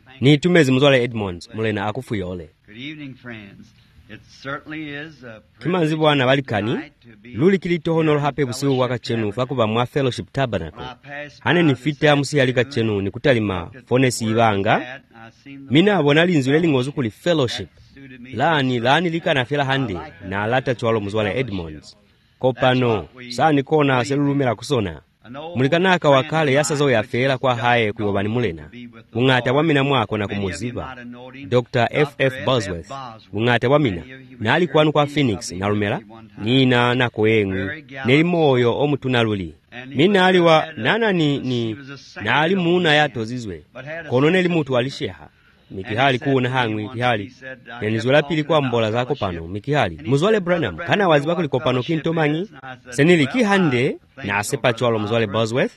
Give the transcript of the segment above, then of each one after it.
ni tumezi muzwale Edmonds mulena akufuyole. Kimanzi bwana balikani luli kilitohono hape busiku waka chenu fakuba mwa Fellowship Tabernacle hane nifita musiyalika chenu nikutalima fonesi ibanga mina abona linzule lingozu kuli Fellowship laani likana fela hande na alata chwalo muzwale Edmonds kopano saani kona selulumela kusona mulikanaka wakale yasazo ya fela kwa haye kuyobani mulena mungata wamina mwako na kumuziba Dr. F.F. Bosworth mungata wamina na alikuwanu kwa Phoenix na lumela nina na koengu neli moyo omutunaluli mina aliwa nana na alimuna yato zizwe kono neli mutu walisheha mikihali kuuna hangwi kihali nenizwela pili kwa mbola zako pano mikihali muzwale Branham kana waziba kuliko pano kintomanyi senili kihande na asepa chwalo muzwale Bosworth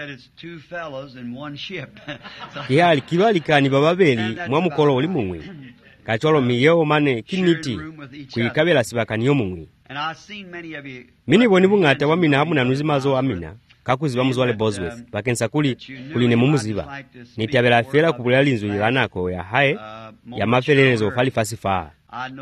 kihali kibalikani bababeli mwa mukolo oli mumwi kachwalo miyeo mane kiniti kuyikabela sibakani yo mumwi mini boni bungata wamina hamu na nuzimazo amina kakuziba muzwale Bosworth bakensa kuline mumuziba nitiabela fela kubulea linzuli lanako ya hae ya mafelelezo falifasifa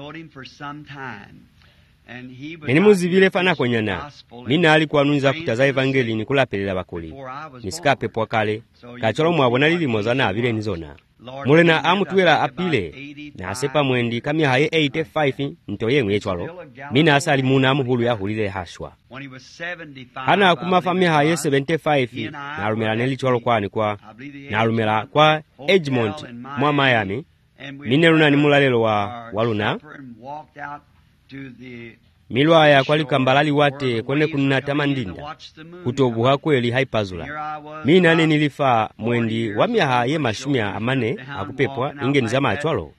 nini muzibile fana konyana mina alikuwa nunza kutaza evangeli nikulapelela bakuli nisikape pwa kale kacholo mwabona lilimo zana abile nizona mulena amutuwela apile na asepa mwendi kamia haye 85 ntoye mwechwalo mina asali muna amuhulu ya hulile hashwa hana kumafamia haye 75 na alumela neli chwalo na alumela kwa Edgemont mwa Miami mine luna ni mulalelo wa luna milwaya kwali kambalali wate kwene kunina tamandinda kutobuha kweli haipazula mina nene nilifa mwendi wa miaha ye mashumia amane akupepwa inge nizama achwalo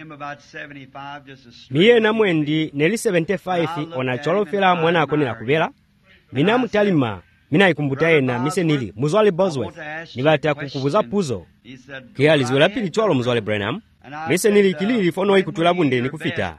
miye na mwendi neli 75 ona chwalo fela mwana akone na kubela mina mutalima mina ikumbuta na mise nili muzwale Bosworth nibata kukubuza puzo kia alizwela pili chwalo muzwale Branham mise nili kilili fono ikutula bunde ni kufita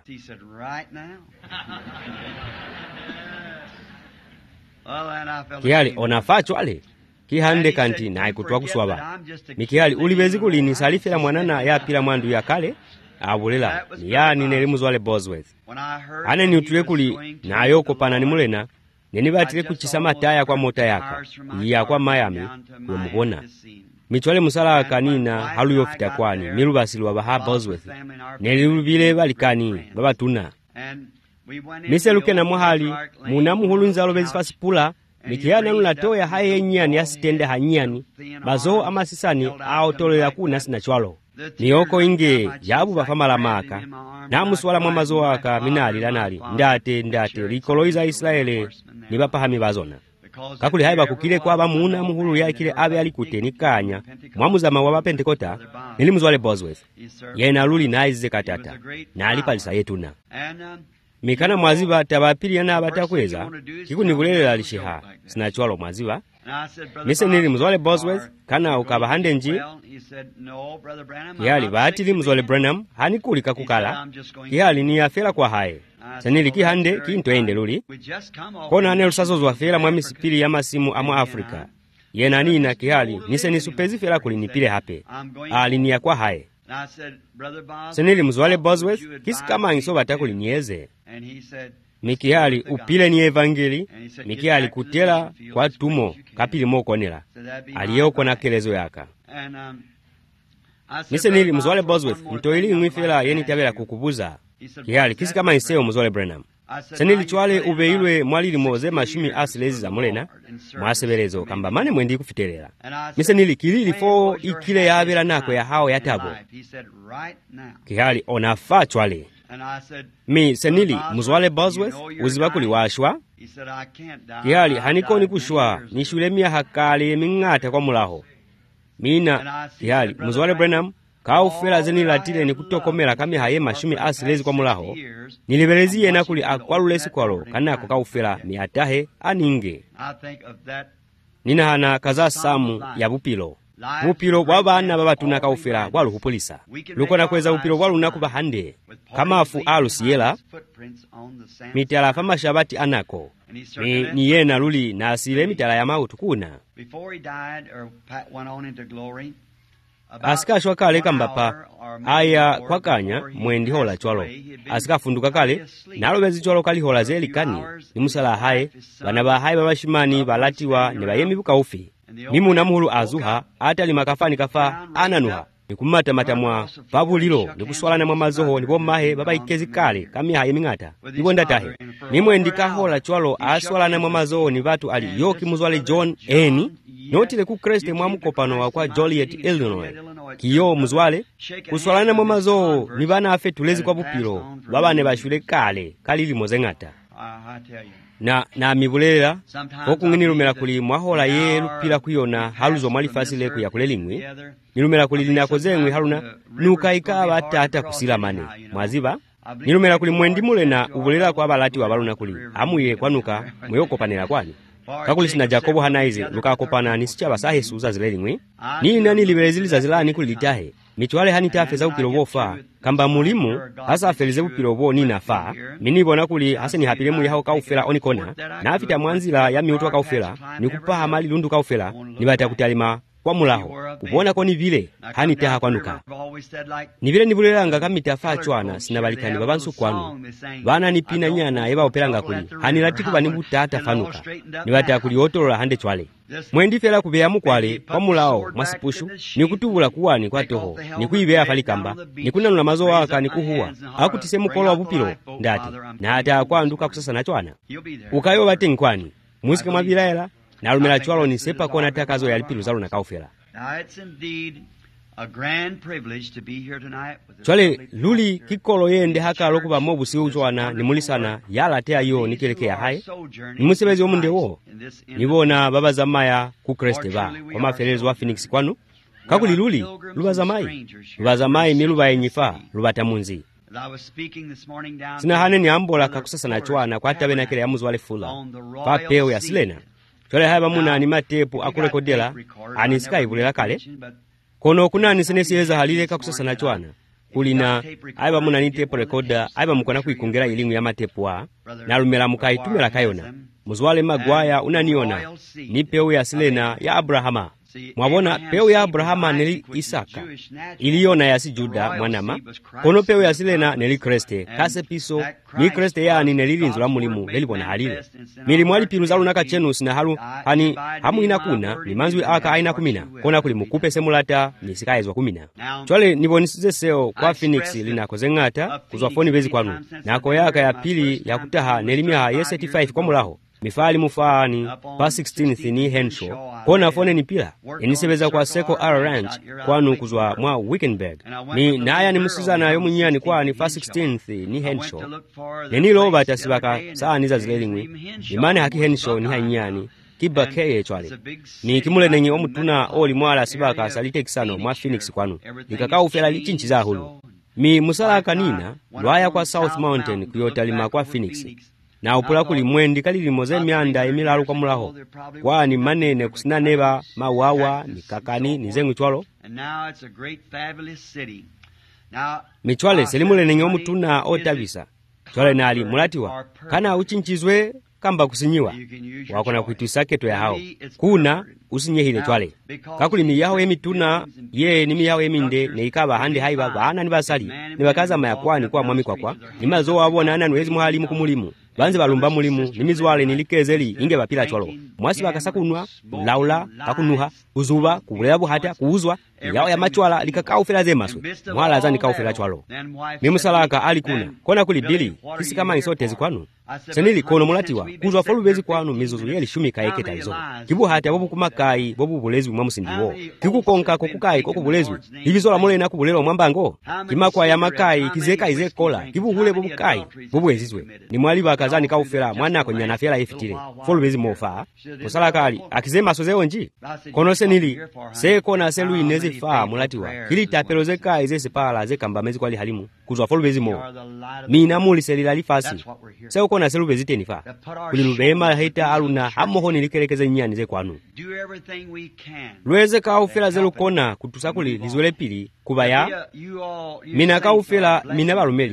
kihali onafa chwale kihande kanti na ikutua kuswaba mikihali ulibezi kulini salifela mwanana ya pila mwandu ya kale abulela ni ya nili muzwale Bosworth hane ni utule kuli na ayoko pana ni mulena nini batile kuchisama taya kwa mota yaka ya kwa Miami kumubona michwale musala akanina halu yofita kwani milubasilu baha Bosworth nelubile balikani babatuna miseluke na muhali munamu hulunza lobezi fasipula mikiyana nulatoya haye yenyani asitende hanyani bazo amasisani aotolera kuna sina chwalo niyoko inge jabu bafamala maka na muswala mwamazo waka minali lanali ndate likoloiza Israeli nibapahami bazona kakuli haiba kukile kwa bamuna muhulu ya kile abe alikute nikanya mwamuzama wa Pentekota nilimuzwale Bosworth yena luli naize katata na alipalisa yetuna mikana mwaziba tabapili yana abatakweza kikunibulelela alishiha sinachwalo mwaziba mise nili muzwale Bosworth kana ukabahande nji kihali baatili muzwale Branham hanikulika kukala kihali ni afela kwa hae sanili kihande kintoende luli kona ane lusazo zwafela mwamisipili ya masimu amwa Afrika yena nina kihali nise nisupezi fela kulinipile hape alinia kwa hae senili muzwale Bosworth kisi kama ngiso batakuli nieze mikihali upile ni evangeli mikihali kutela kwa tumo kapili mokonela aliyoko na kelezo yaka misenili muzwale Bosworth mtoili mwifela yeni tabela kukubuza kihali kisi kama iseo muzwale Branham senili chwale ubeilwe mwalili moze mashumi asilezi za mulena mwasebelezo kamba mane mwendi kufitelela misenili kilili fo ikile ya abela nako ya hao ya tabo kihali onafa chwale mi senili muzwale Bosworth uzibakuli washwa kihali hanikoni kushwa nishulemia hakali mingata kwa mulaho mina kihali muzwale Branham kaufela zeni latile ni kutokomela kami haye mashumi asilezi kwa mulaho nilibeleziye nakuli akwalulesi kwalo kanako kaufela miatahe aninge nina hana kaza samu ya bupilo bwabana babatuna kaufela waluhupulisa lukona kweza bupilo walunaku bahande kamafu alusiyela mitala fama shabati anako ni yena luli na asile mitala ya mautu kuna asikashwa kale kamba pa aya kwakanya mwendihola chwalo asikafunduka kale nalobezi chwalo kalihola zelikani nimusala haye bana bahaye babashimani balatiwa ne bayemi bukaufi mimuna muhulu azuha atali makafani kafa ananuha nikumata mwa pabulilo nikuswalana mwa mazoho nipo mahe babaikezi kale kamihaye ming'ata ndipo ndatahe nimwe ndikahola chwalo aswalana mwa mazoho ni batu ali yoki muzwale John Eni notile ku Kriste mwa mukopano wa kwa Joliet, Illinois kiyo muzwale kuswalana mwa mazoho ni bana afe tulezi kwa bupilo babane bashule kale kalili mozeng'ata na mibulela okung'inilumela kuli mwahola ye lupila kuyona haluzo mwalifasile kuya kulelimwi nilumela kuli linakozengwi haluna nukaika batata kusilamane mwaziba nilumela kuli mwendimule na ubulela kwa balati wa baluna kuli amuye kwanuka mweyokopanela kwani kakuli sina Jakobo hanaize lukakopana nisicha basahe suza zilelimwi nina nilibeleziliza zilani kulitahe michwale hanitafe za upilobofa kamba mulimu hasa afelize upilobo nina fa minibona kuli hasa ni hapilemu yao kaufela onikona na afita mwanzila ya miutu kaufela nikupaha mali lundu kaufela nibata kutalima kwa mulaho ubona koni vile hanitaha kwanuka nivile nibulelanga kamitafa chwana sinabalikani babansu kwanu bana nipina nyana eba opelanga kuli hanilatiku banibutata fanuka nibata kuli otolola hande chwale mwendifela kubeyamu kwale kwa mulao masipushu nikutubula kuwani kwa toho nikuibeya falikamba nikunanula mazo waka nikuhuwa akutise mukolo wa bupilo ndati na hata kwanduka kusasa na chwana ukayo bate nkwani musika mwabilaela na lumela chwalo ni sepa kona takazo ya lipilu zalo na kaufela chwale luli kikolo yende haka lokuba mobu si uchwana ni mulisana yala tea yo nikelekea hai nimusebezi omunde wo nibona baba zamaya ku Kriste ba kwa maferezo wa Phoenix kwanu kakuli luli luba zamai miluba yenyifa lubata munzi sina hane ni ambola kakusasa na chwana kwa tabe na kele ya muzu wale fula pa peo ya silena chwale haya bamuna ni matepu akurekodela anisika ibulela kale kono kunani senesieza halile kakusasa na chwana kulina haya bamuna ni tepu rekoda haya bamukona kuikungela ilingu ya matepu wa na lumela mukaitumela kayona muzwale magwaya unaniona ni peo ya silena ya Abrahama mwabona peo ya Abrahama neli Isaka iliyona ya si Juda mwanama kono peo ya silena neli Kriste kase piso ni Kriste yani nelilinzo la mulimu lelibona halile milimu alipilu zalu naka chenu sina halu hani hamu inakuna ni manzui aka aina kumina kona kuli mukupe semulata nisikaezwa kumina chwale nibonisize seo kwa Phoenix linakozeng'ata kuzwafoni bezi kwanu nako yaka ya pili ya kutaha nelimia ye 35 kwa mulaho mifali mufani pa 16th ni Henshaw kona fone ni pila enisebeza kwa Seko R Ranch kwanu kuzwa mwa Wickenburg ni naya ni musizana yo munyani kwa ni pa 16th ni Henshaw nenilo bata sibaka saaniza zilelingwi imane haki Henshaw ni hanyani kiba keye chwale ni kimule nenye omutuna oli mwala sibaka salite kisano mwa Phoenix kwanu nikakau fela lichinchi za hulu mi musala kanina lwaya kwa South Mountain kuyotalima kwa Phoenix na upula kuli mwendi kalili moze mianda emilalu kwa mulaho kwa ni manene kusina neba mawawa ni kakani ni zengu chwalo michwale selimule nenye omutuna otavisa chwale nali mulatiwa kana uchinchizwe kamba kusinyiwa wakona kuitusaketo ya hao kuna usinyehile chwale kakuli miyaho emituna ye ni miyaho eminde ne ikaba hande haiba bana ni basali ni bakaza mayakwani kwa mwami kwa ni mazo wabona nanu ezi muhalimu kumulimu banze balumba mulimu nimizwale nilikezeli inge bapila chwalo mwasi bakasakunwa laula kakunuha uzuba kubulela buhata kuuzwa yao ya machwala likakaufela zemaswe mwala zani kaufela chwalo mimusalaka alikuna kona kuli bili kisi kama isotezi kwanu senili kono mulatiwa kuzwa folu bezi kwanu mizuzu yeli shumika eketa izo kibu hata bobu kumakai bobu bulezwi mwa musindiwo kikukonka kokukai kokubulezwi ibizola mole na kubulelo mwambango kimakwa ya makai kizeka izekola kibu hule bobu kai bobu ezizwe ni mwali bakazani kaufela mwana ko nyana fela efitire folu bezi mofa musalaka ali akizema sozewo nji kono senili seko na selu inezi fa mulatiwa kili tapeloze kai zese pala zekamba mezi kwali halimu kuzwa folu bezi mo mina muli selila lifasi seo kona selu bezite nifa kulilubema heta aluna hamoho nilikelekeze nyani ze kwanu lweze kaufela zelu kona kutusakuli lizwele pili kubaya mina kaufela mina balumeli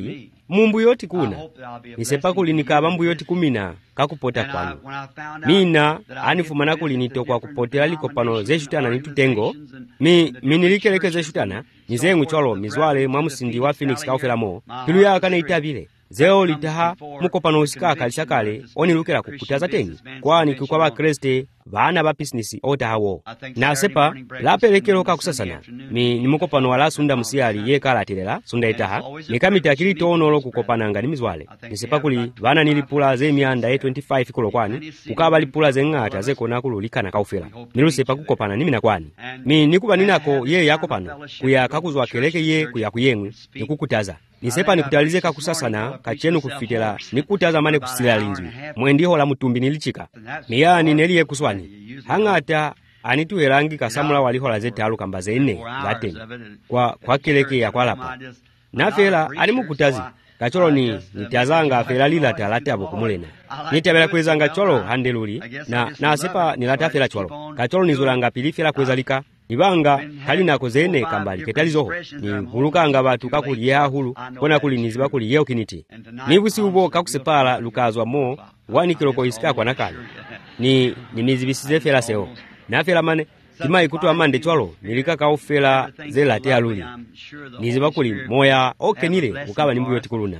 mumbuyo tikuna nisepa kulini kaba mbuyo tikumina kakupota kwanu mina anifumana kulini tokwa kupotela likopano zeshutana nitutengo minilikeleke zeshutana nizeng'u cholo mizwale mwamusindi wa Phoenix kaufelamo pilu yaka neitabile zeo litaha mukopano usikaka lishakale onilukela kukutaza tengi kwani kukwa bakreste baana ba business otahawo nasepa lapelekelo kakusasana ni mukopano wala sunda musiyali yekala atelela sunda itaha nikamita kili tonolo kukopananga ni mizwale nisepa kuli bana nilipula ze mianda 25 kulo kwani kukaba lipula ze ngata ze kona kululikana kaufela nilusepa kukopana nimina kwani nikuba ninako ye yakopano kuya kakuzwa keleke ye kuya kuyengwi nikukutaza nisepa nikutalize kakusasana kachenu kufitela nikutaza mane kusila linzwi mwendiho la mutumbi nilichika miyani neliye kuswani hangata anituwelangi kasamula walihola zetalu kambaze ine gateni kwa keleke ya kwalapa nafela alimukutazi kacholo nitazanga fela lila talate abo kumulena nitabela kwezanga cholo handeluli na sepa nilata fela cholo kacholo nizulanga pilifela kwezalika ibanga kali nako zene kambali ketalizoho ni hulukanga batu kakuli ya hulu kona kuli niziba kuli yeo kiniti nibusi ubo kakusepala lukazwa mo wani kiloko isika kwa nakali ni mizibisize fela seo na fela mane kima ikutu amande chwalo nilika kaufela zela te aluli niziba kuli moya okenile ukaba nimbuyo tikuluna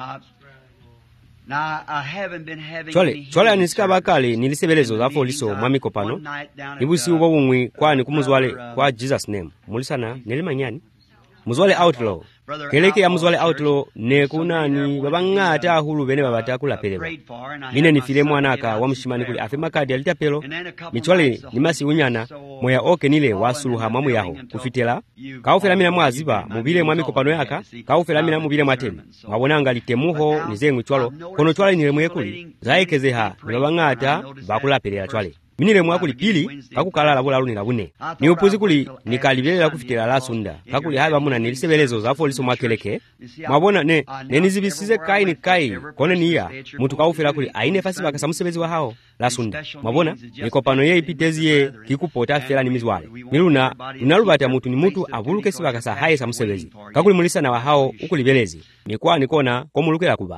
chole anisika bakale nilisebelezo za foliso mwamikopano nibusi ubo bumwi kwani kumuzwale kwa Jesus name mulisana nilimanyani muzwale outlaw keleke ya muzwale outlaw nekunani babangata hulu bene babatakula peleba mine nifile mwanaka wa mshimani kuli afema kadi alitapelo michwale nimasi unyana moya okenile wasuluha mwamu yaho kufitela kaufela mina mwaziba mubile mwamikopano yaka kaufela mina mubile mwateni mwabonanga litemuho nizeng'u chwalo kono chwale nilemwe kuli zaekezeha babangata bakula pelela chwale minile mwakuli pili kakukala labula luni labune ni upuzi kuli nikalibelela kufitela la sunda kakuli haba muna nilisebelezo za foliso mwakeleke mwabona nizibisize kai ni kai kone niya mutu kaufela kuli aine fasi bakasa musebezi wa hao la sunda mwabona nikopano ye ipitezi ye kikupota fela ni mizwale miluna unalubata mutu ni mutu avuluke si bakasa haye sa musebezi kakuli mulisa na wa hao ukulibelezi nikwa nikona komulukela kuba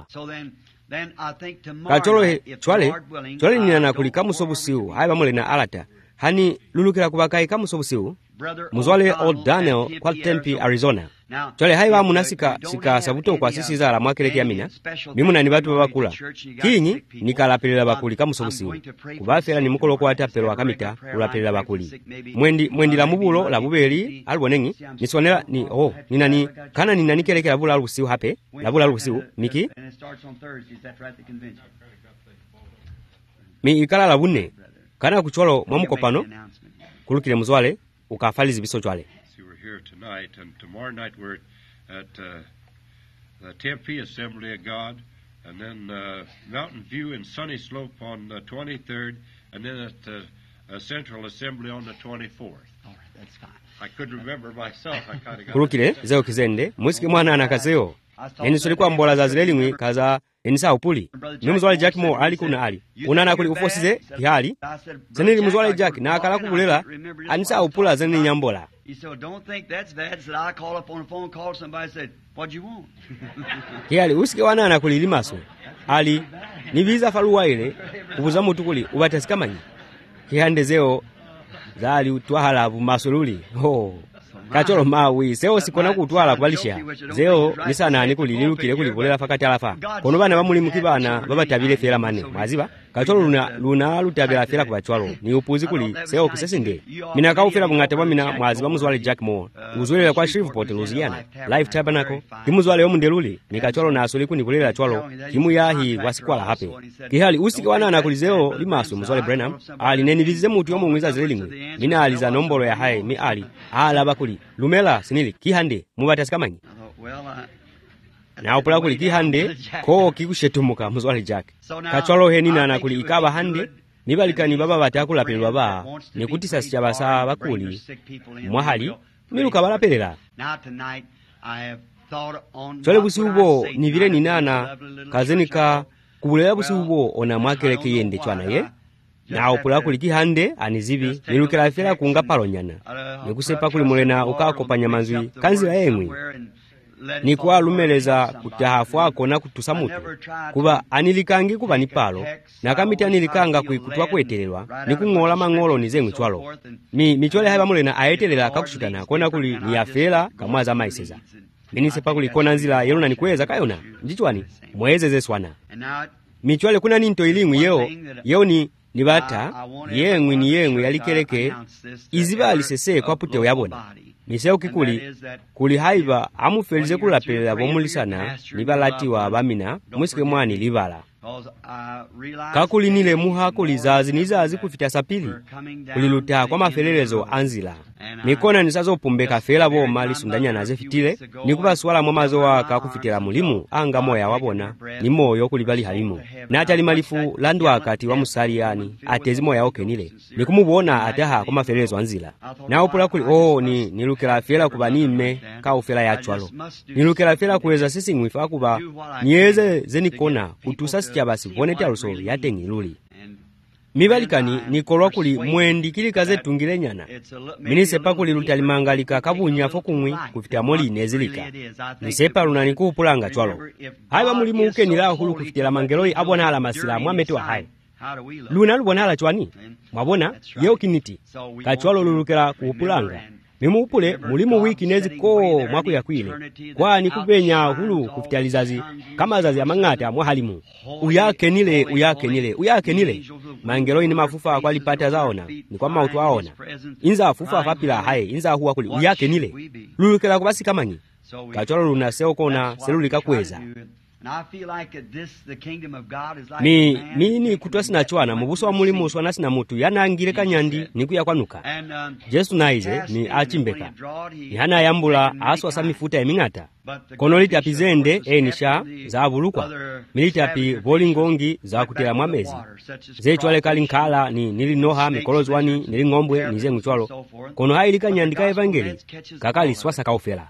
kacholo chwale nina kulika musobusiu haiba mule na alata hani lulukila kubakai kamusobusiu muzwale Old Daniel kwa Tempe Arizona chwale haiba munasika sabuto kwa sisi za la mwakeleke ya mina mimuna ni batu babakula kinyi nikalapelela bakuli kamusobusiu kubafela ni mukolo kwa tapelo wakamita ulapelela bakuli mwendi la mubulo la bubeli albonengi nisonela ninani kana ninani keleke la bula alubusiu hape la bula alubusiu miki mi ikala la bune kana kucholo mwamukopano kulukile muzwale ukafalizi biso chwale here tonight, and tomorrow night we're at the Tempe Assembly of God, and then Mountain View and Sunny Slope on the 23rd, and then at the Central Assembly on the 24th. All right, that's fine. I couldn't remember myself. I kind of got kulukile zeo kizende musiki mwana anakazeo enisoli kwa mbola za zilelingwi kaza enisa upuli nimuzwale Jack Moore ali kuna ali unana kuli ufosize kihali zenili muzwale Jack na akala kubulela anisa upula zenili nyambola. He said, don't think that's bad. So I called up on a phone call. Somebody said, what'd you want? Kihali usike wanana kuli limaso ali nibiza faluwa ile kubuza mutu kuli ubatesikamanyi kihande zeo zali utwahala bumasoluli kacholo mawi seo sikona kutwala kubalisha zeo nisana nikulililukile kulivolela fakati alafa kono bana bamuli mukibana babatabile fela mane mwaziba kacholo luna lutabila fela kubachwalo ni upuzi kuli seo kisesinde mina kaufela bungata mina mwaziba muzwale Jack Moore uzwele kwa Shreveport Louisiana Life Tabernacle kimuzwale yomundeluli ni kacholo na asoli kunikulela chwalo kimu yahi wasikwala hape kihali usike wanana kulizeo limaso muzwale Branham ali nenivizize mutu yomu mwiza zilelingwe mina aliza nombolo ya hae mi ali alaba kuli lumela sinili kihande mubatesikamanyi na upula kuli kihande ko kikushetumuka muzwale Jack kacholo he nina na kuli ikaba hande nibalikani baba batakula pelu baba nikutisa sichabasa bakuli mwahali miluka balapelela chole busi ubo nivile ninana kazenika kubulela busi ubo ona mwakeleke yende chwana ye na upula kuli kihande anizibi nilukela fela kunga palonyana nikusepa kuli mulena ukakopanya manzui kanzila emwi nikuwalumeleza kutahafu ako na kutusa mutu kuba anilikangi kuba ni palo na kamiti anilikanga kuikutwa kwetelelwa nikung'ola mang'olo nize mwitwalo michwale haiba mulena ayetelela kakushikana kona kuli niyafela kamwaza maiseza minise pakuli kona nzila yeluna nikweza kayona ndichwani mwezeze swana michwale kuna ninto ilingwi yeo ni bata yengwi yalikeleke iziba alisese kwa pute yabona miseo kuli haiba amufelize kulapelela bomulisana nibalatiwa bamina musike mwani libala kakuli nile muha kulizazi nizazi kufita sapili kuliluta kwa mafelelezo anzila mikona nisazopumbeka fela bo mali sundanya naze fitile nikuba swala mwamazo waka kufitila mulimu anga moya wabona ni moyo kulibali halimu na atali malifu landu akati wa musaliani atezi moya okenile nikumubona ataha kwa mafelelezo anzila na upula kuli nilukela fela kuba nime kao fela ya chwalo nilukela fela kuweza sisi ngwifa kuba nieze zenikona kutusa basi bonete aluso yatengiluli mibalikani nikolwa kuli mwendi kilikaze tungile nyana minisepa kuli lutalimangalika kabunya fokungwi kufita moli nezilika nisepa lunani kuupulanga chwalo haiba mulimu ukenila hulu kufitila mangeloi abona ala masila mwametua hai luna lubona ala chwani mwabona yeo kiniti kachwalo lulukela kuupulanga mimuupule mulimu wiki nezi ko mwaku ya kwile kwani kupenya hulu kufitalizazi kama zazi ya mang'ata mwahalimu uyakenile mangeloi ni mafufa kwa lipata zaona ni kwa mautu aona inza fufa fapila hai inza huwa kuli uyakenile lulukela kubasi kamanyi kachwalo luna seo kona selulika kweza ni kutwasina chwana mubuso wa mulimu swana sina mutu yanangire kanyandi nikuya kwanuka Jesu naize ni achimbeka ni hana yambula aswa samifuta emingata kono liti apizende enisha za abulukwa militi api volingongi za kutela mwamezi zechwale kali nkala ni nilinoha mikolozwani nilingombwe nize ngchwalo kono haili kanyandika evangeli kakali swasa kaufela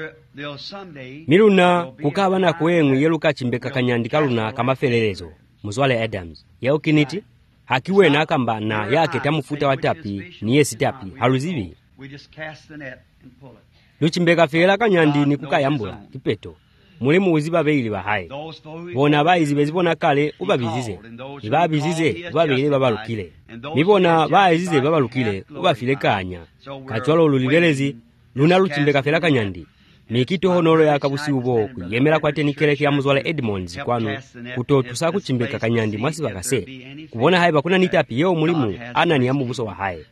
miluna kukaba na kuengu yeluka chimbeka kanyandika luna kama felelezo muzwale Adams yao kiniti hakiwe na kamba na yake tamufuta watapi ni yesi tapi haluzibi luchimbeka fela kanyandi ni kukayambula kipeto mulimu uziba beili bahai bona baizi bezibona kale ubabizize ibabizize ubabile babalukile mibona baizize babalukile ubafile kanya kachwalo lulibelezi luna luchimbeka fela kanyandi mikito honolo ya kabusi ubo kuyemera kwa tenikeleke ya muzwale Edmonds kwanu kutotusa kuchimbeka kanyandi mwasi bakase kubona haiba kuna nitapi yeo mulimu anani ya mubuso wa hai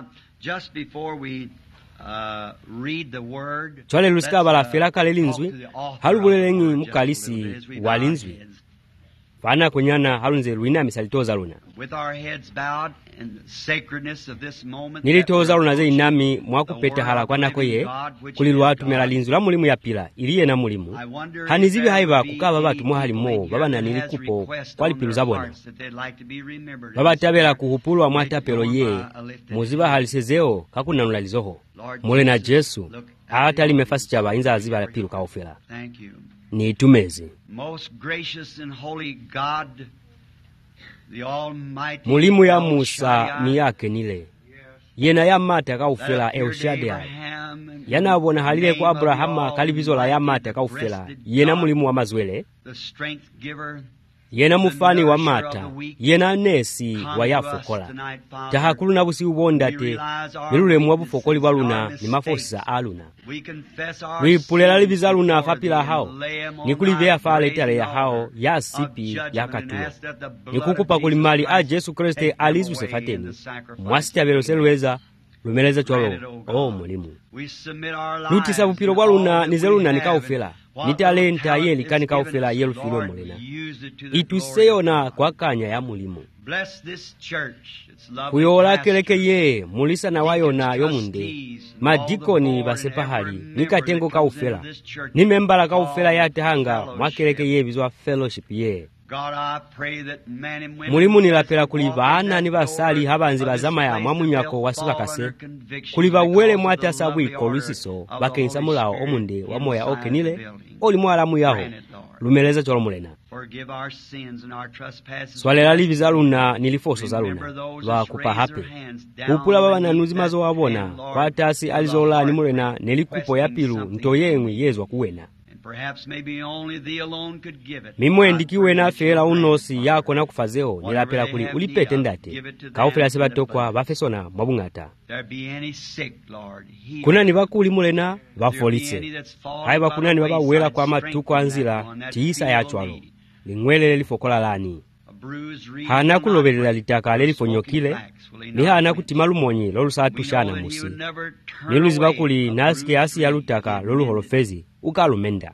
chwale lusika bala fela kale linzwi halubulelengi mukalisi walinzwi fana kunyana halunze ruina misalitoza luna nilitoza luna ze inami mwakupeta hala kwa nakoye kulilwa tumela linzwi la mulimu ya pila iliye na mulimu hanizibi haiba kukaba batu mwahali moo baba na nilikupo kwa lipilu zabona baba tabela kuhupulwa mwatapelo ye muziba halisezeo kakuna nulalizoho mule na Jesu hata limefasi chaba inza aziba la pilu kaufela ni tumezi mulimu ya Musa ni yake nile yena ya mata kaufela Elshadai yanabona halile kwa Abrahama kalibizola ya mata kaufela yena mulimu wa mazwele yena mufani wa mata yena nesi wa yafokola tahakulu na busi ubondate milule mwabufokoli baluna ni mafosa aluna luipulela libiza luna fapila hao nikulivea fale tale ya hao ya sipi ya katua nikukupa kulimali a Jesu Kriste alizu sefateni mwasita velo selueza lumeleza chwalo mulimu lutisa bupiro bwaluna nizeluna nikaufela nitalenta ye likani kaufela yelufilo mulina ituseyona kwa kanya ya mulimu kuyola keleke ye mulisa na wayona yomunde madikoni basepahali nikatengo kaufela nimembala kaufela yatehanga mwakeleke ye bizwa fellowship ye mulimu nilapela kulibana ni basali habanzi bazama ya mwamunyako wasibakase kuliba uwele mwata sabwiko lusiso bakensa mulao omunde wa moya okenile oli mwalamu yaho lumeleza cholo mulena swalela libiza luna nilifoso za luna lwakupa hape kupula baba na nuzimazo wabona kwa tasi alizola ni mulena nelikupo ya pilu ntoyengwi yezwa kuwena mimwe ndikiwena fera unosi yako nakufazeo nilapela kuli ulipete ndate kaufela sebatokwa bafesona mwabung'ata kunani bakuli mulena bafolitse hayi bakunani babawela kwa matuko anzila tiisa yachwalo ling'welele lifokola lani hana kulobelela litaka lelifonyokile ni hana kutima lumonyi lolusatushana musi niluzi bakuli nasike asi ya lutaka loluholofezi ukalumenda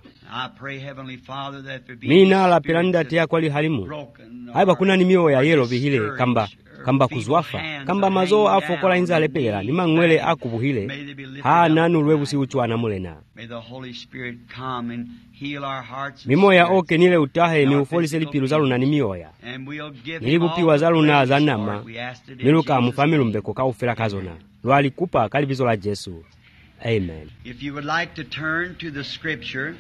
mina lapela ndate yakwali halimu hayi bakunani mioyo ya yelo bihile kamba kuzwafa kamba mazo afokola inza alepela ni mang'wele akubuhile hana nulwe busi uchwana mulena mimoya oke nile utahe ni ufolise lipilu zaluna ni mioya nilibupiwa zaluna zanama niluka mufamilu mbeko kaufela kazona lwali kupa kalibizo la Jesu. Amen. If you would like to turn to the scripture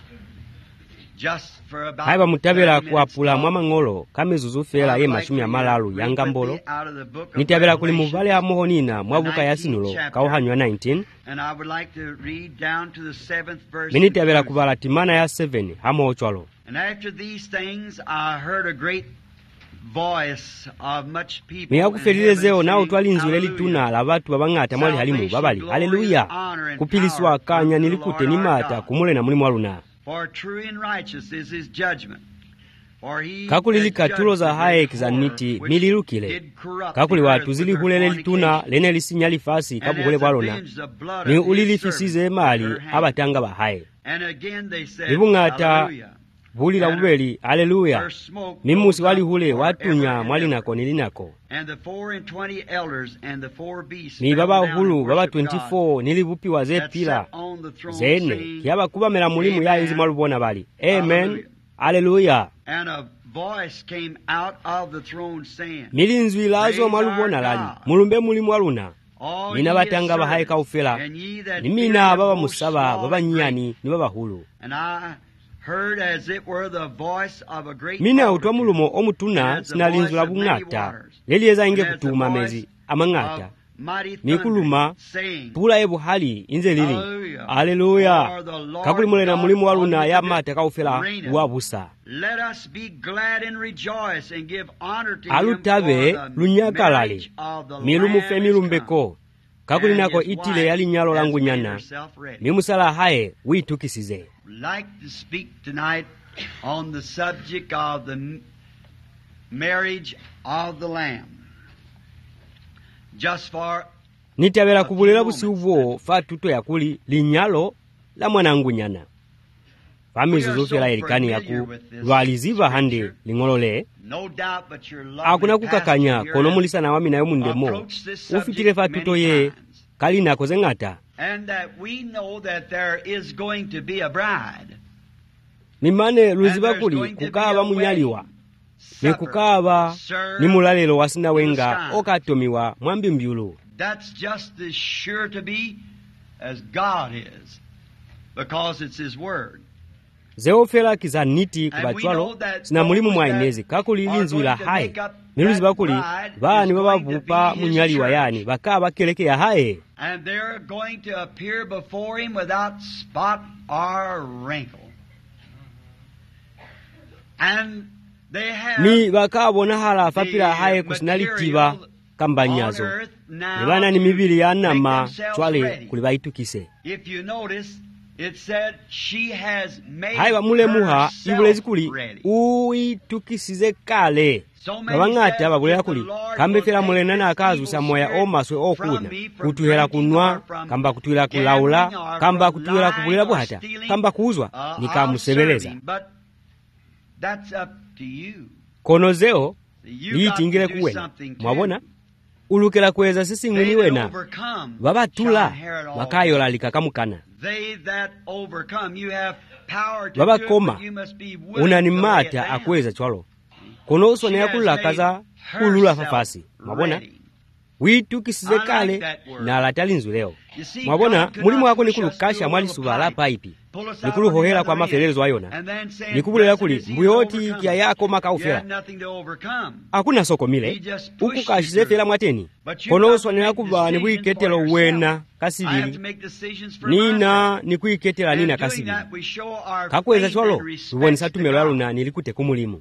haiba mutabela kuapula mwamang'olo kamezuzufela ye mashumi ya malalu ya ngambolo nitabela kuli muvale amohonina mwabuka yasinulo kauhanywa 19 minitabela kubala timana ya 7 hamo ochwalo. miyakufelilezeo nawo twalinzwile lituna la batu babang'ata mwali halimu babali haleluya kupiliswa kanya nilikute nimata kumulena muli mwaluna kakuli likatulo za haye kizaniti mililukile kakuli watu zilihulele lituna lene lisinya lifasi kabuhule bwalona ni ulilifisize mali abatanga bahaye libung'ata bulila bubeli haleluya mimusi walihule watunya mwalinako nilinako ni baba hulu baba 24 nilibupiwa ze pila zene kiaba kubamela mulimu ya inzi mwalubona bali. Amen. Haleluya. milinzwi lazo mwalubona lali mulumbe mulimu waluna mina batanga bahaye kaufela nimina baba musaba baba nyani ni baba hulu mina utwa mulumo omutuna sinalinzula bung'ata lelieza inge kutuma mezi amang'ata nikuluma pula ebu hali inze lili. Haleluya. kakuli mulena mulimu waluna ya mata kaufela wabusa alutabe lunyakalale milumufe milumbeko kakuli nako itile yali nyalo langu nyana mimusala haye witukisize. Like to speak tonight on the subject of the marriage of the Lamb. Just for nitabela kubulela busi ubwo fatuto yakuli linyalo la mwanangu nyana famizuzufela elikani yaku lwaliziva hande ling'olole akuna kukakanya kono mulisa na wami nayo mundemo ufitile fatuto ye kali nako zeng'ata. And that we know that there is going to be a bride. Mimane luziba kuli kukaba munyaliwa ne kukaba ni mulalelo wasina wenga okatomiwa mwambi mbyulu. That's just as sure to be as God is, because it's His word. zeofela kizaniti kubatwalo sina mulimu mwainezi kakuli linzwila haye niluziba kuli bani babavupa munyaliwa yani bakaba keleke ya haye. And they're going to appear before Him without spot or wrinkle. And they have ni bakabona hala fapila haye kusinalitiba kambanyazo nibana ni mibili ya nama twale kulibaitukise. If you notice, it said she has made hayi bamulemuha herself ibulezi kuli ready. uitukisize kale babang'ata babulera kuli kambefela mulena nakazusa moya omaswe okuna kutuhela kunwa kamba kutuhela kulaula kamba kutuhela kubulera bwata kamba kuzwa nikamusebeleza konozeo liyitingile kuwena mwabona ulukela kweza sisi ng'wini wena babatula bakayola likakamukana babakoma unanimata akweza chwalo kono usone yakulakaza kulula fafasi mwabona witukisize kale na latali leo. Mwabona mulimu wako nikulu kasha mwali suva la paipi nikulu hohela kwa maferelezo ayona nikubulera kuli mbuyoti kia yako makaufera hakuna soko mile uku kashize fela mwateni kono uswanira kuba nikuiketelo wena kasibili nina nikuiketela nina kasibili kakweza chwalo ubonisa tumelo aluna nilikute kumulimu.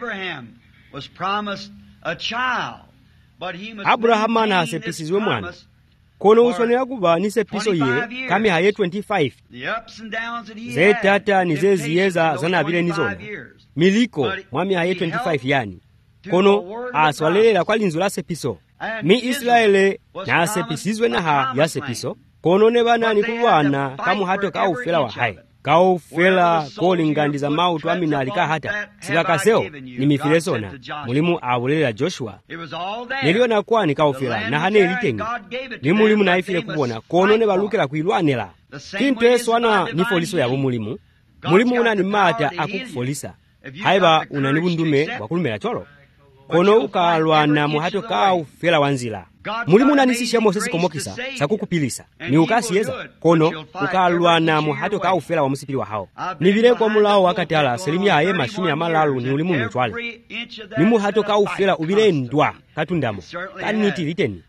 Abrahama na asepisizwe mwana kono uswanira kuba nisepiso ye kami haye 25 zetata nizeziyeza zanabile nizona miliko mwami haye 25 yani kono aswalelela kwa linzu la sepiso mi Israele na asepisizwe na ha ya sepiso kono ne bana nikuwana kamu hato kaufela wa hai kaufela kolingandiza mautu amina alika hata sikakaseo ni mifilesona mulimu abulela Joshua niliona kwani kaufela na hane elitengi ni mulimu na ifile kubona kono ne balukela kuilwanela kintu eswana ni foliso ya mulimu una ni mata akukufolisa haiba unanibundume wakulumela cholo kono ukalwana muhato kaufela wanzila mulimu unanisisha Moses komokisa sakukupilisa ni ukasiyeza kono ukalwana muhato kaufela wa musipili wa hao ni vile kwa mulao wakati ala selimia aye mashumi ya malalu ni ulimu mchwale ni muhato kaufela ubile ndwa katundamo kaniti liteni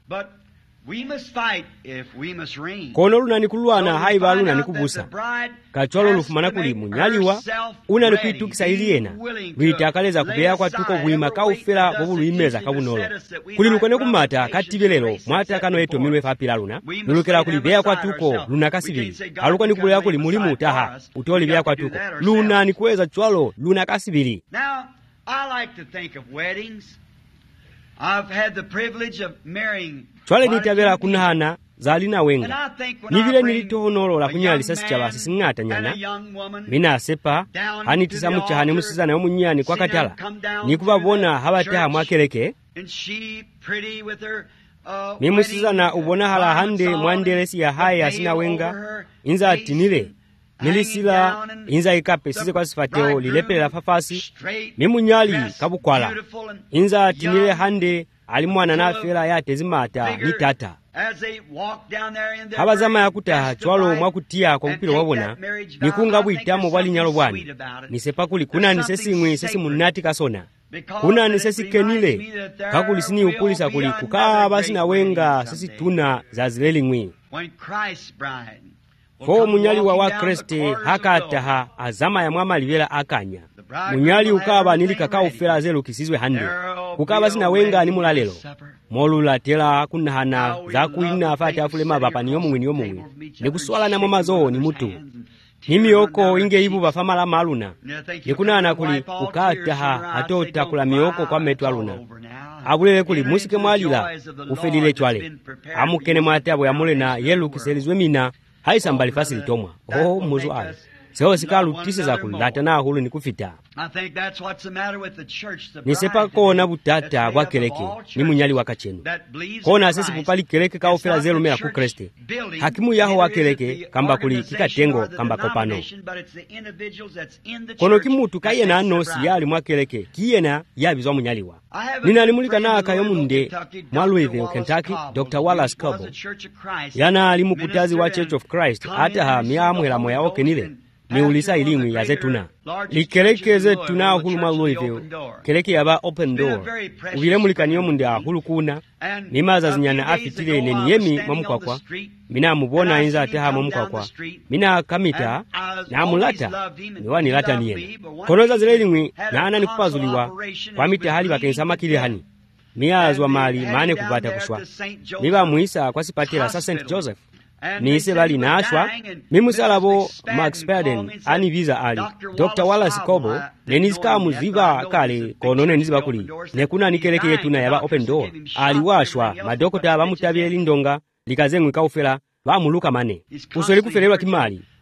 kono luna nikulwana haiba luna nikubusa kachwalo lufumana kuli munyaliwa una nikuitukisa iliena lwitakaleza kubeya kwa tuko wima kaufela wabulu imeza kabunolo kuli lukone kumata katibelelo mwata kano eto milwe fapila luna nulukela kuli beya kwa tuko luna kasibili aluka nikubulea kuli mulimu utaha utoli beya kwa tuko luna nikuweza chwalo luna kasibili. Now, I like to think of weddings. I've had the privilege of marrying chwale nitabela kunahana zalina wenga nivile nilitohonolola kunyali sasi chaba sisingata nyana mina sepa hani tisamu chahane musizana yomunyani kwa katala nikubabona habataha mwakeleke mimusizana ubona hala hande mwandelesi ya haya asina wenga inza atinile nilisila inza ikape size kwa sifateo lilepele fafasi mimunyali kabukwala inza atinile hande alimwana na fela ya tezimata ni tata habazama ya kutaha chwalo mwakutia kwa kupilo wabona nikunga buitamo wali nyalo bwani nisepakuli kuna nisesingwe sesi munati kasona kuna nisesi kenile kakuli sini upulisa kuli kukaa basi na wenga sesi tuna za zileli ngwi ko munyali wa Kriste hakataha azama ya mwama livela akanya munyali ukaba nilikaka ufela zelo kisizwe hande kukaba sina wenga ni mulalelo molula tela kunahana za kuina afate afulema bapa ni yomumwe nikuswala na mamazo ni mutu nimi yoko inge ibu bafamala maluna nikunana kuli ukataha atota kula miyoko kwa metu aluna abulele kuli musike mwalila ufelile chwale amukene mwatabo ya mule na yelu kiselizwe mina haisa mbali fasili tomwa muzu ayo seho sikalu tise za kulata na hulu ni kufita nisepa kona butata kwa keleke ni munyali wakachenu kona sisi pupali keleke ka ofela zelu mea ku Kriste hakimu yaho wa keleke kamba kuli kikatengo kamba kopano kono kimutu kayena anosi yali mwa keleke kiyena yabizwa munyaliwa nina alimulika na akayomunde mwa Louisville, Kentucky, Dr. Wallace Coble yana alimukutazi wa Church of Christ hata ha miamuhela moya okenile ni ulisa ilimwi ya zetuna likeleke zetuna hulu mwa Louisville keleke yaba Open Door ubile mulika niyo munde hulu kuna nimaza zinyana afitile neni yemi mwamukwakwa mina mubona inza ateha mwamukwakwa mina kamita na mulata niwani lata niyena konoza zile ilimwi na ana nikupazuliwa kwa mite hali wakensama kile hani miazwa mali maane kupata kushwa niba muisa kwa sipatila sa St. Joseph nise bali naashwa mimusalabo Max Paden ani visa ali Dr. Wallace Coble nenizika muziva kale konone niziba kuli nekuna nikeleke yetu na yaba Open Door ali washwa madokota bamutabye lindonga likazengwe kaufela bamuluka mane usoli kufelerwa kimali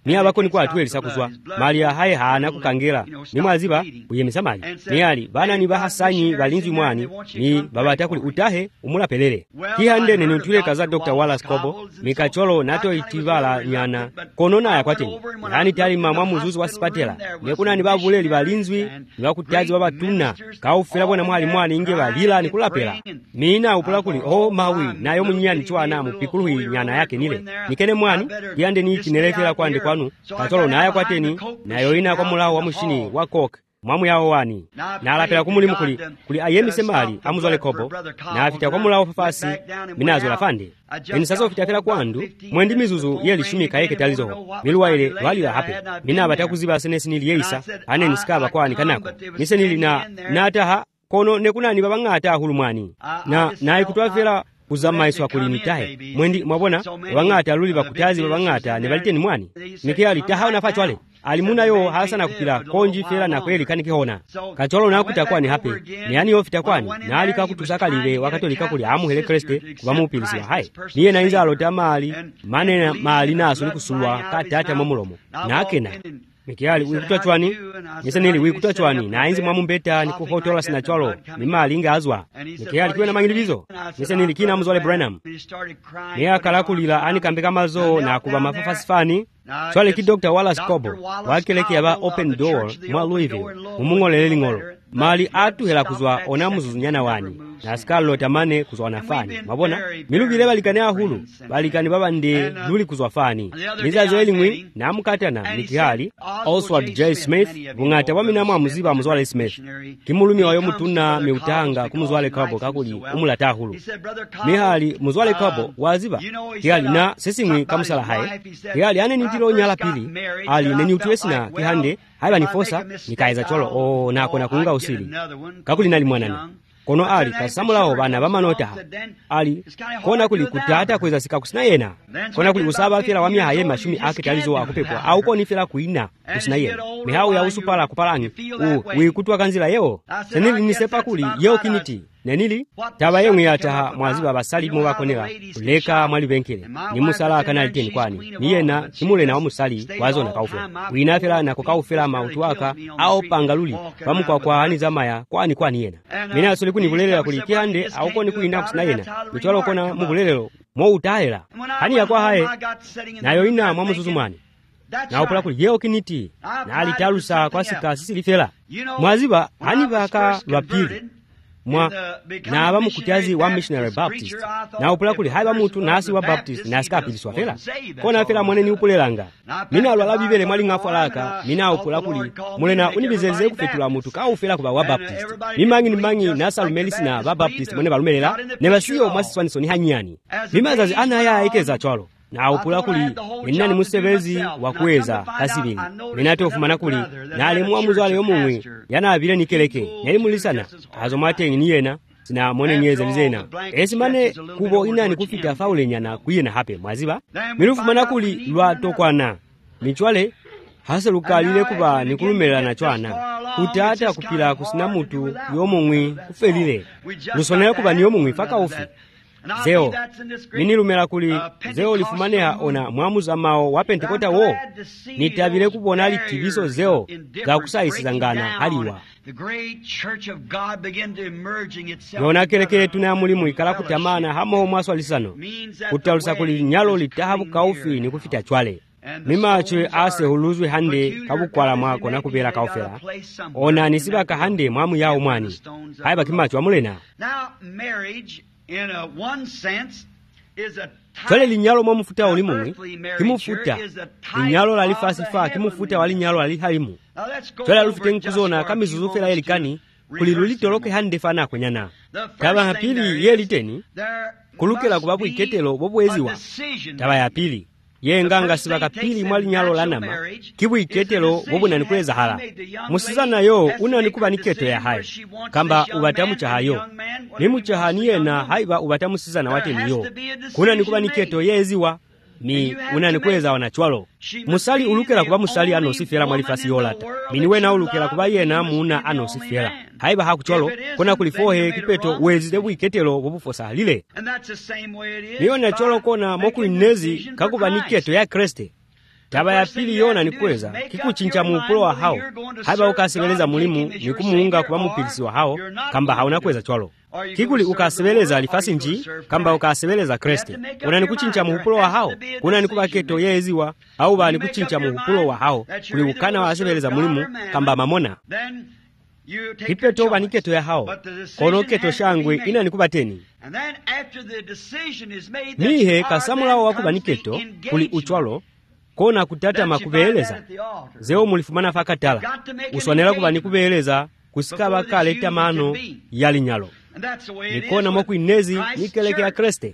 abakoni kwa atuweli sakuzwa mali ahaye hana kukangela ni mwaziba kuyemesa mali ni ali bana ni bahasanyi balinzi mwani ni babata kuli utahe umulapelele kihande nene ntuleka za Dr. Wallace Kobo mikacholo nato itivala nyana konona ya kwateni yani tali mamwa muzuzu wa sipatela nekuna ni babuleli balinzwi ni bakutazi babatuna kaufela bwana mwali mwani inge balila ni kulapela mina upula kuli mawi nayo munyani chwana mupikulu nyana yake nile nikene mwani yande ni kinelekela kwande kwanu kacholo naya kwateni nayo ina kwa mulawo wa mushini wa coke mwamu yawo wani na alapela kumulimu kuli ayemise mali amuzole Kobo na afita kwa mulawo fafasi minazo lafande eni sasa ufitafela kwandu mwendi mizuzu yeli shumika yeke talizo miluwa ile wali la hape mina abata kuziba senesi nili yeisa ane nisikaba kwa nikanako nise nili na ataha kono nekuna ni babangata hulumwani na ikutwafela kuzamaiswa kulimitahe mwendi mwabona babangata luli bakutazi babangata ne baliteni mwani nikiyali taha unafa chwale alimuna yo hasa na kupila konji fela na kweli kanike hona kacholo na kutakwa ni hape ni yani yo fitakwani na alika kutusaka liwe wakatolika kuli amu hele kreste kubamupilisiwa hai niye na inza alota mali manena mali naso likusulwa katata mamulomo na akena Mikiali wikuta chwani nisanili wikuta chwani na inzi mwamumbeta ni kuhotola sina chwalo ni mali inga azwa Mikiali kiwe na mangilibizo nisanili kina mzole Branham ni akalakulila ani kambeka mazo na kuba mafafasifani chwale ki Dr. Wallace Kobo wakeleki yaba open door mwa Louisville mumungolele lingolo mali atu hela kuzwa ona muzuzu nyana wani na askalo tamane kuzwa nafani mabona milugile balikane ahulu balikane baba nde luli kuzwa fani niza zoeli ngwi na mukatana Mikihali Oswald J. Smith bungata wamina mwa muziba muzwale Smith kimulumi wayo mutuna miutanga kumuzwale Kobo kakuli umulata ahulu Mihali muzwale Kobo waziba Kihali na sisi ngwi kamusala hae Kihali ane nitilo nyala pili ali neni utuwesina kihande haiba nifosa nikaiza cholo nako na kuunga usili kakuli nali mwanani kono ali kasamulaho bana bamanota ali kona kuli kutata kweza sika kusina yena kona kuli usaba fela wamya haye mashumi akitalizo akupepwa au koni fela kuina kusina yena mihau ya usupala kupalangi wikutwa kanzila yeo senili nisepa kuli yeo kiniti nenili taba yengu yataha mwaziba basali mu bakonela kuleka mwali benkele ni musala kanali teni kwani ni yena kimule na omusali wazo na kaufela winafela na kukaufela mautuaka au pangaluli pamukwa kwa hani zamaya kwani yena mina asuli kuni kulelela kulikihande au koni kuina kusina yena mchwalo kona mubulelelo mo utahela hani yakwa hae nayo ina mwamuzuzumani na upula kuli yeo kiniti na alitalusa kwa sika sisi lifela mwaziba hani baka lwapili mwa na abamu kutiazi wa missionary Baptist na upula kuli haiba mutu nasi wa Baptist na sika piliswa fela kona fela mwane ni upulelanga mina alwala bibele mwali ngafalaka mina upula kuli mulena unibizeze kufetula mutu ka ufela kuba wa Baptist mimangi nasa lumelisi na ba Baptist mwene balumelela ne basiyo mwasiswaniso ni hanyani mimazazi anaya ikeza chwalo na upula kuli inani musebezi wakuweza kasibili minato ufumana kuli na alimuwa muzwale yomumwe yana abile nikeleke yali mulisana azomate niyena sina mwone nyeze lizena esimane kubo inani kufita faule nyana kuyena hape mwaziba milufumana kuli lwa tokwana michwale hasa lukalile kuba nikulumela na chwana kutata kupila kusina mutu yomumwe kufelile lusonela kuba ni yomumwe faka ufi zeo minilumela kuli zeo lifumaneha ona mwamuza mao wa Pentekota wo nitabile kubona litiviso zeo ga kusayisizangana haliwa yona kelekele tuna mulimu ikala kutamana hamo mwaswa lisano kutalusa kuli nyalo litahabu kaufi ni kufita chwale mimachwe ase huluzwe hande kabukwala mwako na kubela kaufela ona nisibaka hande mwamu yao mwani haiba kimachwa mulena Twale linyalo mwamufuta ulimuni, kimufuta, linyalo lalifasifa, kimufuta walinyalo lalihalimu. Twale alufite nkuzona kamizuzufe la elikani, kulilulitoloke hande fana kwenyana. Taba hapili ye liteni, kuluke la kubabu iketelo bobu eziwa. Taba ya pili, ye nganga sibaka pili mwali nyalo lanama, kibu iketelo bobu nanikuleza hala. Musizana yo unanikuba niketo ya hai, kamba ubatamu chahayo. Nimu chahaniye na haiba ubatamu sizana wate niyo. Kuna nikuba niketo ye eziwa, ni unanikuleza wanachwalo. Musali ulukela kuba musali anosifera mwalifasi yolata. Miniwe na ulukela kuba ye na muna anosifera. Haiba hakuchwalo, kuna kulifohe kipeto wezidebu iketelo bobufosa halile. Niyo na chwalo kona moku inezi kakuba niketo ya kreste. taba ya pili yona nikweza kikuchincha mu upulo wa hao haiba ukasebeleza mulimu nikumuunga kuba mupilisi wa hao kamba hauna kweza chwalo kikuli ukasebeleza alifasi nji kamba ukasebeleza Kriste unani kuchincha mu upulo wa hao unani kuba keto yeziwa au bani kuchincha mu upulo wa hao kuli ukana wa asebeleza mulimu kamba mamona ipe toba ni keto ya hao kono keto shangwe ina nikubateni nihe kasamulawo wakuba ni keto kuli uchwalo kona kutata makubeeleza zeo mulifumana fakatala uswanela kuba nikubeeleza kusikaba kale tamano yali nyalo nikona mwakuinezi nikelekea Kriste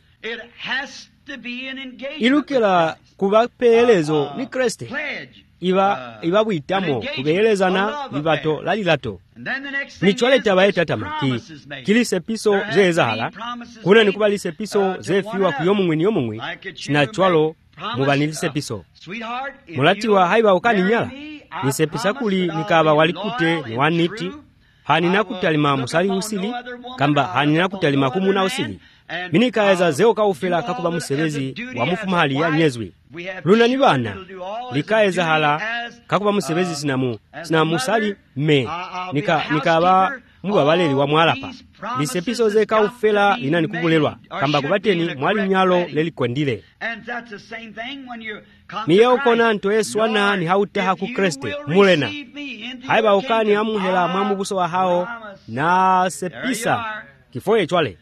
ilukela kuba peelezo ni Kriste iba bwitamo kubeelezana libato lalilato nichwale tabaye tatamaki kilise piso zezahala kuna nikuba lise piso zefiwa kuyomungwi yomungwi sinachwalo mubanilise piso mulatiwa haiba ukani nyala nisepisa kuli nikaba walikute ni waniti hanina kutalima musali usili kamba hanina kutalima kumuna usili minikaeza zeo kaufela kakuba musebezi wa mufumahali ya nyezwi luna nibana likaeza hala kakuba musebezi sina musali me nikaba mubabaleli wa mwalapa lisepiso ze kaufela linani kubulelwa kamba kubateni mwali nyalo lelikwendile miye ukona ntoye swana ni hautaha ku Kriste mulena haiba ukani amuhela mwamubuso wa hao na sepisa kifoye chwale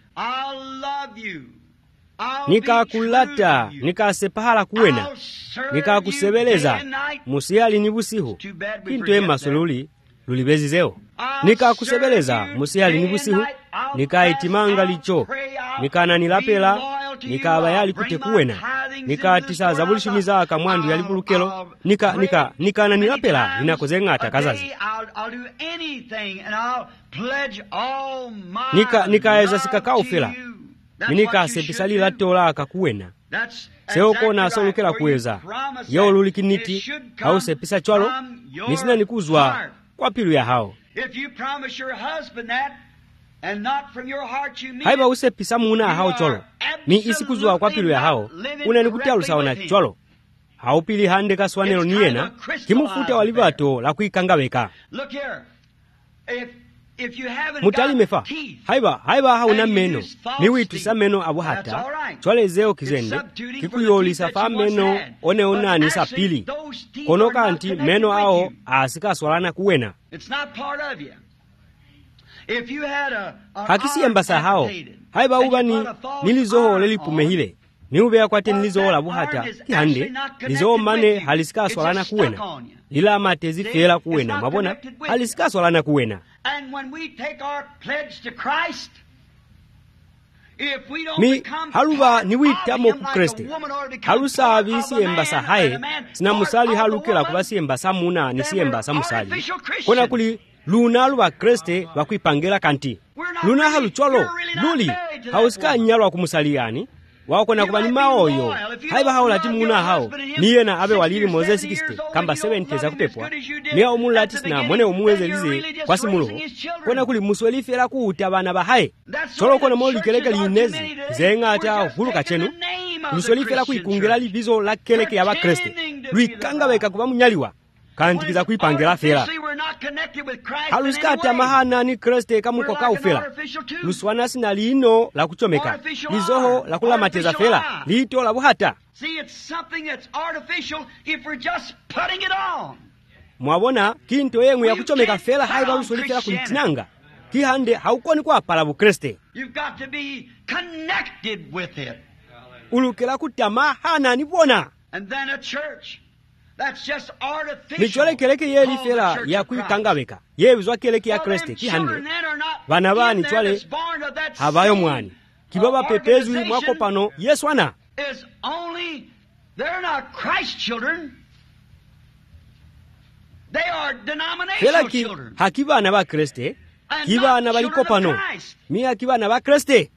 nikakulata nikasepahala kuwena nikakusebeleza musiyali nibusihu kintu emasoluli lulibezizeo nikakusebeleza musiyali nibusihu nikaitimanga licho nikananilapela nikabayali kutekuwena nikatisa zabulishimiza akamwandu yali bulukelo nikananilapela ninakozeng'ata kazazi nikaeza sikakaufela minikasepisa latola akakuwena seokona solukela kuweza yeolulikiniti au sepisa chwalo nisina nikuzwa kwa pilu ya hao haiba usepisa muna hao chwalo ni isikuzwa kwa pilu ya hao unanikutialusawa na chwalo haupili hande kaswanelo niyena kimufuta walibato la kuikangabeka mutalimefa haiba hauna meno niwitisa meno abo hata chwale zeo kizende kikuyolisa fa meno oneonani sa pili kono kanti meno ao asikaswalana kuwena hakisiyembasa hao haiba ubani nilizoho lelipumehile niubea kwate nilizoho labu hata kihande lizoho mane halisikaswalana kuwena lila matezi fela kuwena mabona halisikaswalana kuwena. And when we take our pledge to Christ, if we don't mi become haluba niwitamo ku Kriste halusa abisi embasa hae sina musali halukela kubasi embasa muna nisi embasa musali kona kuli luna luba Kriste bakwipangela kanti luna halucholo luli hausika nyalwa kumusali yani wako na kubani maoyo haiba hao lati muna hao niye na abe walili Moses Kiste kamba 70 za kupepwa niya omulati na mwene omuwezelize kwa simulo kona kuli musweli fera kuutabana bahaye cholo kona moli keleka linezi zenga ata huluka chenu musweli fera kuikungira libizo la keleke ya ba Kriste luikanga weka kuba munyaliwa kantikiza kuipangela fera halusikata mahana ni Kriste kamuko kaufela luswana sina lino la kuchomeka lizoho la kula mateza fela lito la buhata mwabona kinto yengu ya kuchomeka fela haiba usolifela kulitinanga kihande haukoni kwa palabu Kriste ulukela kutama hana nibona nichole keleke yeli fela ya kuikangabeka yebizwa keleke ya Kriste kihande bana bani chwale habayo mwani kibaba pepezwi mwako pano yeswana fela ki hakibana ba Kriste kibana baliko pano miya kibana ba Kriste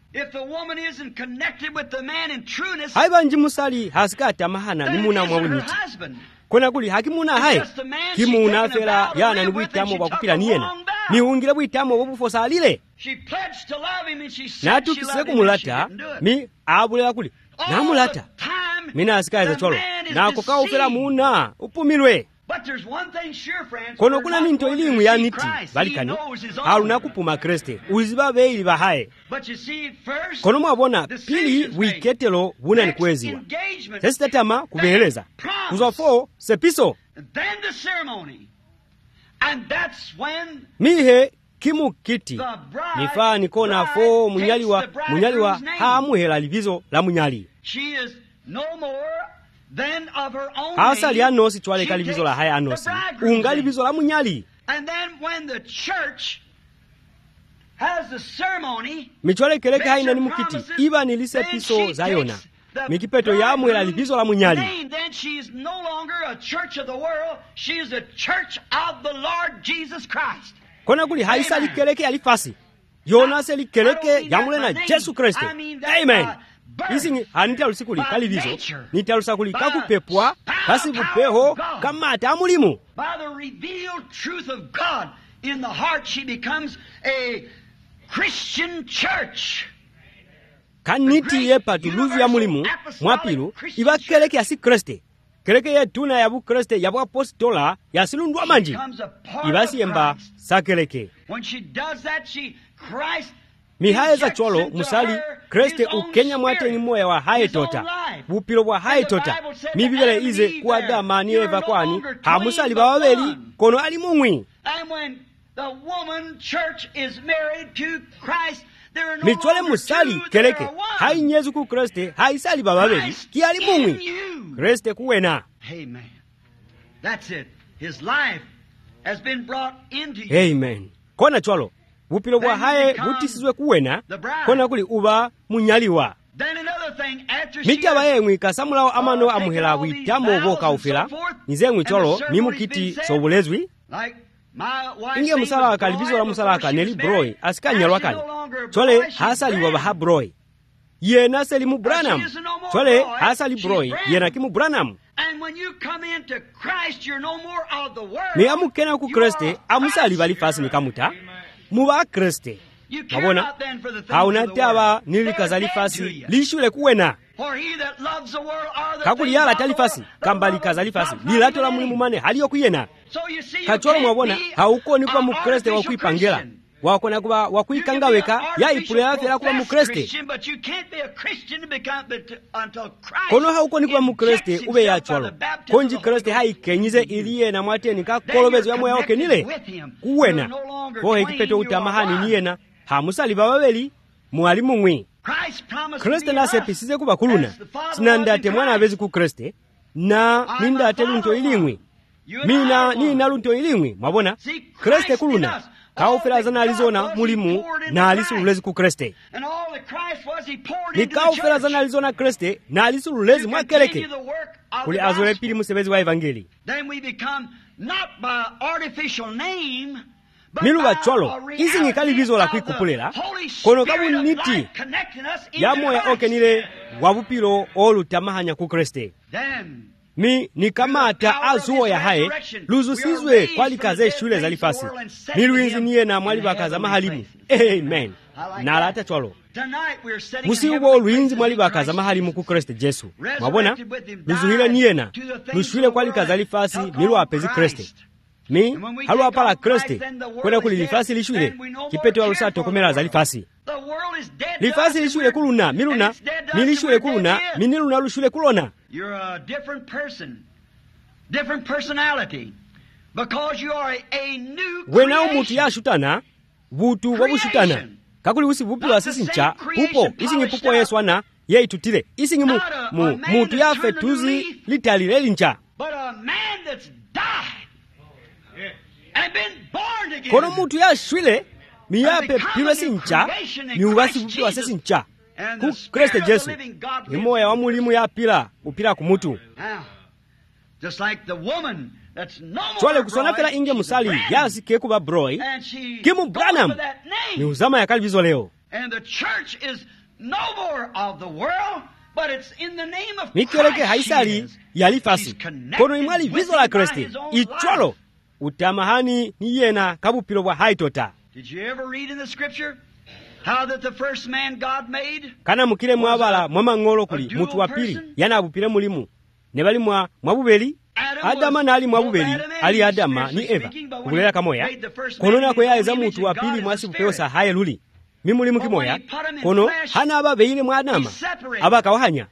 haiba njimusali hasikata mahana nimuna mwawuniti kona kuli hakimuna hai kimuna fela yana nibwitamo bakupila niyena niungile bwitamo bobufosa alile natu kisile kumulata mi abulela kuli namulata mina asikaza cholo nako kaufera muna upumilwe. Kono kuna minto ilimu ya niti balikani aluna kupuma Kriste uziba beili bahaye. Kono mwabona pili wiketelo buna nikweziwa sesitatama kubeheleza kuzofo sepiso mihe kimu kiti nifaa nikona fo munyaliwa hamuhela livizo la munyali hasa lianosi chwale kalivizo la haya anosi unga livizo la munyali. Michwale keleke haina ni mukiti iba nilise piso zayona mikipeto ya muhela livizo la munyali. Kona kuli haisa likeleke alifasi yona se likeleke yamule na Jesu Kristo. Amen. Isingi hanita lusikuli kalivizo nita lusakuli kakupepwa kasi bupeho kamata amulimu. By the revealed truth of God in the heart she becomes a Christian church. Kaniti yepa tuluzu ya mulimu mwapilu iba keleke yasi Kriste keleke yetuna yabu Kriste yabu apostola yasilundwa manji ibasi yemba sakeleke. Mihaeza cholo musali Kriste ukenya mwate ni moya wa hae tota bupilo wa hae tota mibibele ize kuadama ni eva kwani hamusali bawabeli kono ali mumwi. Michwale musali keleke hai nyezu ku Kriste hai sali bababeli ki ali mumwi Kriste kuwena. Amen. That's it. His life has been brought into you. Amen. Kona chwalo bupilo bwa hae butisizwe kuwena kona kuli uba munyaliwa. Mitaba yemwe kasamulawo amano amuhela witamo boka ufila nizemwe cholo mimukiti sobulezwi inge musala kalibizo la musala kaneli broi asikanyalwa kali chole hasali wa ha broi yena selimu Branham chole hasali broi yena kimu Branham. Ni amukena ku Kriste amusali bali fasi nikamuta muba Kriste mabona haunataba nilikazali fasi lishule kuwena kakuli yala talifasi kambali kazali fasi lilatola mulimu mane haliyo kuyena kacholo mwabona haukoni kwa mukreste wakuipangela wakona kuba wakuikangaweka ya ipule yafela kuba mukreste kono haukoni kuba mukreste ube ya cholo konji kreste haikenyize iliye na mwateni kakolobezo ya moya oke nile kuwena kohe kipeto utamahani niyena hamusali bababeli mwalimu mwi. Kriste nasepisize kuba kuluna sinandate mwana abezi ku Kriste na nindate lunto ilimwi mina nina lunto ilimwi mwabona Kriste kuluna kaufela zana alizona mulimu na alisululezi ku Kriste ni kaufela zana alizona Kriste na alisululezi mwakeleke kuli azole pili musebezi wa evangeli. Miluba cholo isi ngikali vizo la kuikupulela kono kabu niti ya moya oke nile wabupilo olu tamahanya ku Kriste mi nikamata azuo ya hae luzu sizwe kwali kaze shule za lifasi niluinzi niye na mwali bakaza mahalimu. Amen. Na alata cholo musi ugo luinzi mwali bakaza mahalimu ku Kriste Jesu mwabona luzu hile niye na lushule kwali kaza lifasi milu apezi Kriste mi halu apala Kriste kwena kuli lifasi lishule kipeto wa lusa tokomera za lifasi lifasi lishule kuluna miluna milishule kuluna miniluna lushule kulona. You're a different person, different personality, because you are a new creation. Wena umutu ya shutana butu wabu shutana kakuli usi bupi wa sisi ncha pupo isi ngi pupo yesu wana ye itutile isi ngi mutu ya fetuzi litali leli ncha but a man that's died and been born again. Kono mutu ya shwile miyape piwe si ncha ni uwasi bupi wa sisi ncha ku Kriste Jesu ni moya wa mulimu ya pila upila kumutu. Just like the woman that's no more chwale kusonafela inge musali ya sike kuba broi kimu Branham ni uzama ya kalivizo leo. And the church is no more of the world, but it's in the name of Christ. Mikeleke haisali yalifasi kono imwali vizo la Kriste ichwalo utamahani ni yena kabupilo wa haitota. Did you ever read in the scripture how that the first man God made? Kana mukile mwabala mwama ngolo kuli mutu wa pili yana abupile mulimu ne bali mwabubeli. Adama nali mwabubeli ali Adama ni Eva kulera kamoya kono nakweyayeza mutu wa pili mwasi kupeosa haye luli mimulimu kimoya kono hana ababeile mwa Adama abakawahanya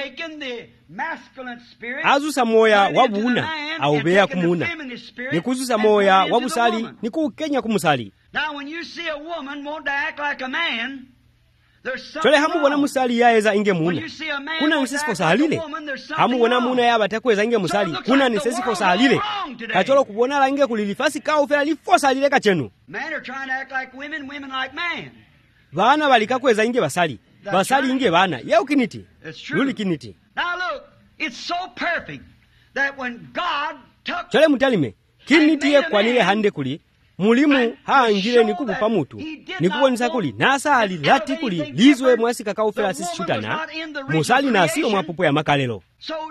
azusa moya wabuna aubeya kumuna nikuzusa moya wabusali nikuukenya kumusali. Chole hamubona musali yaeza inge muna kuna nisesifo sahalile hamubona muna yaba takweza inge musali kuna nisesifo sahalile kacholo kubona la inge kulilifasi kaufela lifosa halile kachenu. Bana balika kweza inge basali basali inge bana yau kiniti luli kiniti. Chole mutalime kiniti ye kwanile hande kuli mulimu haangile nikubupa mutu nikubonisa kuli nasali lati kuli lizwe mwasi kakaufela sisi shutana musali na siyo mwapupo ya makalelo.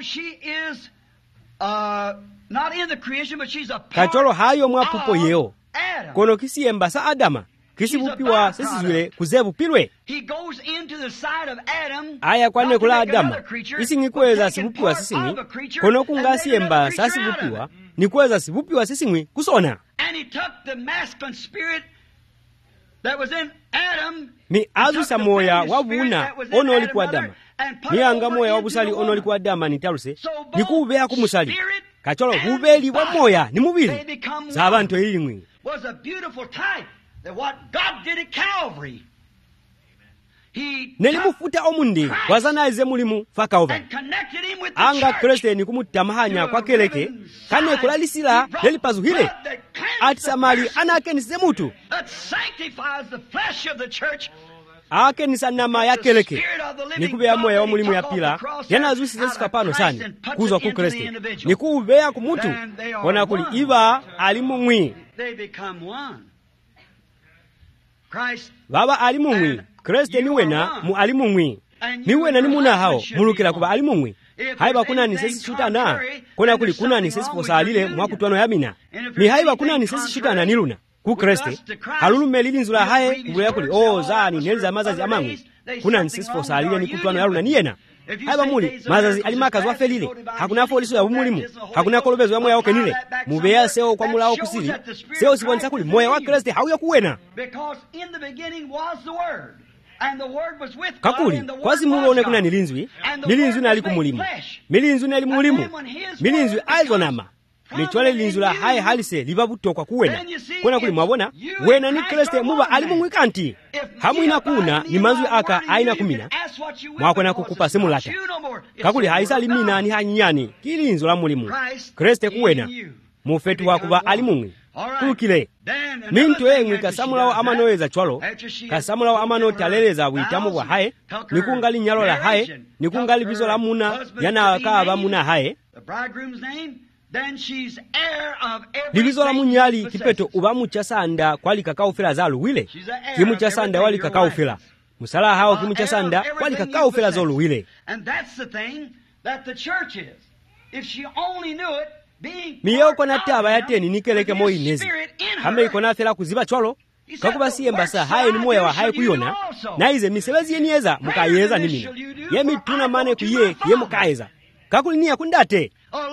Kacholo hayo mwapupo yeo kono kisi embasa Adama kisi bupiwa sisi zule kuzebu pilwe aya kwane kula Adama isi ngikweza sibupiwa sisi ngwi kono kungasi embasa sibupiwa nikweza sibupiwa sisi ngwi kusona. Mi azusa moya wabuna ono olikuwa Adama mi anga moya wabusali ono olikuwa Adama nitaluse nikuubeya kumusali kacholo hubeli wa moya ni mubili za abantu elimwi nelimufuta omundi wazanaize mulimu fakaova anga Kristo nikumutamahanya kwa keleke kane kulalisila nelipazuhile ati samali anakenise mutu akenisa nama ya keleke nikubeya moya wa mulimu ya pila yanazusi zesikapano sani kuzwa ku Kristo nikubeya kumutu kona kuli iba alimumwi baba alimumwi Kristo niwena mu alimumwi niwena ni muna hao mulukila kuba alimumwi haiba kuna nisesi shutana kona kuli kuna nisesi fosalile mwakutwano yamina ni haiba kuna nisesi shutana niluna ku Kristo halulume lilinzula haye kubuya kuli zani neliza mazazi amangu kuna nisesi fosalile nikutwano yaluna niyena haiba muli mazazi alimakazi wafelile hakuna foliso ya umulimu hakuna kolobezo ya moya okenile mubeya seo kwa mulao kusili seo sibonisa kuli moya wa Kristo hauya kuwena kakuli kwazi mulone kuna nilinzwi milinzwi nali kumulimu milinzwi nali mulimu milinzwi aizonama nichwale linzula haye halise libabuto kwa kuwena kona kuli mwabona wena ni Kristo muba alimumwi kanti hamwina kuna ni manzwi aka aina kumina mwakona kukupa simulata kakuli haisa limina ni hanyinyani kilinzula mulimu Kristo kuwena mufetu wakuba alimumwi kulukile mintu engwi kasamulawo amanoeza chwalo kasamulawo amano taleleza bwitamo bwa haye nikungali nyalo la haye nikungali bizo la muna yana akaba muna haye libizo la munyali kipeto ubamu chasanda kwali kakaufela za luwile kimu chasanda wali kakaufela musala hao kimu chasanda kwali kakaufela za luwile. Miyoko na taba ya teni nikeleke moi nezi hame ikona fela kuziba chwalo kakuba siye mbasa haye ni moya wa haye kuyona na ize misebezi yenieza mukayeza nimina yemi tuna mane kuye ye mukayeza kakuli niya kundate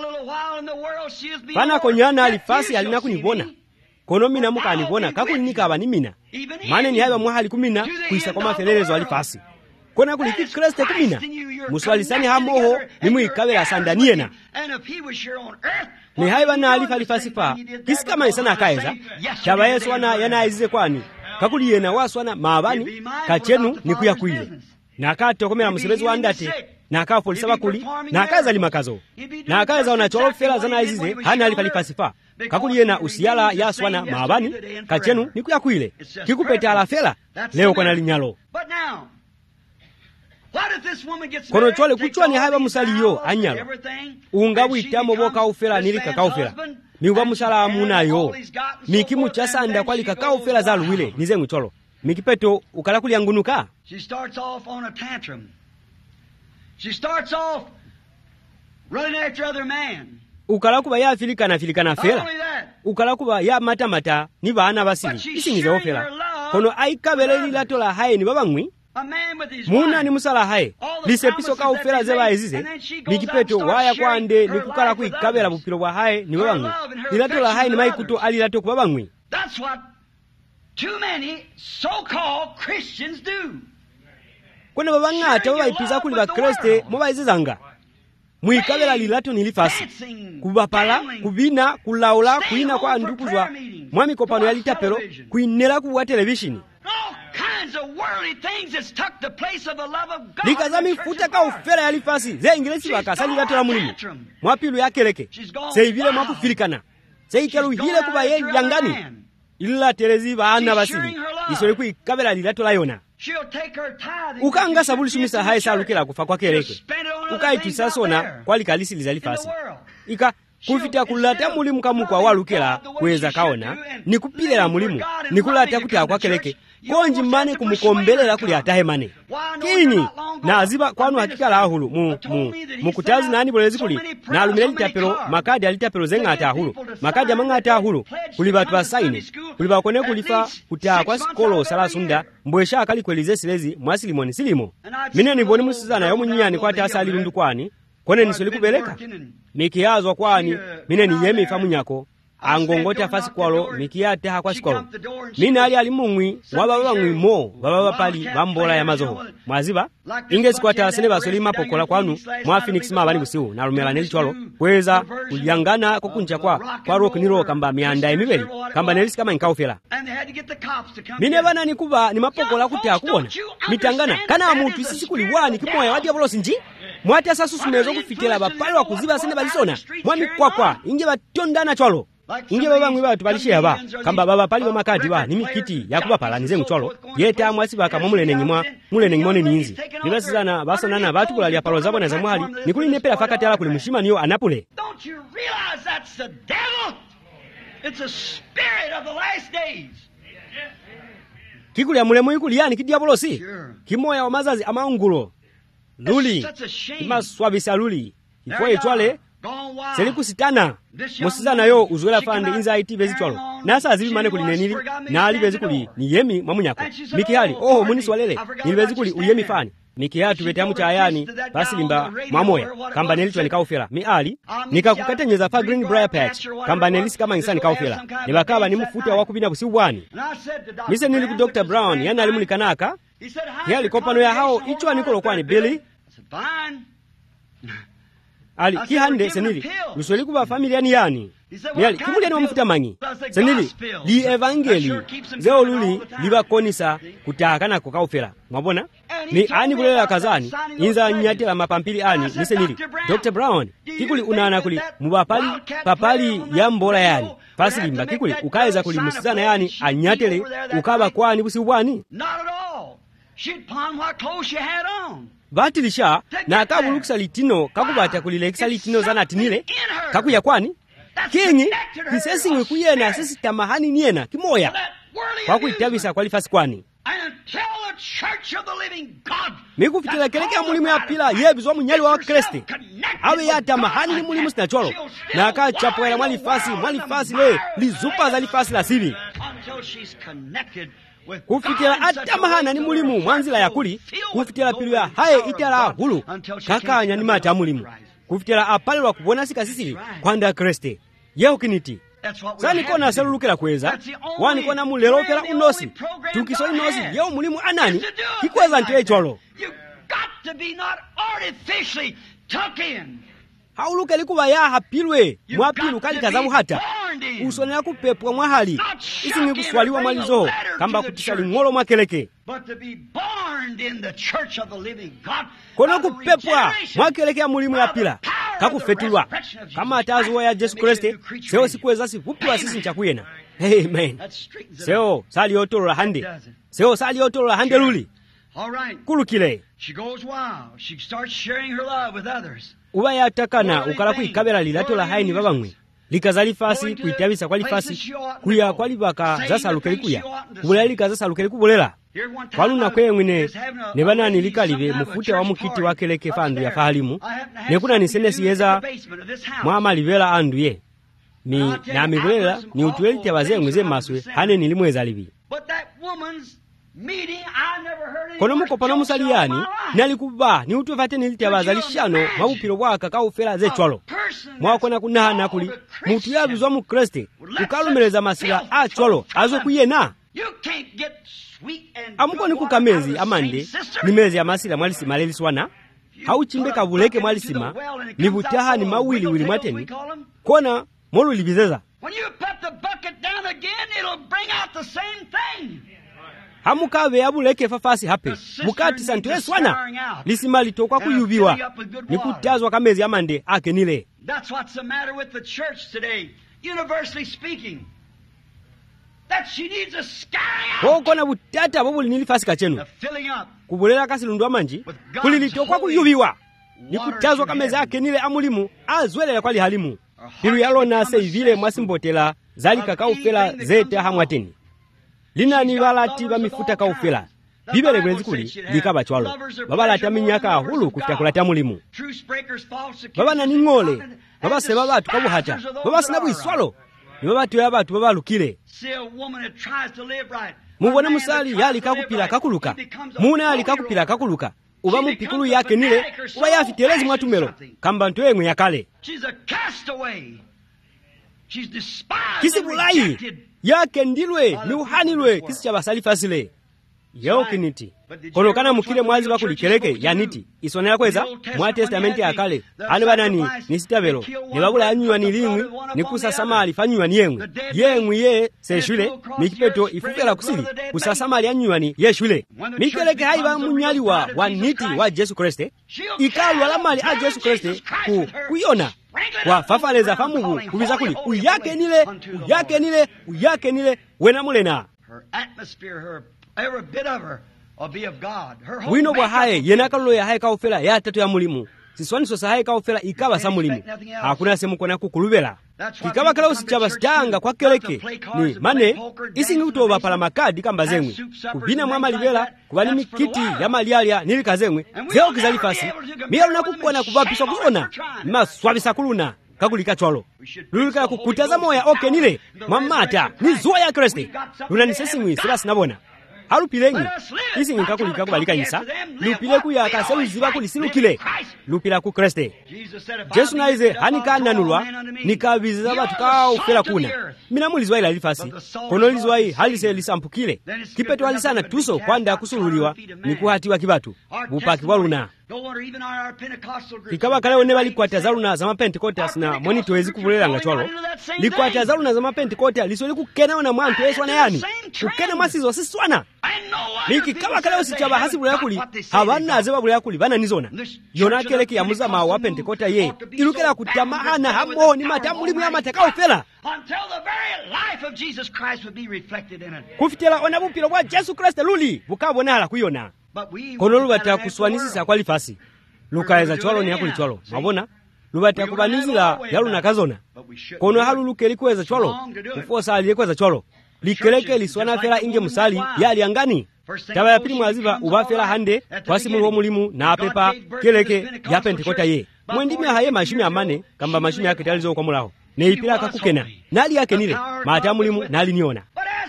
pana konyana alifasi alina kunibona kono mina muka anibona kakuli nika aba nimina mane ni haiba muhali kumina kuisa kwa mafelelezo alifasi kona kuli Kristo kumina muswalisani hamoho nimu ikawela sandaniena ni haiba na alifasifa kisi kama isana akaeza chaba yesu wana yana aizize kwani kakuli yena waswana maabani kachenu ni kuyakuile na akatokomera musebezi wa ndate na akafolisa bakuli na akaza limakazo na akaza onacholo fela zana aizize hana alifasifa kakuli yena usiyala yaswana maabani kachenu ni kuyakuile kikupeta ala fela leo kwa nalinyalo kono chwale kuchwa ni haiba musali yo anyalo ungabu itamo boka ufela nili kakaufela miuba musala amuna yo mikimu chasanda kwali kakaufela za luwile nize mcholo mikipeto ukala kuli angunuka. She starts off on a tantrum. She starts off running after other man. Ukala kuba ya filikana fela ukala kuba ya mata ni baana basili isingize ofela kono aikabele lilatola haye ni babangwi muna ni musala haye lisepiso ka ufera zeba ezize nikipeto waya kwande nikukala kuikabela bupilo bwa haye niwe bamwe lilato la haye ni maikuto alilato kuba bamwe. That's what too many so-called Christians do. Kwene babangata babaipiza kuli bakreste mubaizizanga mwikabela lilato nilifasi kubapala kubina kulaula kuina kwa ndukuzwa mwami kopano ya litapelo kuinela kuwa televishini likazami futa ka ufera ya lifasi ze ingilesi bakasa lilato la mulimu mwapilu ya keleke seivile mwakufilikana seikelu hile kuba ye yangani illa telezi baana basili isole kuikabela lilato la yona ukanga sabuli shumisa haye salukela kufa kwa keleke ukaitisa sona kwali kalisi lizalifasi ika kufita kulata mulimu kamukwa walukela kweza kaona nikupilela mulimu nikulata kutia kwa keleke konji mane kumukombelela kuli atahemane kini na aziba kwanu hakika la ahulu mukutazi nani bolezi kuli na alumile litapelo makadi alitapelo zenga atahulu makadi amanga atahulu kuli batu basaine kuli bakone kulifa kutia kwa skolo sala sunda mbwesha akali kwelize silezi mwasilimoni silimo mine niboni musizana yomunyani kwa tasa alilundu kwani kone nisoli kubeleka mikiyazwa kwani mine ni yemi famunyako angongote afasi kwalo mikiyate hakwa sikolo mine ali mumwi wababa mwimo wababa pali bambola ya mazoho mwaziba ingesi kwa tasene basoli mapokola kwanu mwa Phoenix mabani busiu na rumela nelichwalo kweza kuliangana kokunja kwa rock niro kamba mianda emibeli kamba nelisi kama nkaufela mine bana nikuba ni mapokola kutia kuona mitangana kana mutu sisi kuliwani kimoya wadi abolo sinji mwati asasu sumezo kufitela bapalo wakuziba sene balisona mwami kwa inge batondana chwalo inge baba mwiba batubalishe yaba kamba baba pali makati ba ni mikiti yakuba pala nize mchwalo yeta mwasi baka mulene ngimone ninzi nibasizana basonana batu kulalia palo zabo na zamwali nikuli nepela fakati ala kuli mushima niyo anapule. Don't you realize that's the devil? It's a spirit of the last days. Kikuli ya mulemo yikuli yani kidiabolosi kimoya wa mazazi amaungulo luli imaswabisa luli ifo etwale seliku sitana musizana yo uzuela fande inza iti bezi twalo nasa azibi mane kuli nenili na ali bezi kuli ni yemi mamunyako mikihali muni swalele ni bezi kuli uyemi fani mikihatu betamu cha ayani basi limba mamoya kamba nelichwa nikaufela mi ali nikakukatenyeza fa Green Briar Patch kamba nelisi kama insani kaufela nibakaba ni mfuta wakubina busiubwani mise nili ku Dr. Brown yana alimulikanaka yali kopano ya hao ichwa nikolo kwani Billy ali kihande senili usweli kuba familia ni yani yali kimulia ni wamufuta mangi senili li evangeli zeo luli liba konisa kutakana kukaufela mwabona ni ani kulela kazani inza nyatela mapampili ani ni senili Dr. Brown kikuli unana kuli mubapali papali ya mbola yani pasi limba kikuli ukaeza kuli musizana yani anyatele ukaba kwani busi ubwani she'd pawn what clothes she had on. Batilisha na akabulukisa litino kakubata kulilekisa litino zanatinile kakuya kwani kinyi kisesi ngwikuyena sisi tamahani niena kimoya kwakuitabisa kwalifasi kwani mikufitila keleke mulimu ya pila yebizwa munyali wa Kristi awe ya tamahani ni mulimu sinacholo na akachapwela mwalifasi le lizupa za lifasi la sili kufitila atamahana ni mulimu mwanzila ya kuli kufitila pilu ya haye itala hulu kakanya ni mata mulimu kufitila apalelwa kubona sika sisili kwanda Kristi yeo kiniti sani kona selulukela kweza wani kona mulelo pela unosi tukiso inosi yeo mulimu anani kikweza ntiwe cholo hauluke likuwa ya hapilwe mwapilu kali kazamu hata usonea kupepwa mwahali isi nikuswaliwa mwalizo kamba kutisali ngolo mwakeleke kono kupepwa mwakeleke ya mulimu ya pila kakufetulwa kama atazuwa ya Jesu Kristi seo sikuweza sifupiwa sisi nchakuyena amen seo sali otolo la hande luli kulukile uba yatakana ukala kuikabela lilato la haini babamwe likazali fasi kuitabisa kwali fasi kuya kwali baka zasalukeli kuya kubulali kazasalukeli kubulela kwaluna kwengwine nebanani likalibe mufute wa mukiti wa keleke fandu ya fahalimu nekuna nisenesi yeza mwama libela andu ye na mibulela ni utuelite wazengwe ze maswe hane nilimweza libi kono mukopano musaliyani nali kuba ni utuvate nilityabaza lishano mabupiro bwaka kaufera zechwalo mwakona kunahana kuli mutu yabizwa mu Kristo kukalumeleza masila achwalo azo kuyena amukoni kukamezi amande ni mezi ya masila mwalisima leliswana hauchimbeka buleke mwalisima ni butaha ni mawili wili mwateni kona molu libizeza hamukave yabuleke fafasi hape mukati santu eswana lisima litokwa kuyubiwa ni kutazwa kamezi amande ake nile. That's what's the matter with the church today, universally speaking. That she needs a sky out. Kona butata bobuli nilifasi kachenu kubulela kasilundwa manji kulilitokwa kuyubiwa ni kutazwa kamezi ake nile amulimu azwelele kwali halimu hiru yalona seivile mwasimbotela zali kakaufela zete hamwateni lina ni balati bamifuta kaufela bibele bwenzi kuli likaba chwalo babalati minyaka ahulu kutakulata mulimu baba na ningole baba seba batu kabuhata baba sinabu iswalo ni babatu ya batu babalukile mubona musali yali kakupila kakuluka muna yali kakupila kakuluka uba mupikulu yake nile uba yafitelezi mwatumelo kamba ntuwe mwe yakale kisibulayi yake ndilwe ni uhanilwe kisi cha basali fasile yao kiniti kono kana mukile mwazi bakulikeleke ya niti isonera kweza mwa testamenti ya kale ane banani ni sitabelo ni babula anywa ni limwi ni kusasama alifanywa ni yengwi ye seshule mikipeto ifufela kusili kusasama alifanywa ni yeshule mikeleke haiba munyali wa niti wa Yesu Kristo ikalu alamali a Yesu Kristo kuyona wa fafaleza famugu kubiza kuli uyake nile wena mulena every bit of her will be of God. Her wino bwa haye yenakalo ya haye kaufela ya tatu ya mulimu siswani sosa haye kaufela ikaba sa mulimu hakuna semu kona kukulubela kikaba kala usichaba stanga kwa keleke ni mane isi ngutoba pala makadi kamba zengwe kubina mwa malibela kubani mikiti ya malialia nilikazengwe zeo kizalifasi miya unakukwana kubapiswa kuona maswabisa kuluna kakulika chwalo lulika kukutaza moya oke nile mamata ni zuwa ya Kristo luna nisesimwi sila sinabona halupilengi isi nkakulika kubalika nisa lupile kuya kaseluziba kulisilukile lupila ku Kristo Yesu naize hanika nanulwa nikabiza batu kaufela kuna mina mulizwa ila lifasi kono lizwa halise lisampukile kipeto alisana tuso kwanda kusululiwa nikuhatiwa kibatu bupaki waluna kikaba kale one balikwata zaluna za Pentecost na monito ezikubulela ngachwalo likwata zaluna za Pentecost lisoli kukena na mwantu eswana yani kukena masizo siswana Miki kaba kale osichaba hasibula yakuli habana azeba yakuli bana nizona yona keleke ya muzama wa Pentecost ye ilukela kutamana hambo ni matamulimu ya mataka ofela until the very life of Jesus Christ would be reflected in it kufitela onabupiro bwa Yesu Kristo luli bukabona hala kuyona kono lubata kuswanisisa kwa lifasi lukaeza chwalo ni yakuli chwalo mabona lubata kubanizila yaluna kazona kono haluluke likweza chwalo kufosa aliyekweza chwalo likeleke liswana fela inge musali yali angani taba ya pili mwaziva ubafela hande kwa simu wa mulimu na apepa keleke ya Pentecost ye mwendime haye mashimi amane kamba mashimi yake talizo kwa mulaho ne ipila kakukena nali yake nile mata mulimu nali niona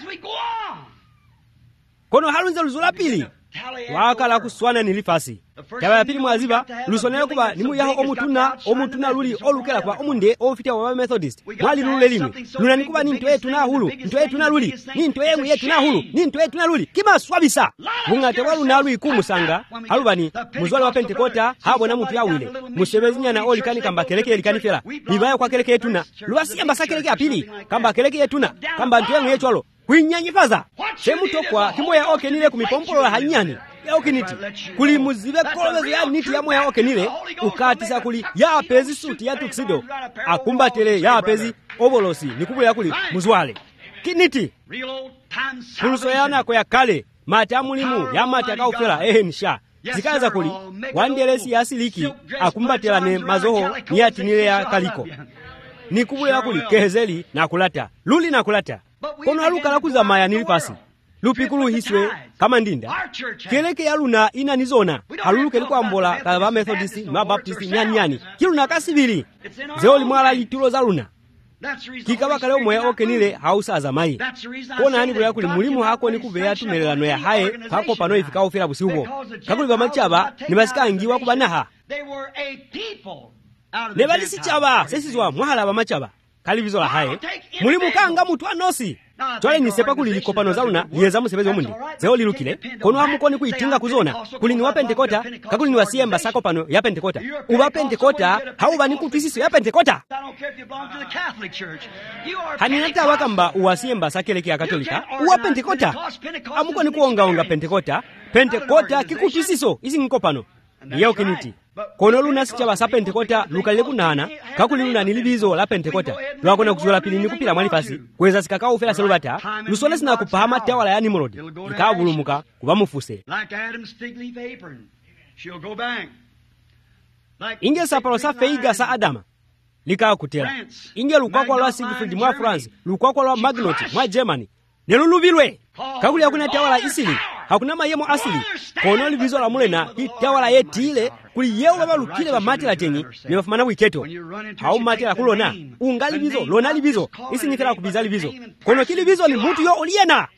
kono halunza luzula pili wakala kuswana nilifasi taba ya pili mwaziva lusonera kuba nimu yaho omutuna luli olukela kwa omunde ofitia wa Methodist mwali lule limwe luna nikuba ninto yetu na hulu ninto yetu na luli ninto yetu na hulu ninto yetu na luli kima swabisa bungate walu na luli kumusanga halubani muzwali wa Pentecost habo na mutu yawile mushebezinya na oli kani kamba keleke elikani fela bibaya kwa keleke yetuna luwasi yamba keleke apili kamba keleke yetuna kamba nto yengu yechwalo kuinyanyifaza shemutokwa kimoya oke nile kumipompolo la hanyani ya oke niti kuli muzive kolovezo ya niti ya moya oke nile ukatisa kuli ya apezi suti ya tuksido akumbatele ya apezi ovolosi nikubu ya kuli muzwale kiniti kuluso yana kwa ya kale mata mulimu ya mata kaufela nisha zikaza kuli wandelesi ya siliki akumbatela ne mazoho ni ya tinile ya kaliko nikubu ya kuli kehezeli na kulata luli na kulata kono aluka la kuzamaya nilipasi lupikulu hiswe kama ndinda keleke ya luna ina nizona haluluke liko ambola kaba Methodist ma Baptist nyani kiluna kasivili zeoli mwala litulo za luna kikaba kale omwe okenile hausaza mayi kona ani bula kuli mulimu hako ni kubeya tumelelano ya haye hako pano ifika ofera busiubo kakuli bamachaba ni basikangiwa kubanaha ne balisi chaba sesizwa mwahala bamachaba kali vizo la haye mulimu kanga mutu anosi twale ni sepa kuli likopano zauna yeza musebezi omundi zeo lilukile kono amukoni kuitinga kuzona kuli ni wa Pentekota kakuli ni wasiemba sako pano ya Pentekota uba Pentekota hauba ni kutwisiso ya Pentekota haninata wakamba uwasiemba sakeleke ya Katolika uwa Pentekota amukoni kuonga Pentekota kikutwisiso isi nkopano niyo kiniti kono luna sichaba sa Pentekota lukalile kunana kakuli luna nilibizo la Pentekota lwakona kuzola pili ni kupila mwalipasi kweza sikakao ufela selubata lusole sina kupahama tewala ya Nimrodi ikawulumuka kuba mufuse inge sapalo sa feiga sa Adama likawa kutela inge lukwakwa lwa Siegfried mwa France lukwakwa lwa Magnot mwa Germany nelulubilwe kakuli hakuna tewala isili hakuna mayemo asili kono libizo la mulena itawala yetile kuli yewo babalukile bamatela tenyi ne bafumana wiketo hau matela kulona ungali bizo lona libizo isi nikala kubiza libizo kono kili bizo ni mutu yo oliena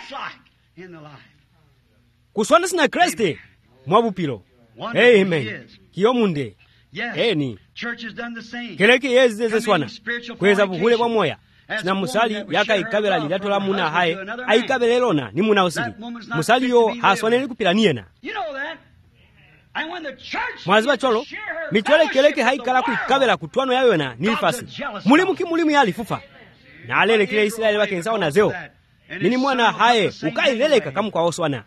kuswana sina Kriste mwabupilo amen kiyo munde eni keleke yezeze swana kweza buhule kwa moya sina musali yaka ikabela lilatola muna haye aikabelelona ni muna osili musali yo haswaneli kupila niena mwaziba cholo mitwele keleke haikala kuikabela kutwano yayona nilifasi mulimu yalifufa na alele kile Israeli wakensao na zeo nini mwana haye ukaileleka kamu kwa oswana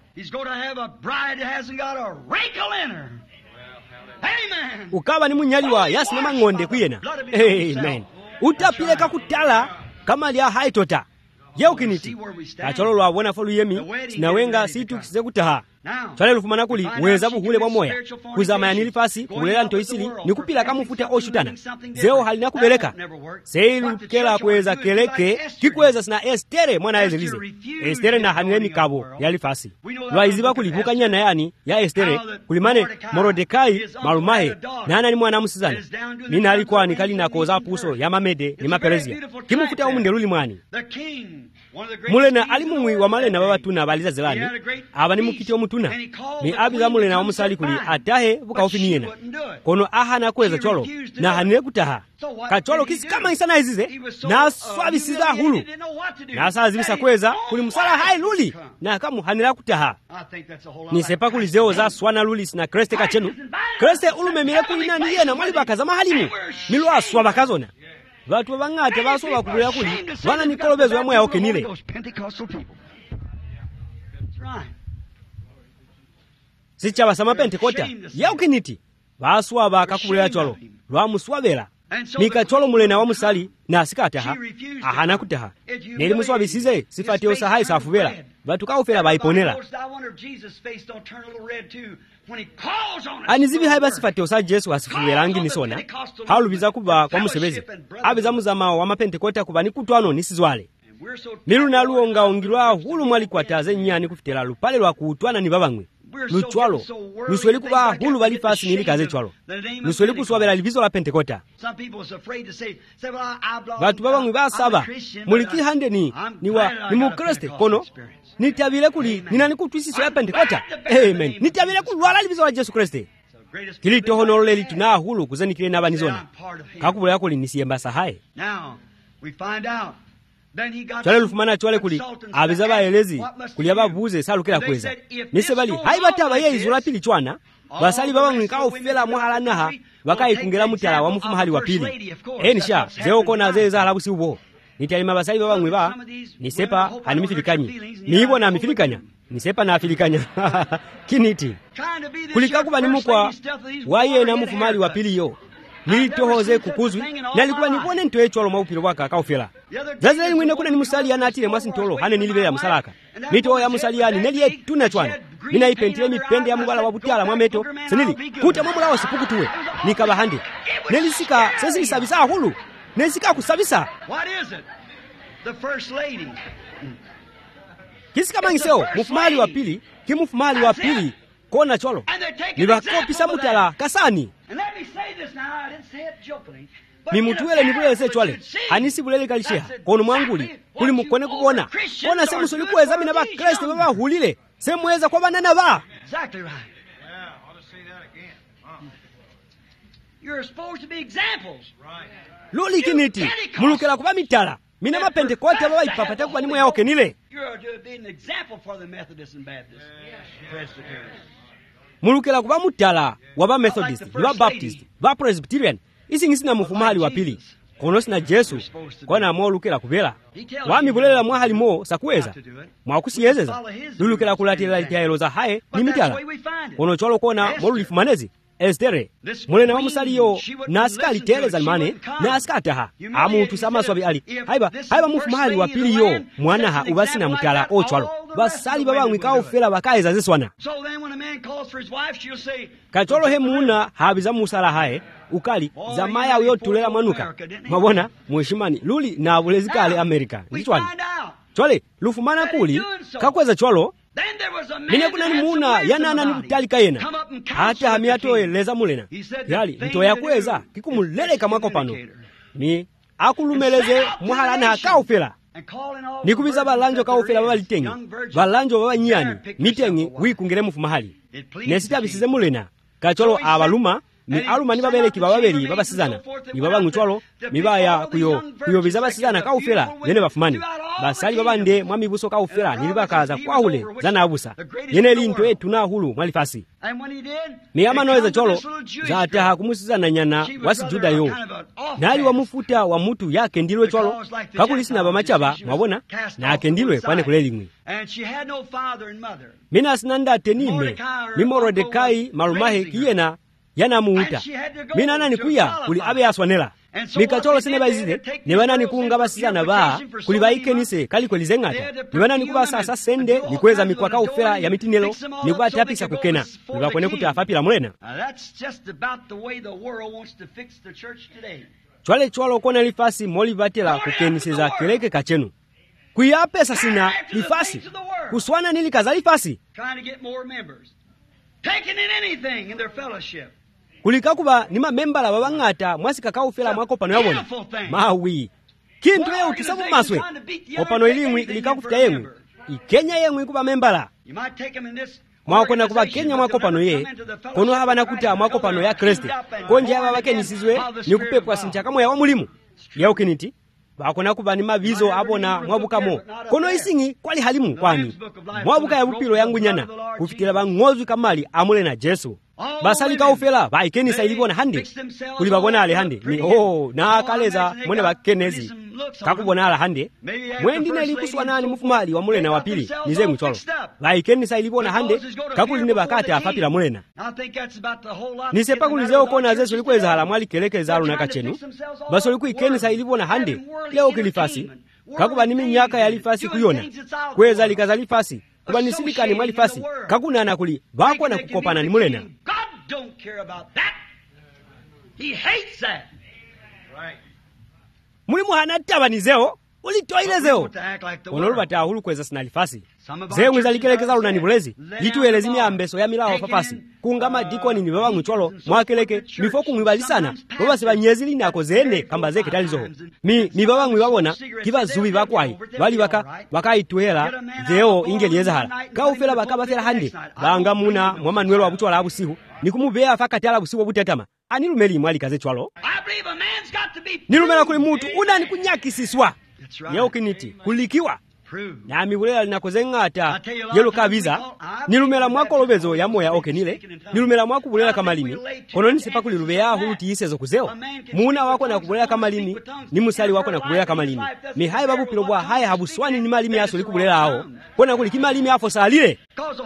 ukaba ni munyaliwa yasinema ng'onde kuyena amen utapileka kutala kama lya haitota yeukiniti kacholo lwabona folu yemi sinawenga situ kisize kutaha twale lufumana kuli weza buhule bwa moya kuzama ya nilifasi kulela ntoisili nikupila kamufuta oshutana zeo halina kubeleka seilu kela kweza keleke kikweza sina Estere mwana ezelize Estere na hanileni kabo yalifasi lwaiziba kulibuka nyana yani ya Estere kulimane Morodekai malumahe nana ni mwana musizani nina alikuwa nikali na koza puso ya mamede ni maperezia kimufuta umunde luli mwani mulena alimumwi wa malena babatuna baliza zelani aba ni mukiti omutuna ni abiza mulena omusali kuli atahe buka ofiniena kono ahana kweza cholo na hanile kutaha kacholo kisi kama isana izize na swabisiza hulu na saa zibisa kweza kuli musala hai luli na kamu hanila kutaha ni sepa kuli zeo za swana luli sina Kriste kachenu Kriste ulume mile kulina niye na mwali bakaza mahalimu milu aswa bakazona watu wabangate basoba kubulira kuli bana nikolobezo ya moya okenile sichaba sama Pentekota ya okeniti baswa bakakubulira cholo lwamuswabela nikacholo mulena wa musali na asikataha ahana kutaha neli muswabisize sifati osahai safubela batu kaufela baiponela anizibi haiba sifati osa Jesu asifuwelangi nisona haulubiza kuba kwa musebezi abiza muzama wa mapentekota kuba nikutwano nisizwale milu na luonga ongilwa hulu mwali kwa taze nyani kufitela lupale lwa kuutwana ni babangwe luchwalo lusweli kuba hulu balifasi nili kaze chwalo lusweli kuswabela livizo la Pentekota batu babangwe basaba muliki hande ni mukriste kono nitabile kuli nina nikutwisiso ya Pentekota amen nitabile kulwala livizo la Yesu Kriste kilito honolo leli tuna hulu kuzanikile naba nizona kakubula yako linisiemba sahaye twale lufumana chwale kuli abizaba elezi kuli ababuze salukira kweza nisebali haibataba ye izula pili chwana basali baba mwikao fela mwahala naha bakayikungela mutala wa mufu mahali wa pili enisha zeo kona zeza halabusi ubo nitalima basali baba mwiba nisepa hanimifilikanye niibo na mifilikanya nisepa na afilikanya kiniti kulikakuba nimukwa waye na mufu mahali wa pili yo nitohoze kukuzwi nalikuba nibone ntoe cholo maupiro waka akaufela zazile mwine kuna ni musali ya natile mwasi ntolo hane nilibela musalaka nito ya musali ya ninelie tuna chwana mina ipentile mipende ya mubala wabutiala mwameto senili kuta mwamula wa sipuku tuwe nikaba handi nelisika sesi isabisa hulu nelisika kusabisa What is it? The first lady. Kisika mangiseo mufumali wa pili kimufumali wa pili kona cholo nibakopisa mutala kasani And let me say this now, I didn't say it jokingly. mimutuwele nibuleze chwale hanisi bulele kalisheha kono mwanguli kuli mukone kubona kona semu solikuweza mina ba Kristo baba hulile semuweza kwa banana ba. Exactly right. Yeah, I ought to say that again. You're supposed to be examples. Right. luli kiniti mulukela kuba mitala mina mapentekote baba ipapata kwa nimwe yao kenile You're to be an example for the Methodists and Baptists. Presbyterians. mulukela kuba mutala waba Methodist waba Baptist waba Presbyterian isi ngisina mufumali wa pili kono sina Jesu kona molukela kubela wami bulela mwahalimo sakuweza mwakusiyezeza lulukela kulatila litaelo za haye ni mitala kono cholo kona molulifumanezi Estere mulena wa musaliyo na asikali tele zalimane na asikataha amuntu samaswabi ali haiba mufumali wa pili yo mwanaha ubasina mutala ochwalo basali baba mwikao fela bakaeza ziswana. So then when a man calls for his wife, she'll say, kacholo he muna habiza musala hae ukali za maya uyo tulela manuka mabona mweshimani luli na bulezikale Amerika we nchwani find out. chwale lufumana kuli kakweza chwalo Then there was a man mine that kuna had ni some muna wisdom yana nani about him. kutali kayena Come up and counsel hata with the hamiato king. eleza mulena He said, yali the thing nto ya to kuweza do kikumuleleka is mwako pano communicator. ni akulumeleze muhalana hakaufela And calling all the nikubiza virgins balanjo that there kaufela baba is, litengi young virgins, balanjo baba there nyani pick mitengi yourself a wife. wikungire mufumahali It pleased nesita the bisize king. mulena kacholo So he said, abaluma ni and he aluma ni sent babeleki out the bababeli chambermaids babasizana and so forth that ni went baba out ngutwalo to mibaya pick all the young kuyobiza virgins basizana that could kaufela beautiful yene women bafumani throughout all basali the babande kingdom. mwamibuso kaufela And nili Robert bakaza says he kwahule was over, which zana abusa the greatest yene in the linto world. etu na hulu mwalifasi And when he did, miyama it noeza come to cholo this little Jewish za girl. ataha kumusizana nyana She was wasi rather juda a yo kind of an off nali cast. wamufuta wa mutu yake ndilwe cholo Because like the kakulisina Gentiles, bamachaba she was mwabona cast na off ake to ndilwe one kwane side. kulelimwi And she had no father and mother. mina sinanda tenime Mordecai, her mimorodekayi uncle, was malumahe raising her. kiyena yanamuuta And she had to go mina nani to kuya qualify. kuli abe aswanela And so mikacholo what they sine did, they bazide had to take ne these banani girls in kunga for basizana ba purification for so kuli many baikenise months. kali kwelizengata They had to ne banani perfume kuba them sasa and sende do all nikweza kinds of mikwaka ufera adoring ya mitinelo fix them all up nikuba so they tapisa could go kukena before the nibakone king. kuti afapila mulena Now that's just about the way the world wants to fix the church today. chwale chwalo kona lifasi moli batela kukeniseza keleke kachenu kuyapesa sina lifasi kuswana nili kaza lifasi Trying to get more members. Taking in anything in their fellowship. kulikakuba ni mamembala babang'ata mwasika kaufela mwako pano yabona mawi kintu yewu tisabu maswe opano ilimwi ilikakufika yemwi ikenya yemwi kuba membala You might take them in this mwakwenda kuba kenya mwako pano ye kono haba nakuta mwako pano ya Kristo konje haba bakenisizwe nikupepwa sinchakamo ya wamulimu yaukiniti bakona kuba ni mabizo abona mwabukamo kono isingi kwali halimu kwani mwabuka ya bupilo yangu nyana kufitila bang'ozwi kamali amule na Jesu basali kaufela baikenisa ilibona hande kuli bagona ale hande ni na kaleza mwene bakenezi kakubona ala hande mwendi nelikuswa nani mufumali wa mulena wa pili nize mcholo baikenisa ilibona hande kakuline bakate afapila mulena nisepa kulizeo kona zesu likweza hala mwali keleke zalu na kachenu baso liku ikenisa ilibona hande leo kilifasi kakuba nimi nyaka ya lifasi kuyona kweza likaza lifasi kuba nisilikani mwali fasi kakunana kuli bakwa na kukopana ni mulena. God don't care about that. He hates that. Right. Mulimu hanataba nizeo ulitoile zeo onolubata hulu kweza sinalifasi zewe zalikelekeza lunani bulezi lituelezimi ambeso ya milao fafasi kungama dikoni ni baba mcholo mwakeleke mifoku mwibalisana baba sibanyezi linako zene kamba zeke talizo mi baba mwibabona kiba zubi bakwai bali bakaituhela zeo ingelieza hala kaufela bakabatela hande banga muna mwamanuelo wa buchwala abusihu nikumubea fakati ala busihu butetama anilumeli mwali kaze chwalo nilumela kuli mutu unani kunyakisiswa yeo kiniti kulikiwa na mibulela linakozeng'ata yelo kabiza nilumela mwako lobezo ya moya okenile nilumela mwako bulela kamalimi kono nisepa kulilubeya huluti isezo kuzewa muna wako na kubulela kamalimi ni musali wako na kubulela kamalimi mihaye babu pilobwa haya habuswani ni malimi yaso likubulela hao kona kuli kimalimi afo salile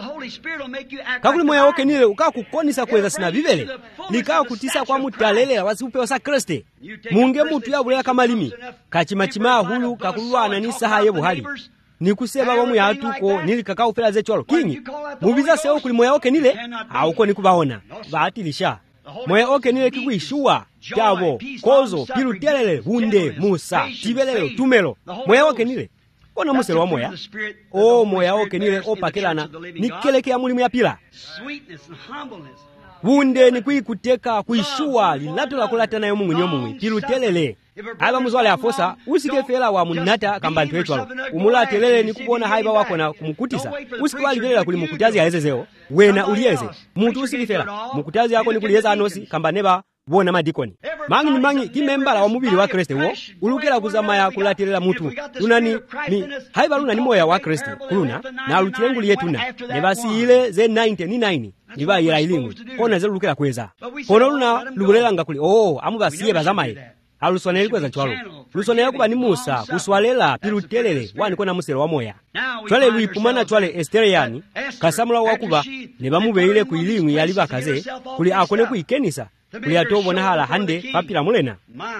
kakuli moya okenile ukakukonisa kweza sina bibele likawa kutisa kwa mutalele wasiupewa sa Kriste munge mutu ya bulela kamalimi kachimachima hulu kakulwa ananisa haye buhali nikuseba bamu ya hatuko nilikaka ufela ze chwalo kingi mubiza seo kuli moya okenile hauko nikubaona baatilisha moya okenile kikuishua jabo kozo pilutelele hunde musa tibelele tumelo moya okenile ona muselo wa moya moya okenile opakelana nikeleke ya mulimu ya pila wundeni kuikuteka kuishuwa lilato la kulatana yomumwe pilutelele haiba muzwale afosa usikefela wa munata kamba nthu echwalo umulatelele ni kubona haiba wakona kumukutisa usikiwalivelela kuli mukutazi aezezeo wena uliyeze mutu usikifela mukutazi yako ni kuliyeza anosi kamba neba bona madikoni mangi kimembala wa mubili wa Kristo wo ulukela kuzamaya kulatelela mutu lunani ni haiba luna ni moya wa Kristo kuluna na alutilengu liyetuna nebasi ile ze 99 niba yira ilingu kona ze lukela kweza kono luna lubulelanga kuli amubasiye bazamaye alusoneli kweza chwalo lusoneli kuba ni Musa kuswalela pilutelele wani kona muselo wa moya chwale luipumana chwale Estereyani kasamula wakuba nebamubeile kuilingu yali bakaze kuli akone kuikenisa kuli atobona hala hande papila mulena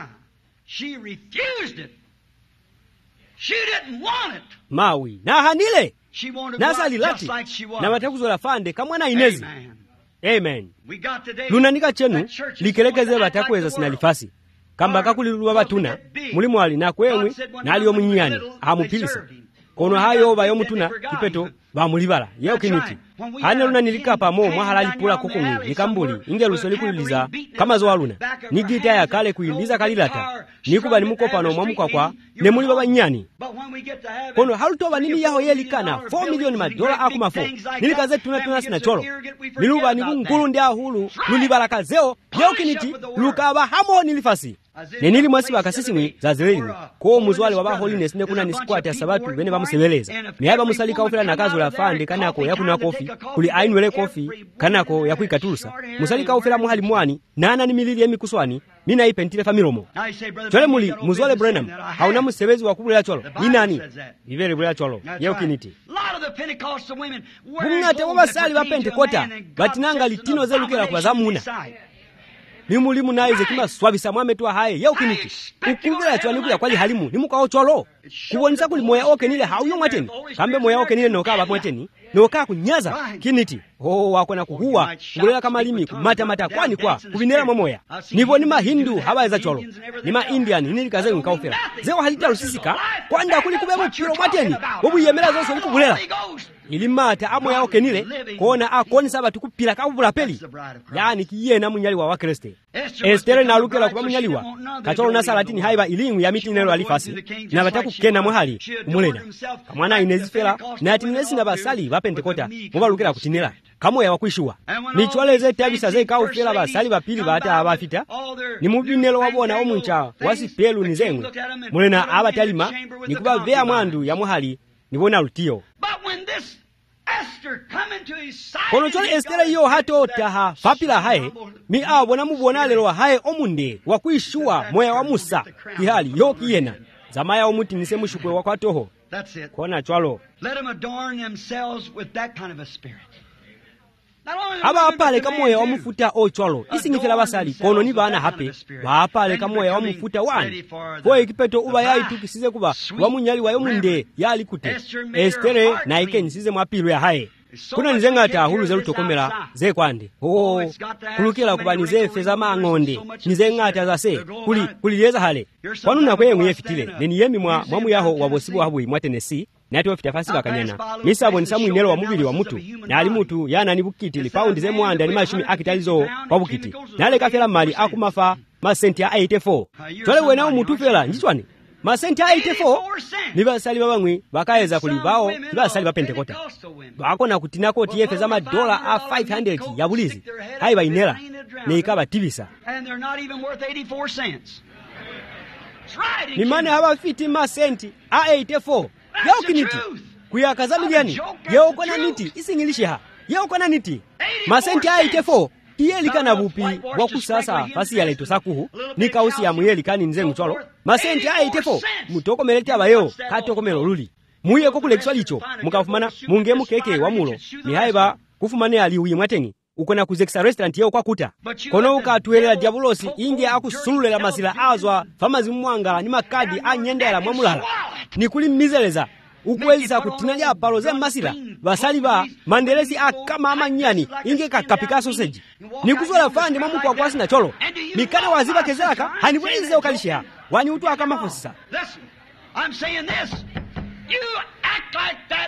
mawi na hanile nasa lilati na batakuzola fande kamwana inezi amen lunanika chenu likelekeze batakweza sinalifasi kamba kakulilulwa batuna mulimu ali na kwemwi na aliyo munyani amupilisa kono hayo bayo mutuna kipeto bamulibala yeo kiniti hane luna nilikapa mo mwahalali pula kukungu nikambuli inge lusoli kuiliza kama zoa luna nigita ya kale kuiliza kalilata nikuba ni mukopano mwamuka kwa nemuliba banyani kono halutoba nini yaho yelikana $4 million akumafo nilikaze tuna sina cholo niluba nikungulu ndi ahulu lulibala kazeo yeo kiniti lukaba hamo nilifasi nenili mwasi bakasisimwi zazilelimu ko muzwale wa holiness nekuna nisikuati ya sabatu bene bamusebeleza nihaiba musalika ufila na kazo la fande kanako yakuna kofi kuli ainwele kofi kanako yakuikatulusa musalika ufila muhali mwani nana ni milili emi kuswani nina ipentile familomo chole muli muzwale Branham hauna musebezi wa kubulila cholo inani vivele bulila cholo yeo kiniti bungate wabasali wa Pentekota batinanga litino zelukela kwa zamuna nimulimu naize kima swabisa mwametua hae yeo kiniti ukuvila chwani kuya kwali halimu nimuka cholo kubonisa kuli moya oke nile hauyo mwateni kambe moya oke nile nokaba mwateni noka kunyaza kiniti wakona kuhuwa ngulela kama limi kumata kwani kwa kubinela momoya nivo ni mahindu habaeza cholo ni ma-Indian nilikaze nkaufela zewa halita lusisika kwanda kuli kubemo chilo mwateni wobu yemela zonso likubulela ilimata amoya oke nile kona akoni saba tukupila kabubula peli yani kiyena munyali wa Kristo Estere na lukela kuba munyaliwa kacholo na salatini haiba ilingu ya miti nelo alifasi na bataku kena muhali umulena kamwana inezifela na atinesi na basali ba Pentekota muba lukela kutinela kamoya wakuishuwa nichwaleze tabisa ze kaufela basali bapili bata abafita ni mubinelo wabona omuncha wasipelu nizengwe mulena abatalima nikuba vea mwandu ya muhali nibona lutio kono chole Estere yo hato taha papila hae mi abona mubona lelo hae omunde wakuishuwa moya wa Musa kihali yo kiyena zamaya omuti nise mushukwe wakwatoho kona chwalo let them adorn themselves with that kind of a spirit. aba apale kamoya wamufuta ochwalo isingifela basali kono ni bana hape baapale kamoya wamufuta wani ko ikipeto uba yaitukisize kuba wamunyali wayo munde yali kute Estere na ikenyisize mwapilu ya hae kuna nizengata hulu ze lutokomela ze kwande kulukela kuba nize feza mang'onde nizengata zase kuliyeza hale kwanuna kweye yefitile neni yemi mwamu yaho wabosibu wahabui mwa Tennessee nati wafita fasi bakanyana misabo nisamu inelo wa mubili wa mutu na ali mutu yana ni bukiti paundi ze mwanda ni mashumi akitalizo kwa bukiti nale kafela mali akumafa masenti ya 84 chole wena umutu fela njitwani masenti ya 84 nibasali babamwe bakaeza kulibao nibasali ba Pentekota bakona kutinako tiyefe za madola a 500 ya bulizi haiba inela ne ikaba tibisa ni mane haba fiti masenti a 84 yao kiniti kuyakaza miliani yao kona niti isingilishe ha yao kona niti masenti a 84 iye likana bupi wakusasa fasi ya leto sakuhu ni kausi ya muyeli kani nzengu chwalo masenti a 84 mutoko meleti abayo katoko melo luli muye ko kulekiswa licho mukafumana munge mukeke wa mulo ni haiba kufumane ali uyi mwatengi ukona kuzekisa restaurant yao kwa kuta kono ukatuelela diabulosi inge akusululela mazila azwa famazi mwanga ni makadi anyendela mwamulala ni kulimizeleza ukwelisa kutinanya palo ze masila basali ba mandelesi akama amanyani inge kakapika sausage nikuzola fandi mamukwa kwasi na cholo mikana waziba kezaka hanibweze ukalisha wani utu akama fosisa I'm saying this. You act like that in a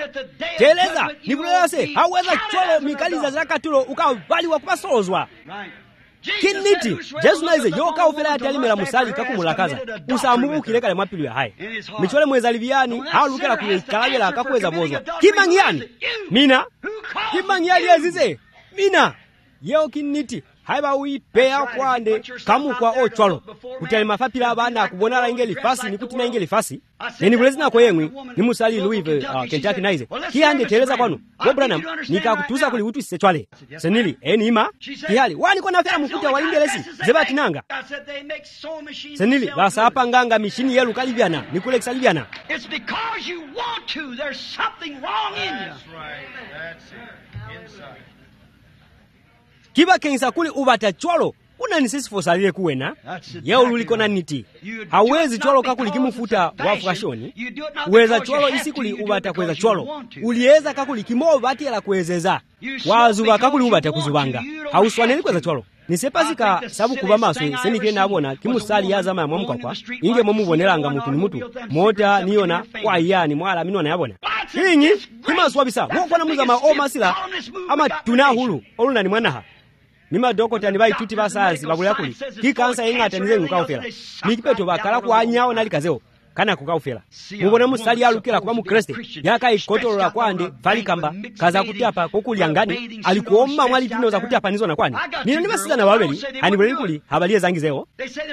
teleza nikulelase haweza cholo mikaliza zakatulo ukavaliwa kupasolozwa kiniti jesu naize yoka ufela yatalimela musali kakumulakaza usamubukile kale mwapilwe haye michole mweza livyani halukela kuikalavela kakweza bozwa kimangiyani mina kimangiyali yazize mina yeo kiniti haiba uipea kwande kamu kwa ochwalo kutali mafapila abana akubonala ingeli fasi nikutina ingeli fasi nini kulezina kwa yengwi ni musali Louisville Kentucky naize kihande teleza kwanu Branham nikakutuza kuli utu isechwale senili enima kihali wani kwa nafera mukuta walingelesi zebati nanga senili basa hapa nganga mishini yelu kalivyana nikule kisalivyana It's because you want to. There's something wrong in you. That's right. That's it. Inside. kiba kensa kuli ubata chwalo unanisisi fosalile kuwena yeo lulikona niti hawezi chwalo kakuli kimufuta wafukashoni uweza chwalo isi kuli ubata kweza chwalo ulieza kakuli kimo batela kwezeza wazuba kakuli ubata kuzubanga hauswaneli kweza chwalo nisepazika sabu kuba maswe senikile nabona kimusali ya zama ya mwamukakwa inge mwamubonelanga mutu ni mutu mota niyona kwa iyani mwala minona yabona hingi kimaswabisa wokwana muzama omasila ama tunahulu olunani mwanaha nima dokota ni baituti basazi babula kuli kikansa ingata nize ngukaufela nikipeto bakala kwa nyao nali kazeo kana kukaufela mubona musali alukela kuba mu Kristo yaka ikotolola kwande valikamba kaza kutapa kokulyangani alikuomma mwali tino za kutapa nizo na kwani nina nibasiza na babeli anibuleli kuli habalie zangi zeo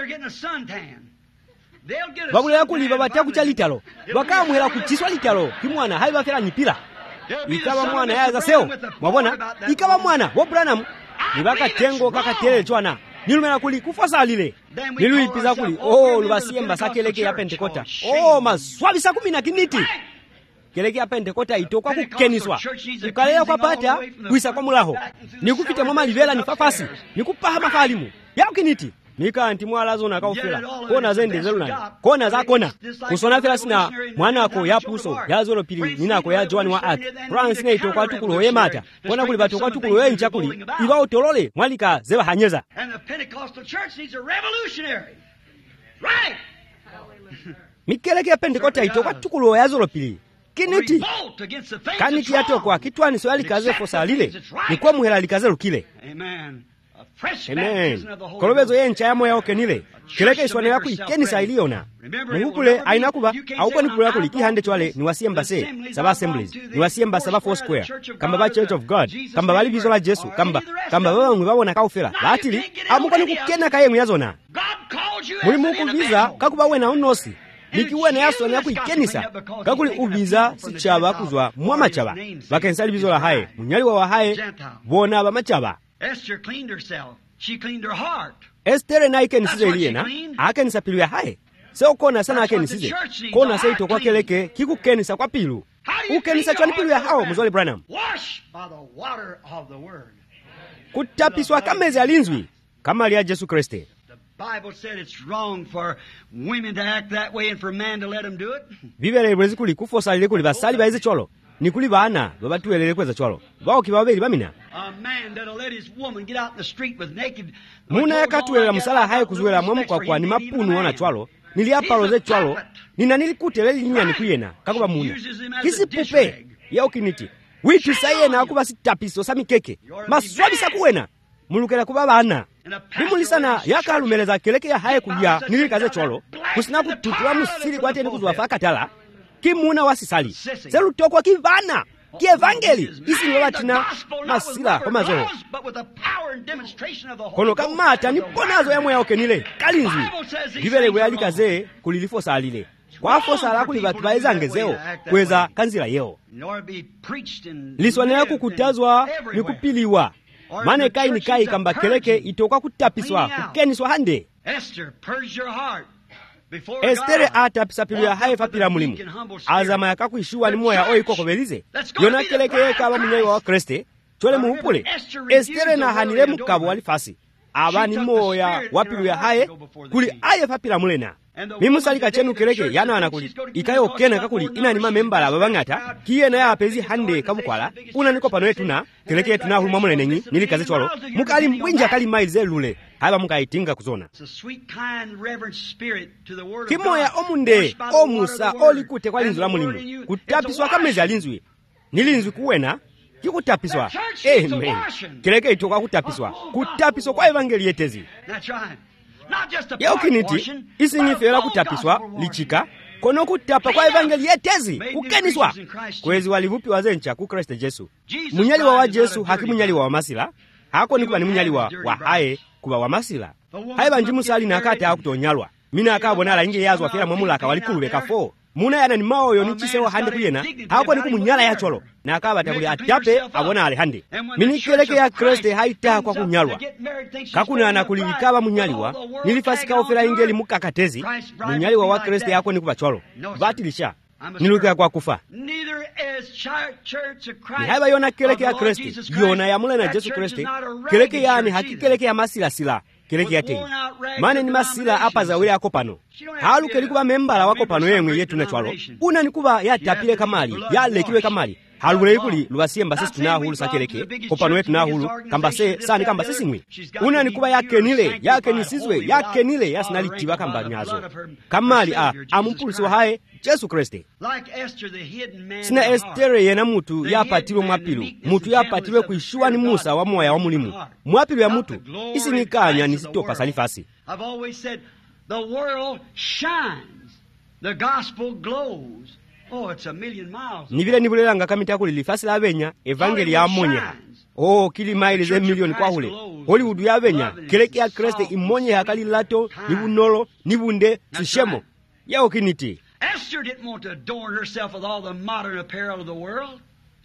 babula kuli babatia kuchalitalo bakamuhela kuchiswa litalo kimwana hayi bafela nyipira ikaba mwana yaza seo mwabona ikaba mwana wo Branham nibaka tengo kakatele chwana nilumela kuli kufasalile niluipiza kuli lubasiemba sakeleke ya Pentekota maswabisa 10 kiniti keleke ya Pentekota itokwa kukeniswa ukalea kwa pata kuisa kwa mulaho nikupita mama livela nifafasi nikupaha mafalimu yao kiniti nika anti mwalazo na kaufela kona zende zelunani kona za kona kusona fela sina mwanako ya puso ya zolo pili ninako ya Joan wa Ark France ne itokwa tukulo yemata kona kuli batokwa tukulo yencha kuli iba utolole mwalika zeba hanyeza And the Pentecostal church needs a revolutionary. Right. mikeleke ya Pentekota itokwa tukulo ya zolo pili kiniti Revolt against the things kaniti that's yatokwa wrong. kitwani so alikaze fosa lile nikwa muhela likaze lukile Amen. A fresh amen baptism of the Holy kolobezo Ghost. yencha ya moya okenile keleke iswane yako ikenisa iliona muhukule ainakuba auko nikula kuli kihande chwale ni wasiemba se saba assemblies ni wasiemba saba four square kamba ba Church of God kamba bali bizo la Jesu kamba bamwe babona kaufela batili amuko nikukena kaye yazona God called you muri as an mukubiza individual. kakuba wena unosi nikiwene yasone yako ikenisa kakuli ubiza sichaba kuzwa mwamachaba bakensali bizo la haye munyali wa haye bona bamachaba Esther cleaned herself. She cleaned her heart. Estere na ikenisize iliena akenisa pilu ya haye seo kona sana akenisize kona seito kwa keleke kikukenisa kwa pilu ukenisa chwani pilu ya hao mzoli Branham Washed by the water of the word. kutapiswa kamezi alinzwi kama liya Jesu Kristo The Bible said it's wrong for women to act that way and for man to let them do it. bibele ibwezi kuli kufosalile kuli basali baize cholo ni kuli bana babatuelele kweza cholo bao kibabeli bamina A man that'll let his woman get out in the street with naked. muna yakatuela musala haye kuzuela mwamu kwa ni mapunu wana chwalo niliapaloze chwalo nina nilikuteleli linya nikuyena kakuba muna kisi pupe ya ukiniti witu saye na kuba sitapiso samikeke maswabi sakuwena mulukela kuba bana bimulisana yakalumeleza keleke ya haye kulya nilikaze chwalo kusina kututula musiri kwa teni kuzwa fakatala kimuna wasisali selutokwa kivana kievangeli isi niwabatina masila komazo kono kamata niponazo ya moya okenile kalinzi bibele bwe alikaze kulilifosa alile kwa fosa la kuli batu baezangezeo kweza kanzila yeo liswanela kukutazwa nikupiliwa mane kai ni kai kamba keleke itoka kutapiswa kukeniswa hande Estere atapisa pilu ya haye fapila mulimu azama yakakuishuwa ni moya oiko kobelize yona keleke yeka aba munyayi wa Kriste chole muhupule Estere na hanile mukabo walifasi aba ni moya wapilu ya haye kuli aye fapila mulena mimusalika chenu keleke yana wanakuli ikayo kena kakuli ina ni mamembala babangata kiye na ya apezi hande kabukwala una niko pano yetu na keleke yetu na hulma mulene nyi nilikaze cholo mukali mbwinja kali maize lule haba mukaitinga kuzona kimoya omunde omusa olikute kwa linzu la mulimu kutapiswa kamezi alinzwi nilinzwi kuwena kikutapiswa. Amen. Keleke itoka kutapiswa. Kutapiswa kwa evangeli yetezi. Yaukiniti isinyifera kutapiswa lichika kono kutapa kwa evangeli yetezi kukeniswa kwezi walivupi wazencha ku Kristo Yesu. Munyaliwa wa Yesu hakimunyaliwa wa masila hako nikuba ni munyaliwa wa haye kuba wa masila haiba njimusali nakati hakutonyalwa mina akabona ala inge yazwa fera mwamulaka walikulubeka 4 muna yana ni maoyo nichisewa hande kuyena hako nikumunyala ya cholo na akaba takuli atape abona ale hande mini keleke ya Kristo haita kwa kunyalwa kakuna anakulikaba munyaliwa nilifasika ofera ingeli mukakatezi munyaliwa wa Kristo yako nikuba cholo batilisha niluka kwa kufa ni haiba yona keleke ya Kristo yona ya mula na Yesu Kristo keleke yani hakikeleke ya masila sila keleke ya tengi mane ni masila apa za wile yako pano halu kelikuba membala wako pano yemwe yetu na chwalo una nikuba ya tapile kamali ya lekiwe kamali halu leikuli luwasiemba sisi tunahulu sakeleke kopano yetu nahulu kambase sani kambase singwi una nikuba yake nisizwe yake nile yasinalitiba kamba nyazo kamali amumpulisi wa hae Yesu Kristo sina Estere yena mutu yapatiwe mwapilu mutu yapatiwe kuishuwa ni Musa wa moya wa mulimu mwapilu ya mutu isi nikanya nisitopa salifasi the world shines, the gospel glows. Oh, it's a million miles. Nivile nibulelanga kamita kuli lifasi la benya evangeli ya monya. Oh, kili maili ze milioni kwa hule. Hollywood ya benya keleke ya Kristo imonye hakali lato nibunolo nibunde sishemo. Yao kiniti. Esther didn't want to adorn herself with all the modern apparel of the world.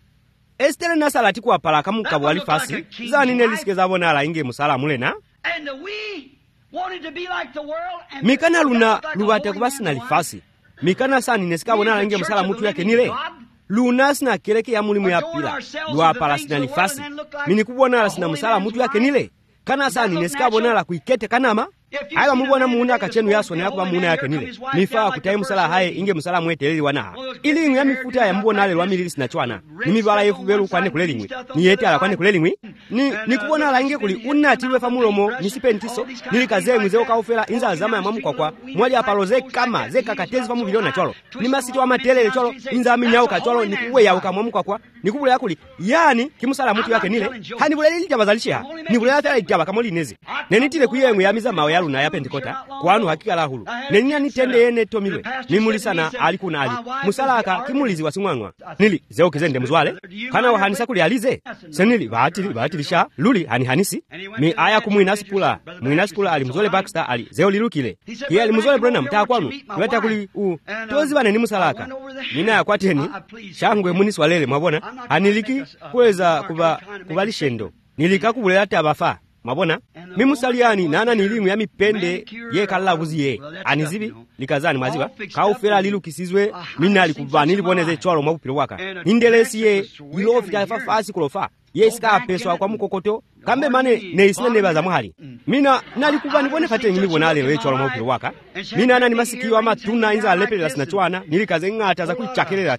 Esther nasalati kwa pala kamukabu walifasi. Zani nelisikeza bona ala inge musala mulena. And we wanted to be like the world and mikana luna luwate kubasi na lifasi mikana sani nesika bona ala inge musala mutu yake nile luna sina keleke ya mulimu ya pila luwa pala sina lifasi mini kubona ala sina musala mutu yake nile kana sani nesika bona ala kuikete kanama haiwa mubona muuna kachenu yaso na yakuba muuna yake nile nifaa kutai musala hae inge musala mweteleli wana ili ingu ya mifuta ya mbona ale wamilili sinachwana nimibala yefu belu kwane kulelingwi niyete ala kwane kulelingwi ni kubona ala inge kuli unatiwe famulomo nisipentiso nilikaze mwizeo kaufela inza azama ya mamu kwa mwali apaloze kama ze kakatezi famu biliona cholo ni masito wa matelele cholo inza aminyao kacholo ni kuwe ya ukamu kwa ni kubula yakuli yani kimusala mutu yake nile hani buleli jabazalisha ni buleli atala itaba kamoli nezi nenitile kuyengwe ya miza mawe yalu na ya Pentecosta kwanu hakika la hulu nenya nitende yene tomilwe nimuli sana alikuna ali musalaka kimulizi wasingwangwa nili zeo kizende mzwale kana wahanisa kuli alize senili batilisha luli hanisi mi aya kumuinaspula muinaspula ali mzole Baxter ali zeo lilukile ye ali mzole Branham ta kwanu weta kuli tozi bane ni musalaka nina yakwateni shangwe muniswalele mwabona haniliki kuweza kubalishendo nilikakubulela tabafa mabona mimusaliani nana nilimu ya mipende ye kalavuzi ye anizibi likazani maziba kaufera lilukisizwe mina alikubani liboneze cholo mwapupilo waka nindelesi ye ilofi tafa fasi kulofa ye sika peswa kwa mukokoto kambe mane neisine nebaza muhali mina nalikubani bone patengi nibona lelo ye cholo mwapupilo waka mina nani masikio ama tuna inza lepele sinachwana nilikaze ngata za kuchakelela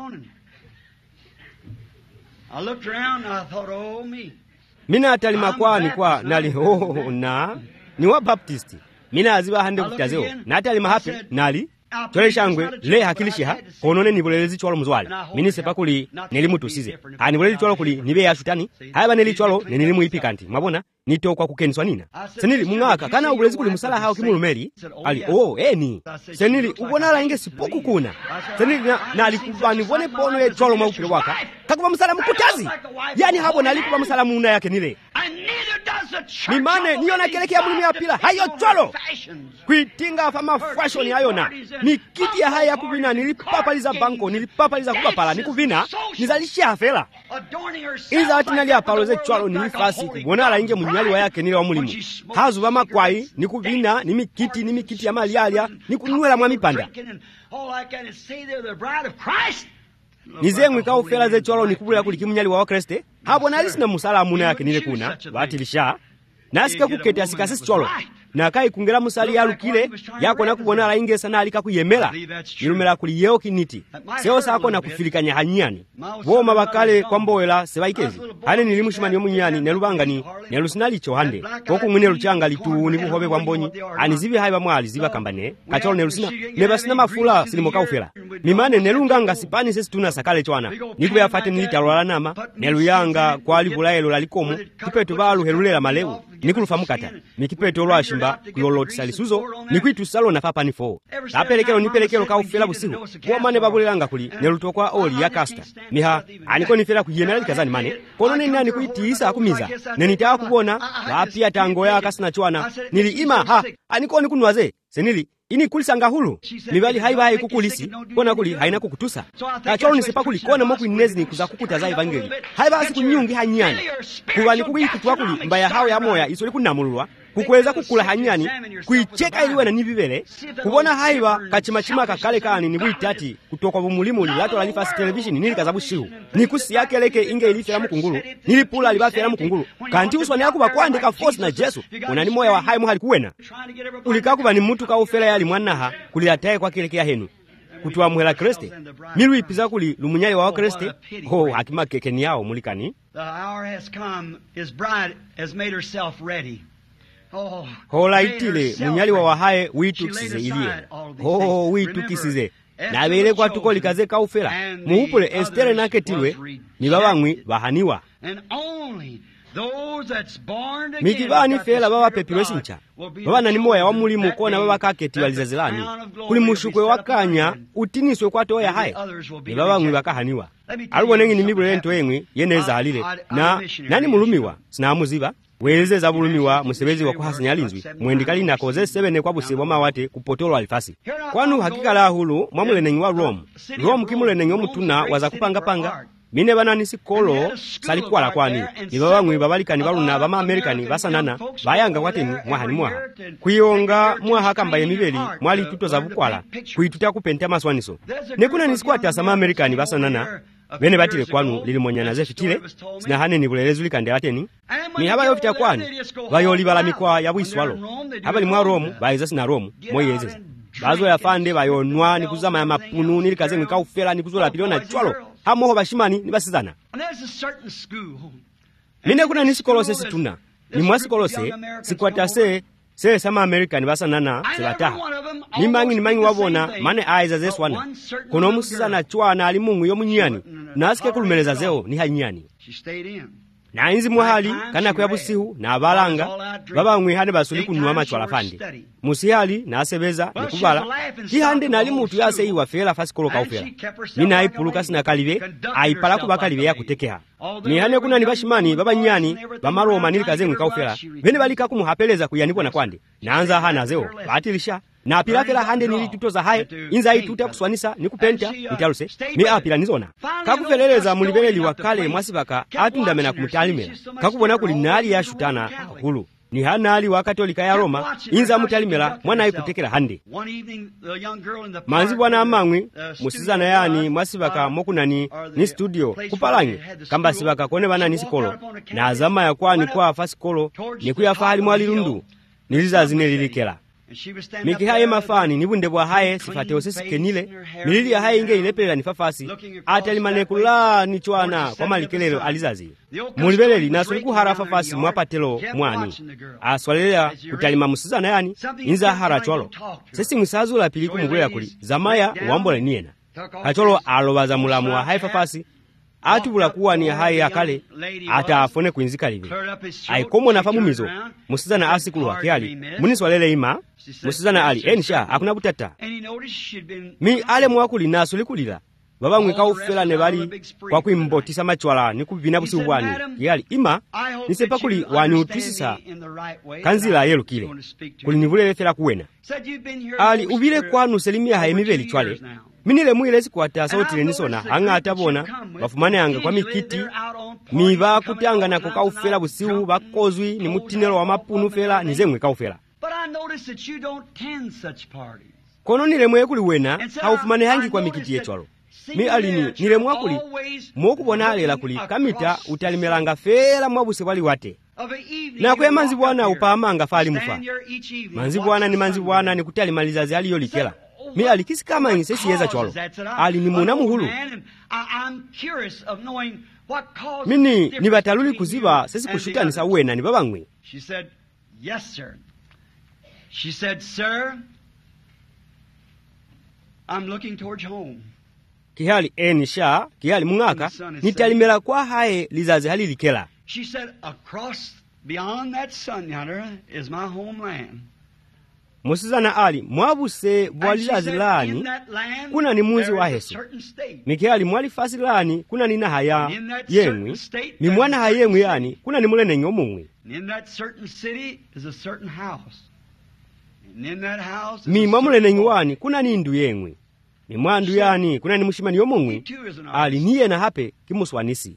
I looked around and I thought, oh me. Mina atalima kwa ni kwa nali na ni wa Baptisti mina aziba hande kutazeo na atalima hapi nali tole shangwe le hakilisha konone nibulelezi cholo mzwale mini sepakuli nelimutusize anibulelezi cholo kuli nibe ya shutani haiba neli cholo nelimu ipikanti mabona nito kwa kukeniswa nina senili mungaka kana ubulezi kuli musala hao kimulumeli ali eni senili ubona la inge sipoku kuna senili na alikubani bone pono ye cholo mwapupilo waka kakuba musala mkutazi yani habo nalikuba musala muuna yake nile ni mane niona keleke ya mulimu ya pila hayo cholo kuitinga fama fashion hayona ni kiti ya haya kubina nilipapaliza banko nilipapaliza kubapala nikuvina nizalisha hafela iza atinali apaloze cholo nilifasi kubona ala inge munyali wa yake nile wa mulimu hazu wa makwai nikuvina nimikiti ya malialia nikunuela mwamipanda nizengwe kaufela ze cholo nikubula kuli kimunyali wa Kriste hapo nalisi na musala muna yake nile kuna batilisha nasika kukete asikasisi cholo nakai kungela musali yalukile yakona kubona la ingesa na alika kuyemela ilumela kuli yeo kiniti seo sako na kufilikanya hanyani woma bakale kwambowela sebaikezi hane nilimushimani yomunyani nelubangani nelusinali chohande koko mwine luchanga litu nikuhobe kwambonyi anizivi haiba mwali ziba kambane kacholo nelusina nebasina mafula silimoka ufela mimane nelunganga sipani sesi tuna sakale chwana nikube afate nilitalwala nama neluyanga kwa livulaelo lalikomu kipeto balu helulela maleu nikulufamukata nikipeto lwashimba kulolotisa lisuzo nikwitusalo na papa nifo apelekelo nipelekelo ka ufela busiku womane babulelanga kuli nelutokwa oli ya kasta miha aniko nifela kuyemela likazani mane kono nini kuitiisa akumiza nenitaka kubona wapia tango ya kasina chwana nili ima ha aniko nikunwaze senili ini kulisanga hulu mibali haiba hai kukulisi kona kuli haina kukutusa kacholo nisipa kuli kona moku inezi ni kuza kukuta evangeli haiba asi kunyungi hanyani kuwa ni kukuhi kutuwa kuli mbaya hao ya moya isoli kunamulua kukweza kukula hanyani kuicheka iliwe na nibibele kubona haiba kachimachima kakale kani nibuitati kutoka bumulimu lilato la nifasi television nili kazabu shiu nikusi yake leke inge ilifela mkungulu nilipula libafela mkungulu kanti uswani yakuba kuandika force na jesu unani moya wa haimu halikuwena ulikakuba ni mtu ka ufela yali mwanaha kulilataye kwa kile kia henu kutuwa muhela kreste milu ipiza kuli lumunyai wa kreste ho hakima kekeni yao mulikani The hour has come, his bride has made herself ready. Hola itile munyali wa wahaye witukisize ilie witukisize na bele kwa tuko likaze ka ufela muhupule estere naketilwe ni babamwi bahaniwa mikibani fela baba pepilwe sincha baba nani moya wa mulimu kona baba kaketi walizazilani kuli mushukwe wakanya utiniswe kwa toya haye ni babamwi bakahaniwa alubonengi ni mibule ento engwi yeneza halile na nani mulumiwa sinamuziba weze zabulumiwa musebezi wa kuhasinya alinzwi mwendikali na koze 7 kwa busibwa mawate kupotolo alifasi kwanu hakika la hulu mwamulenenyi wa Rome kimulenenyi omutuna waza kupanga mine banani sikolo salikuwa kwani ibabamwe babalikani baluna bama amerikani basanana bayanga kwateni mwahani mwaha kuyonga mwaha kambaye mibeli mwali tuto za bukwala kuituta kupenta maswaniso nekuna nisikwata sama amerikani basanana bene batile kwanu lilimonyana zefitile sinahane nibulelezu likande ateni ni haba yofita kwani bayoli balamikwa yabwiswalo haba limwa Rome baiza sina Rome moyezeza bazo yafande bayonwa nikuzama ya mapunu nilikaze mwika ufela nikuzola piliona chwalo hamoho bashimani nibasizana mine kuna nisikolose situna ni mwasikolose sikwatase se sama amerikani basanana sebataha ni mangi wabona mane aiza zeswana kono musizana chwana ali mungu yomunyani nasike kulumeleza zeo ni hanyani na inzi muhali kana kuyabusihu na abalanga baba mwihane basuli kunwa machwala fande musihali na asebeza nikubala kihande nali mutu yase iwa fela fasikolo kaufela mina aipuluka sina kalive aipala kubakalive ya kutekeha mihane kuna nibashimani baba nyani bamaroma nilikaze mwikaufela bene balika kumuhapeleza kuyanibona kwande naanza hana zeo batilisha na apilakela hande nilituto za haye inza ituta kuswanisa nikupenta nitaluse mi apila nizona kakufeleleza mulibeleli wakale mwasibaka atundamena kumutalimela kakubona kuli nali ya shutana hulu ni hanali wakatolika ya Roma inza mutalimela mwana ikutekela hande manzi bwana amangwi musizana yani mwasibaka mokunani ni studio kupalangi kamba sibaka kone bana nisikolo na azama ya kwani kwa fasikolo nikuyafa hali mwalirundu nilizazi nelilikela miki haye mafani nibunde bwa haye sifate osisi kenile milili ya haye inge ilepelela nifafasi atalimanekula ni chwana kwa malikelelo alizazi mulibeleli nasuliku harafa fasi mwapatelo mwani aswalelea kutalima musizana yani inza hara chwalo sesi mwisazula piliku mgulela kuli zamaya wambole niena hacholo alobaza mulamu wa haye fafasi atubula kuwa ni haye ya kale ata afone kuinzika livi aikomo na famumizo musizana asikulu wa kiali muniswalele ima musizana ali enisha hakuna butata mi ale mwakuli naso likulila baba mwika ufela ne bali kwa kuimbotisa machwala nikubina busiwani yali ima nisepa kuli wani utwisisa kanzila yelu kile kuli nivule fela kuwena ali ubile kwanu selimia haye mibeli chwale minile mwile sikwata sauti nisona hanga atabona bafumane anga kwa mikiti miba kutanga na kukaufela busiu bakozwi ni mutinelo wa mapunu fela nizemwe kaufela kono nile mwe kuli wena haufumane hangi kwa mikiti yechwalo mi alini nile mwa kuli mwoku bona alela kuli kamita utalimelanga fela mwabuse wali wate nakwe manzibwana upamanga fali mufa manzibwana ni manzibwana ni kuti ali malizazi aliyolikela mi alikisikamanye sesiyeza chwalo ali ni muna muhulu mini ni bataluli kuziba sesi kushutanisa uwena ni babangwe. She said, yes, sir. She said, sir, I'm looking towards home. Kihali enisha, kihali mungaka, nitalimela kwa hae lizazi hali likela. She said, across beyond that sun yonder is my homeland. Musizana ali, mwabuse bwalizazi lani, kuna ni munzi wa hesu. Mikihali mwali fasi lani, kuna ni nahaya yengwi, ni mwana hayengwi yani, kuna ni mule nenyo mungwi. Mi mwamule nenyo wani, kuna ni indu yengwi. Ni mwandu yani, kuna ni mushimani yomungwi, ali niye na hape kimuswanisi.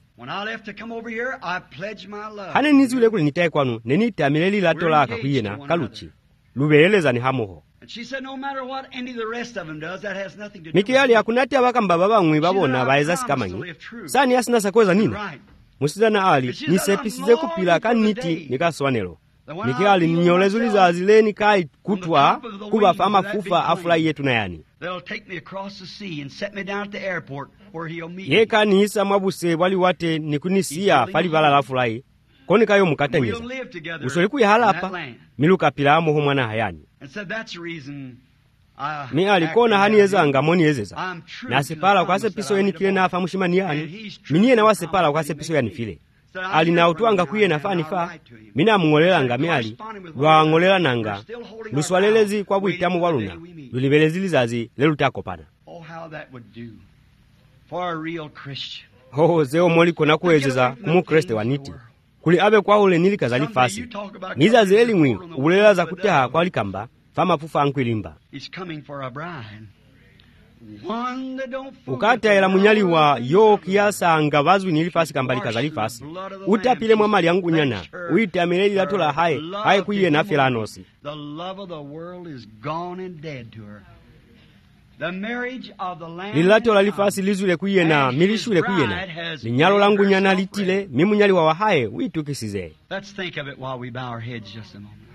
Hane nizi ule kuli nitae kwanu, nenita mileli lato laka kuyena kaluchi. Lubeeleza ni hamuho. Mikihali hakunati abakamba babangwi babona baeza sikamanyi. Sani asina sakweza nina. Musizana ali, nisepisize kupila kaniti nikaswanelo. Mikihali ninyolezu lizazi leni kai kutwa kuba fama fufa afula yetu na yani. Yeka niisa mwabuse wali wate nikunisia fali vala la fulai. Koni kayo mukatengeza. Usoliku ya halapa, miluka pilamu humwana hayani. Mi alikona hani ezanga moni ezeza. Na sepala kwa sepiso eni kile na afa mushimani yani. Minie na wa sepala kwa sepiso yani file. Ali na utuanga kuye na fani fa. Mina mungolela nga miali. Lwa ngolela nanga. Luswalelezi kwa buitamu waluna. Lulibelezi lizazi lelutako pana. Oh, how that would do for a real Christian. Ho zeo moli kona kuezeza kumu kreste waniti. Kuli abe kwa ule nili kazali fasi. Niza zeli mwi, ulela za kuteha kwa likamba, fama pufa ankwilimba. Ukata ela munyali wa yo kiasa angabazwi nili fasi kambali kazali fasi. Utapile mwamali yangu nyana, uite ameleli lato la hae kuye na filanosi. Lilato la lifasi lizule kuyena, milishule kuyena. Linyalo langu nyana litile, mimunyali wa wahae, witukisize. Let's think of it while we bow our heads just a moment.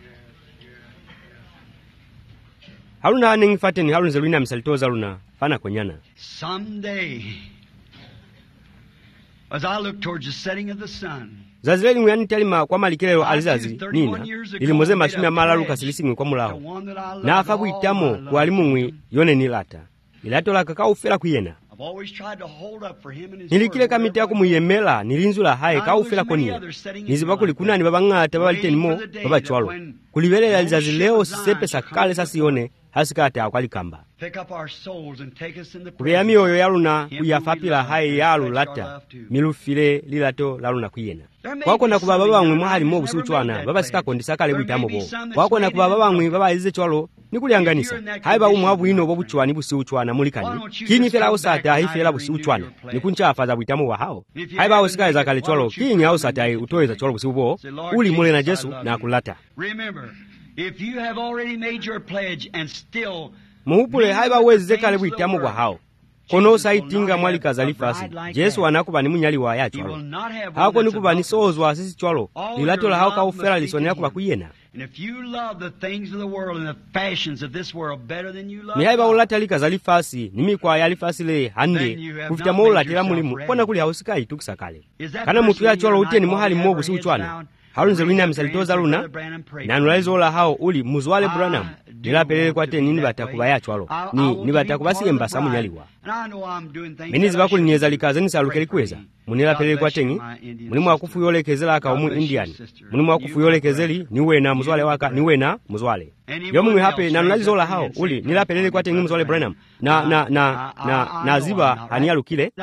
Haluna hanengifate ni halunze luina misalitoza luna, fana kwenyana. Someday, as I look towards the setting of the sun, Zazileli nguyani talima kwa malikilelo alizazi, nina, ilimoze mashumi ya malalu kasilisimi kwa mulao. Na afabu itamo kwa alimungwi yone nilata. Ilato la kakao ufela kuyena. Nilikile kamite ya kumuyemela, nilinzula hae kao ufela konia. Nizibakuli kuna ni babangata babalite nimo, baba chwalo. Kulivele alizazi leo sisepe sakale sasione, hasikata kwa likamba. Kuyami oyo yaluna kuyafapila hae yalu lata, milufile lilato laluna kuyena. Wako na kubaba bangwe mwahali mo busi uchwana, baba sika kondisa kale bwitamo bo. Wako na kubaba bangwe baba ize chwalo, nikulianganisa. Haiba umwabu ino bo buchwani busi uchwana mulikani. Kini fela usata hifela busi uchwana, nikuncha afaza bwitamo wa hao. Haiba usika eza kale chwalo, kini ya usata utoeza chwalo busi ubo, uli mule na Jesu na kulata. Muhupule haiba weze kale bwitamo wa hao. Kono saitinga mwali kazali fasi. Jesu anakuba ni munyali wa ya chwalo. Hako nikuba ni sozo wa sisi chwalo. Lilato la hao kaufela lisonea kuba kuyena. Ni haiba ulata li kazali fasi. Nimi kwa yali fasi le hande. Kufita mo ulatila mulimu. Kona kuli hausika itukisa kale. Kana mutu ya chwalo utie ni muhali mogu si uchwana. Halunze luina misalitoza luna. Nanulaizo la hao uli muzwale Branham. Nila pelele kwa te nini batakuba ya chwalo. Ni batakubasi embasa munyaliwa. Menizi bakuli nyeza likaze nisa lukeli kweza. Munila pelele kwa tengi. Munimu wakufu yole kezela haka umu indiani. Munimu wakufu yole kezeli niwe na muzwale waka niwe na muzwale. Yomu hape nanulaizo la hao uli nila pelele kwa tengi muzwale Branham. Na ziba hania lukile.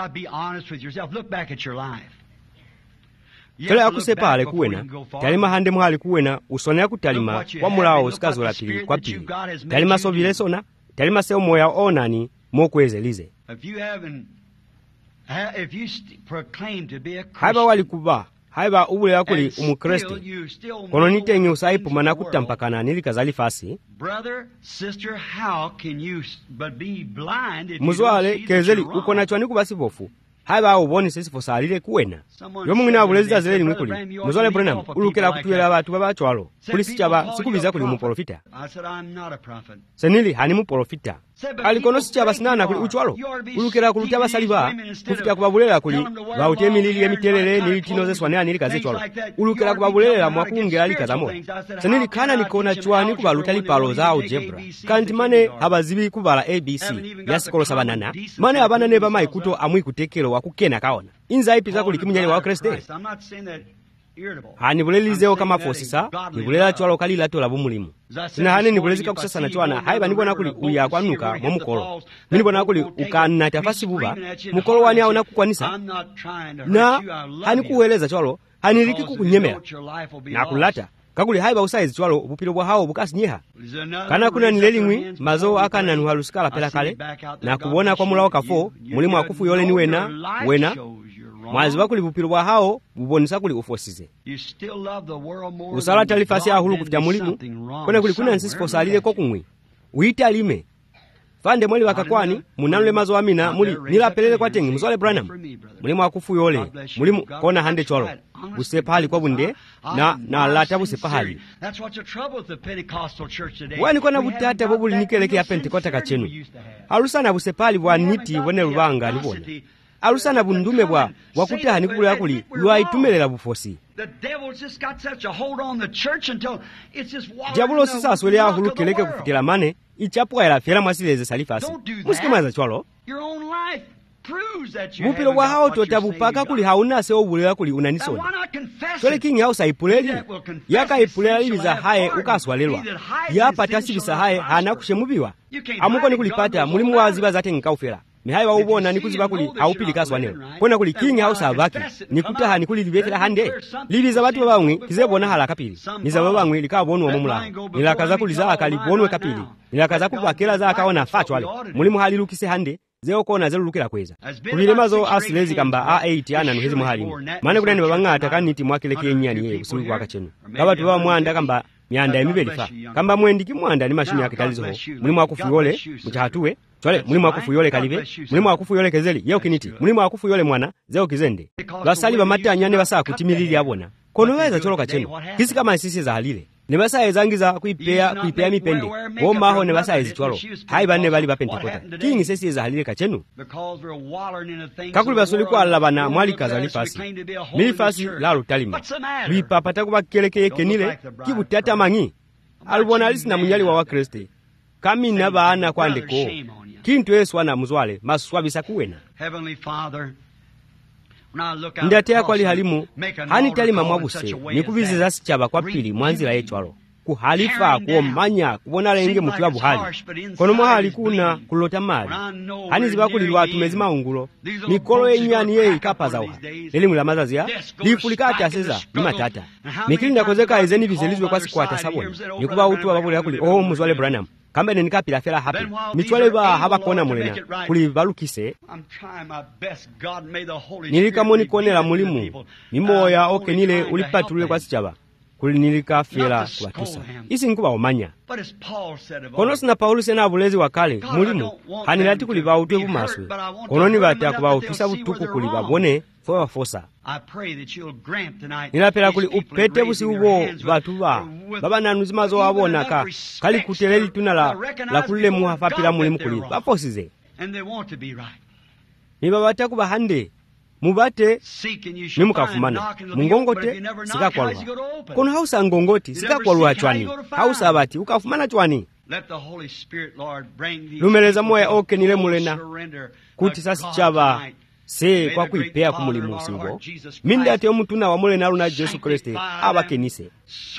Kele akusepa ale kuwena, talima hande muhali kuwena, usonea kutalima, kwa mulao usikazo la pili kwa pili. Talima sobile sona, talima seo moya onani, mokweze lize. Haiba wali kuba, haiba ubule wakuli umukresti. Kono nitengi usaipu manakuta mpakana nili kazali fasi. Muzwale, kezeli, ukona chwani kubasi bofu. haiba uboni sesifosalire kuwena yomwe mwina abulezita zeleni mwikuli muzole Branham ulukira kutuyera abantu babachwalo kuli sichaba sikubiza kuli muprofita senili hani muprofita alikono sichaba sinana kuli uchwalo ulukira kulutia basaliba kufika kubabulera kuli bautemilili emitelele nilitino zeswane anili kaze chwalo ulukira kubabulera mwakungera likazamo senili kana nikona chwani kubalutali palo za algebra kandi mane abazibi kubala ABC yasikolo sabanana mane abanane bamaikuto amwikutekelo wakukena kaona inza ipiza kuli kimunyali wa Kriste hani bulelizeo kama fosisa nibulela chwalo kalila tola bumulimu sina hani nibulezika kusasana chwana haiba nibona kuli uya kwanuka mwa mukolo nibona kuli ukana tafasi buba mukolo wani aona kukwanisa na hani kuweleza chwalo hani liki kukunyemela na kulata kakuli haiba usaizi chwalo bupilo bwa hao bukasi nyeha kana kuna nilelimwi mazo akana nuhalusikala pela kale na kubona kwa mula wakafo mulimu wakufu yole ni wena mwazi wakuli bupilo bwa hao bubonisa kuli ufosize usala talifasi ahulu kufita mulimu kone kuli kuna nsisi fosalile kokungwi uita lime fande mweli wakakwani munanule mazo amina muli nilapelele kwa tengi mzole Branham mulimu wakufu yole mulimu kona hande chwalo usepahali kwa bunde na lata usepahali wani kona butata bobuli nikeleke ya Pentekota kachenu alusana busepahali bwa niti wone rubanga nibona alusana bundume bwa wakutaha nikubula kuli lwaitumelela bufosi jabulo sisa aswele ahulu keleke kufitila mane ichapwa ela fela mwasileze salifasi musikimaza chwalo bupilo bwa hao totabupaka kuli hauna seo bulela kuli unanisoni swele kingi hao saipuleli yaka ipulela libiza hae ukaswalelwa yapata sibisa hae hana kushemubiwa amuko nikulipata mulimu waziba zate nkaufela mihai wa ubona nikuziba kuli haupili kaswanelo kona kuli kingi hao sabaki nikutaha nikuli libetela hande libiza watu wabangwi kizebona hala kapili niza wabangwi likabonu wa mumula nilakaza kuliza akalibonwe kapili nilakaza kubakela za akaona fachwale mulimu hali lukise hande zeo kona zelu lukila kweza kulilemazo asilezi kamba A8 ana nuhezi muhalimu mane kuna ni babanga atakaniti mwakileke nyani ye usulu kwa kachenu kaba tuwa mwanda kamba mianda emibelifa kamba mwendiki mwanda ni mashini ya kitalizo ho mulimu wakufuyole mchahatuwe chwale mulimu wakufuyole kalibe mulimu wakufuyole kezeli yeo kiniti mulimu wakufuyole mwana zeo kizende basali bamata anyane basa kutimilili abona kono weza cholo kachenu kisi kama sisi za halile nebasa ezangiza kuipea mipende woma ho nebasa ezichwalo haiba ne bali ba Pentekota kingi sesi ezahalile kachenu kakuli basoli kwa labana mwali kazalifasi milifasi la lutalima lipapata kuba keleke kenile kibutata mangi alubona alisi na munyali wa Kriste kami nabaana kwandeko kintu Yesu ana muzwale maswabisa kuwena ndatea kwali halimu hani talima mwabuse nikubize zasi chaba kwa pili mwanzila yechwalo kuhalifa kuomanya kubona lenge mutwa buhali kono mwahali kuna kulota mali hani zibakuli lwatu mezima ungulo mikolo yenyani ye ikapaza uha elimu la mazazia lifulikati aseza limatata mikili ndakozeka ezeni bizelizwe kwa sikwata saboni nikuba utu wababuli yakuli muzwale Branham kamba nenikapila fela hapi mitwale ba haba kona mulena kuli balukise nilikamoni konela mulimu mimoya okenile ulipatulule kwa sichaba kuli nilika fela kuwatusa isi nkuba omanya kono sina Paulo sena abulezi wakale mulimu hanilati kuli ba utwe bumaswe kono ni bata kuba utusa butuku kuli babone fwa fosa nilapela kuli upete busi ubo batuba baba nanuzimazo wabona ka kali kuteleli tunala la kulile muhafapila mulimu kuli bafosize ni babata kuba hande mubate nimukafumana mungongote sika kwalwa kono hausa ngongoti sika kwalwa chwani hausa abati ukafumana chwani lumeleza moya okenile mulena kuti sasi chaba se kwa kuipea kumulimu sibo minda ate omutuna wa mulena aluna Yesu Kriste abakenise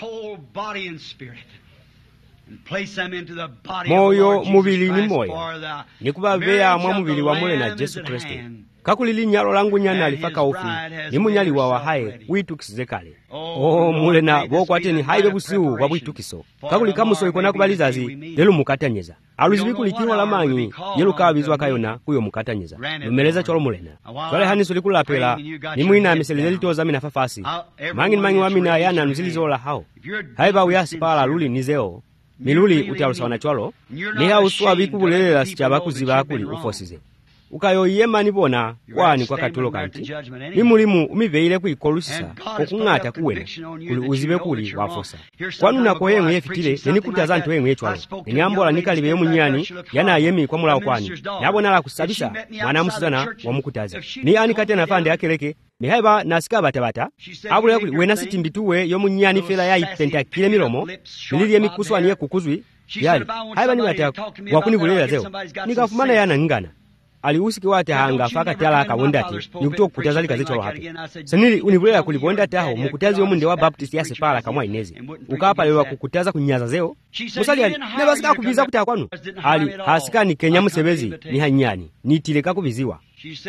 moyo mubili ni moya nikubavea mwa mubili wa mulena Yesu Kriste kakulili nyalo langu nyana alifaka ofi ni munyali wa wahae witukisize kale mulena bokwate ni haibe busiu wabwitukiso kakuli kamuso ikona kubalizazi lelu mukatanyeza aluzibi kulikiwa lamanyi yelu kabizwa kayona kuyo mukatanyeza lumeleza cholo mulena chole hani sulikula pela ni muina miselezeli toza mina fafasi mangi wamina yana nuzilizola hao haiba uyasi pala luli nizeo miluli utalusa wana cholo ni hao suwa biku bulelela sichaba kuziba kuli ufosize ukayoyema nibona kwani kwa katulo kanti ni mulimu umiveile kuikolusisa okung'ata kuwena kuli uzibe kuli wafosa kwanu nako yemwe yefitile nenikutaza ntu yemwe yechwalo neniambola nikalibe yomunyani yana yemi kwa mulawo kwani nabona la kusabisa mwana musizana wamukutaza ni ani kate nafande akeleke mihaiba nasika batabata abula kuli wena sitimbituwe yomunyani fela ya ipenta kile milomo milili yemikuswa niye kukuzwi yali haiba ni bata wakuni kulela zeo nikafumana yana ngana aliusiki wate hanga faka tala akawondati nikuto kutaza likaze cholo hapi sanili unibulela kulibonda taho mukutazi yomunde wa Baptist yase pala kamwa inezi ukapa lewa kukutaza kunyaza zeo musali ali nebasika kubiza kutaka kwanu ali hasika ni Kenya musebezi ni hanyani nitileka kubiziwa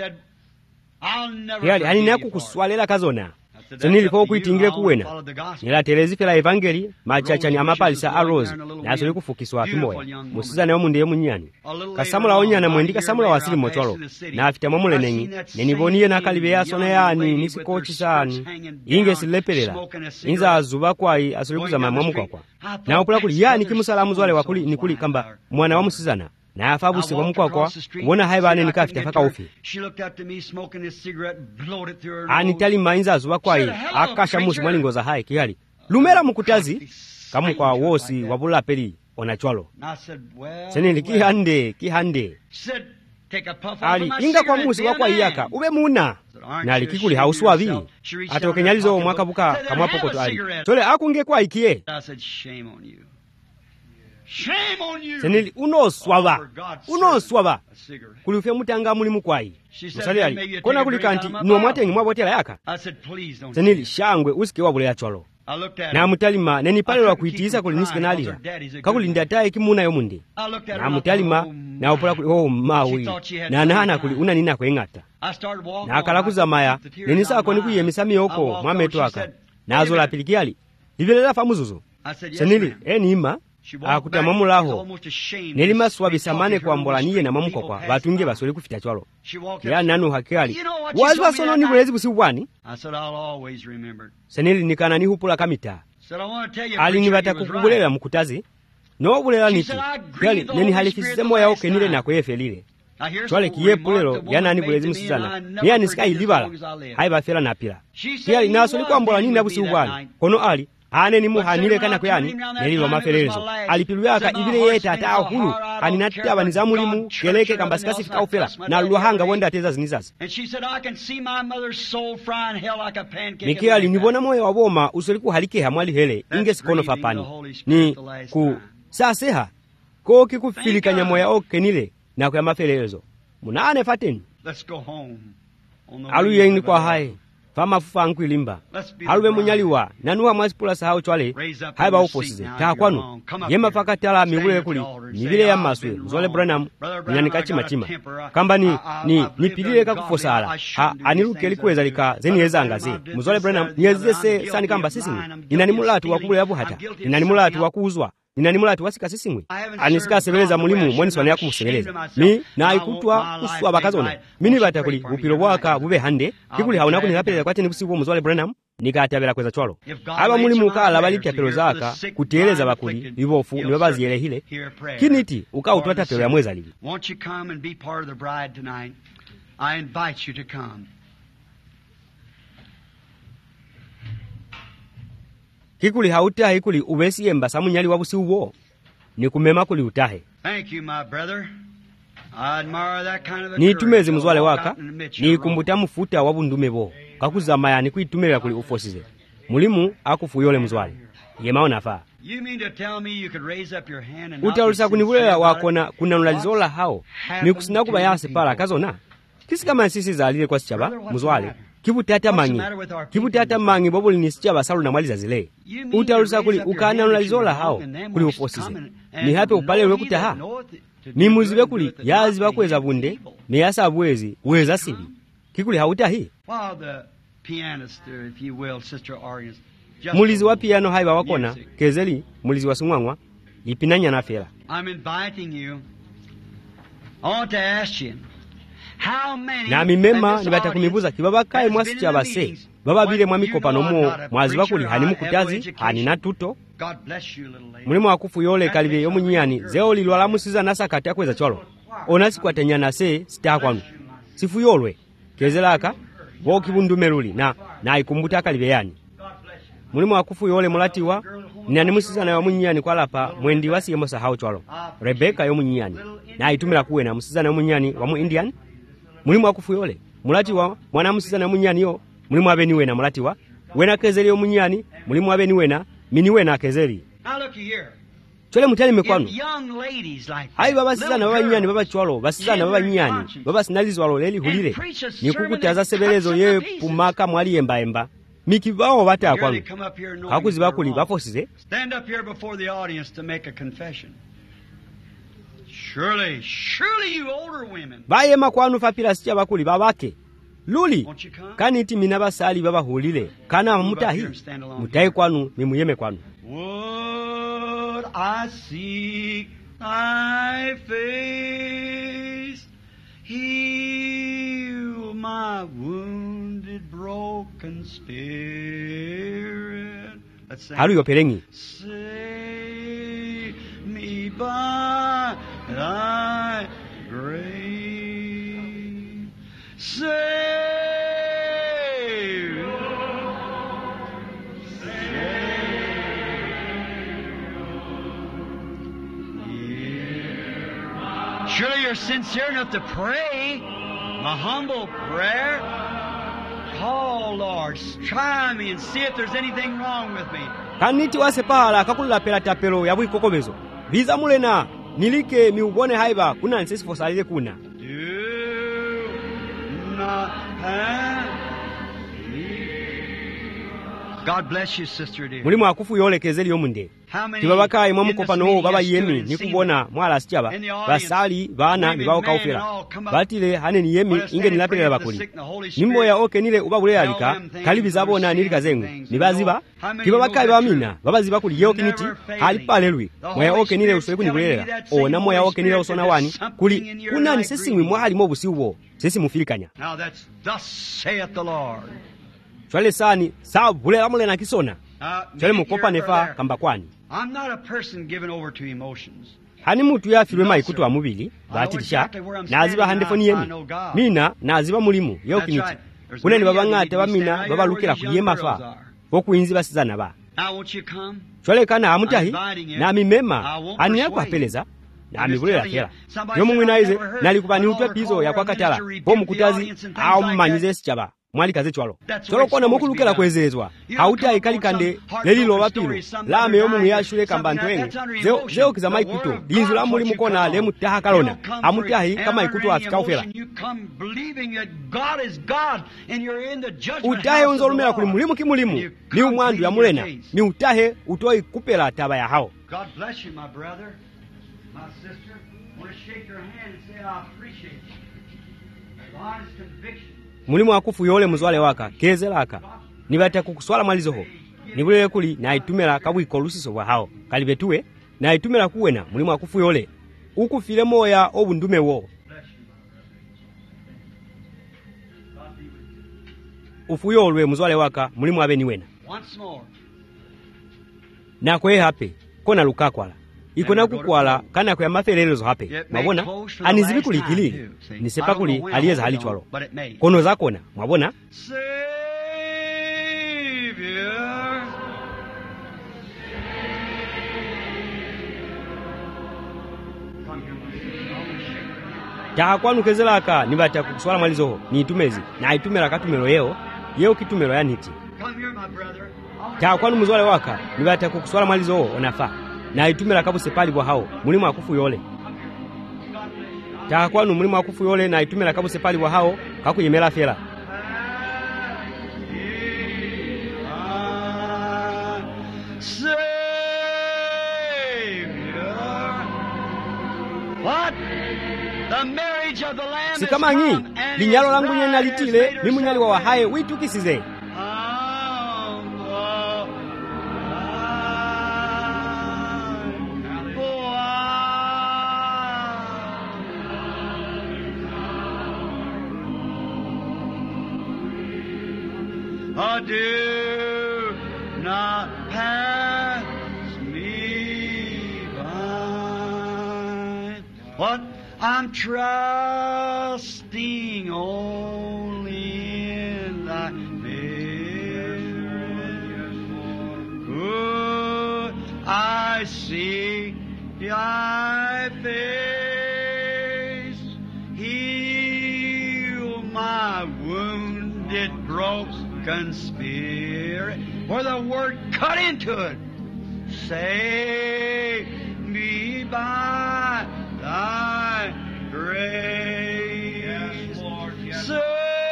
yali alina kukuswalela kazona sanili ko kuitingile kuwena nilatelezi fela evangeli machachani amapalisa a Rose nasoli kufukiswa kimoya musizana yomunde yomunyani kasamula onyana mwendi kasamula wasili mocholo na afita mwamulenengi neniboniye nakalibe yasona yani nisikochi sani inge silepelela inza azuba kwai asoli kuzama mwamukakwa na upula kuli yani kimusalamu zwale wakuli nikuli kamba mwana wa musizana na afabusi kwa mkwakwa kubona haibane nikafita faka ufi anitali mainza azuba kwai akasha musi mwalingoza hai kihali lumela mukutazi kamu kwa wosi wabula peli onachwalo senili kihande ali inga kwa musi wakwa iyaka ube muna na alikikuli hauswavi atokenyalizo mwaka buka kamwapokoto ali chole akunge kwa ikie senili unoswaba kuliufya mutanga mulimu kwai musali ali kona kulikanti nuwa mwatengi mwabotela yaka senili shangwe usike wabule ya chwalo na mutalima nenipalelwa kuitiisa kulinisike nalira kakulinda tae kimuna yomundi na mutalima na upula kuli mawi na nahana kuli unanina kwengata na akala kuzamaya nenisako nikuyemisa miyoko mwametwaka na azola pilikiali ivilela famuzuzu senili enima akuta mamulaho nelima swabisamane kwa mbolaniye na mamukokwa batunge basole kufita chwalo ya nanu hakali wazi basono ni bulezi busibwani seneli nikana ni hupula kamita ali ni batakukubulela mukutazi no bulela niti gali neni halifisise moya okenile na kwefelile chwale kiyepulelo ya nani bulezi musizana niya nisika ilibala haiba fela na pila gali nasoli kwa mbolani na busibwani kono ali ane ni muhanile kana kuyani nelilo mafelezo alipiluyaka ibile yeta ata hulu aninataba nizamulimu keleke kambasikasi fika ufela na luhanga wonda ateza zinizazi Mikia alinibona moyo waboma usoliku halike hamwali hele inge sikono fapani ni ku saseha ko kikufilikanya moya okenile na kwa mafelezo munane fateni alu yengi kwa hai fama fufa nkwilimba halube munyaliwa nanuwa mwasipula sahau chwale haiba ufosize takwanu yema fakatala miwule kuli nibile ya maswe mzole Branham nyanikachi matima kamba ni nipilile kakufosala aniruke likuweza lika zeni yeza angazi mzole Branham nyezile se sani kamba sisimi inanimulatu wakubule yabu hata inanimulatu wakuuzwa inanimulatu wasika sisimwe anisika sebeleza mulimu mweniswana yaku musebeleza mi na ikutwa kuswa bakazona mini batakuli upilo bwaka bube hande kikuli hauna kunilapeleza kwati nibusibo muzwale Branham nikatabela kweza chwalo aba mulimu kala balipya pelo zaka kuteleza bakuli bibofu nibabazi yele hile kiniti ukautwata pelo ya mweza libi won't you come and be part of the bride tonight I invite you to come kikuli hautahe hikuli ubesi yemba samunyali wabusi uwo ni kumema kuli utahe thank you my brother I admire that kind of a ni tumeze muzwale waka ni kumbuta mufuta wabundume bo kakuzama yani kuitumela kuli ufosize mulimu akufuyole muzwale yemaona fa you mean to tell me you could raise up your hand and utalusa kunibulela wakona kunanulalizola hao ni kusina kuba yase pala kazona kisi kama sisi zalile kwa sichaba muzwale kibutata mangi bobo linisicha basalu na mwaliza zile utalusa kuli ukananulalizola hao kuli ufosize ni hape upale wekutaha ni muzibe kuli yazi bakweza bunde ni yasa abwezi weza sibi kikuli hautahi mulizi wa piano haiba wakona kezeli mulizi wa sungwangwa ipinanya na fela I'm inviting you I want to ask you na mimema nibata kumibuza kibaba kai mwasi cha base baba bile mwamikopano muo mwazi bakuli hanimu kutazi hanina tuto mulimu wakufu yole kalibe yomunyani zeo lilwala musiza nasa kati ya kweza cholo ona sikwatanyana se sitakwanu sifuyolwe kezelaka wokibundumeruli na ikumbuta kalibe yani mulimu akufuyole mulatiwa nani musizana wa munyani kwalapa mwendi wasiyemo sahau chwalo Rebeka yo munyani na itumira kuwena musizana wa munyani wa mu Indian mulimu akufuyole mulatiwa mwana musizana wa munyani yo mulimu abeni wena mulatiwa wena kezeli yo munyani mulimu abeni wena mini wena kezeli chole mutali mekwanu hai baba sizana baba nyani baba chwalo basizana baba nyani baba sinalizwalo leli hulire nikukutaza sebelezo ye pumaka mwali emba mikibao bata kwanu hakuziba kuli bafosize stand up here before the audience to make a confession. Surely you older women, baye makwanu fapira sicha bakuli babake luli kaniti minabasali baba hulile kana mutahi mutai kwanu mimuyeme kwanu. Would I seek thy face, heal my wounded broken spirit. Let's sing. Halu yoperengi Save me by thy grace. Save. Surely you're sincere enough to pray. My humble prayer. Call, Lord, try me and see if there's anything wrong with me. kaniti wasepala kakulula pela tapelo ya bwikokobezo biza mulena nilike miubone haiba kuna nsesi fosalile kuna Do not have me. God bless you, sister dear. mulimu akufu yolekezeli yomunde tibabakayi mwamukopano baba yemi nikubona mwala sichaba basali bana nibawo kaufera batile haneni yemi inge nilapelela bakuli nimbo ya oke nile ubabule alika kalibi zabona nilika zengu nibaziba tibabakayi bamina babaziba kuli yoke niti halipalelwi moya oke nile usweku nikulela ona moya oke nile usona wani kuli kunani sesimwi mwali mobusi ubo sesi mufilikanya. Now that's thus saith the Lord. Chwale sani sabulela mulena kisona chwale mukopa nefa kamba kwani. I'm not a person given over to emotions. Hani mutu ya filwe maikutu wa mubili batilisha naziba handefoni yemi nina naziba mulimu yeo kiniti kuna ni babangate bamina babalukira kuyema fa boku inzi basizana ba. Now won't you come? Chwale kana amutahi na mimema ani yako apeleza na mibulela kera yomu mwinaize nalikubani utwe pizo ya kwa katala bomu kutazi au mmanyize sichaba mwali kaze chwalo cholo kona mokulukela kwezezwa hauta ikalikande lelilo wapilo lame yomu mwiyashule kambantwengu zeo kizama ikuto dinzu la muli mukona lemu taha kalona amutahi kama ikuto afika ufela utahe unzolumela kuli mulimu kimulimu ni umwandu ya mulena ni utahe utoi kupela taba ya hao. God bless you, my brother, my sister. I want to shake your hand and say I appreciate you. Honest conviction. Mulimu akufu yole muzwale waka kezelaka nibata kukuswala malizoho nibulele kuli na itumela kabwiko lusiso wa hao kalibetuwe na itumela kuwena mulimu akufu yole ukufile moya obundume wo ufuyolwe muzwale waka mulimu abeni wena Once more. na kwe hape kona lukakwala ikona kukwala kana kwa maferelezo hape mwabona anizibi kulikili nisepa kuli aliyeza halichwalo kono za kona mwabona Savior, taha kwanu kezelaka nibata kukuswala mwalizoho ni itumezi na itumela katumelo yeo kitumelo ya niti come here, my brother. taha kwanu muzwale waka nibata kukuswala mwalizoho onafa na itumela kabuse pali bwa hao mulimu akufu yole taha kwanu mulimu akufu yole na itumela kabuse pali bwa hao kakuyemela fela Savior, what? The marriage of the Lamb is sikamanyi come, and linyalo his langu bride nyena is litile later mimunyali wa separated. wahaye witukisize Do not pass me by. What? I'm trusting only in thy good. I see thy face. Heal my wounded, broken spirit. Where the word cut into it. Save me by thy grace. Yes, Lord. Yes. Savior,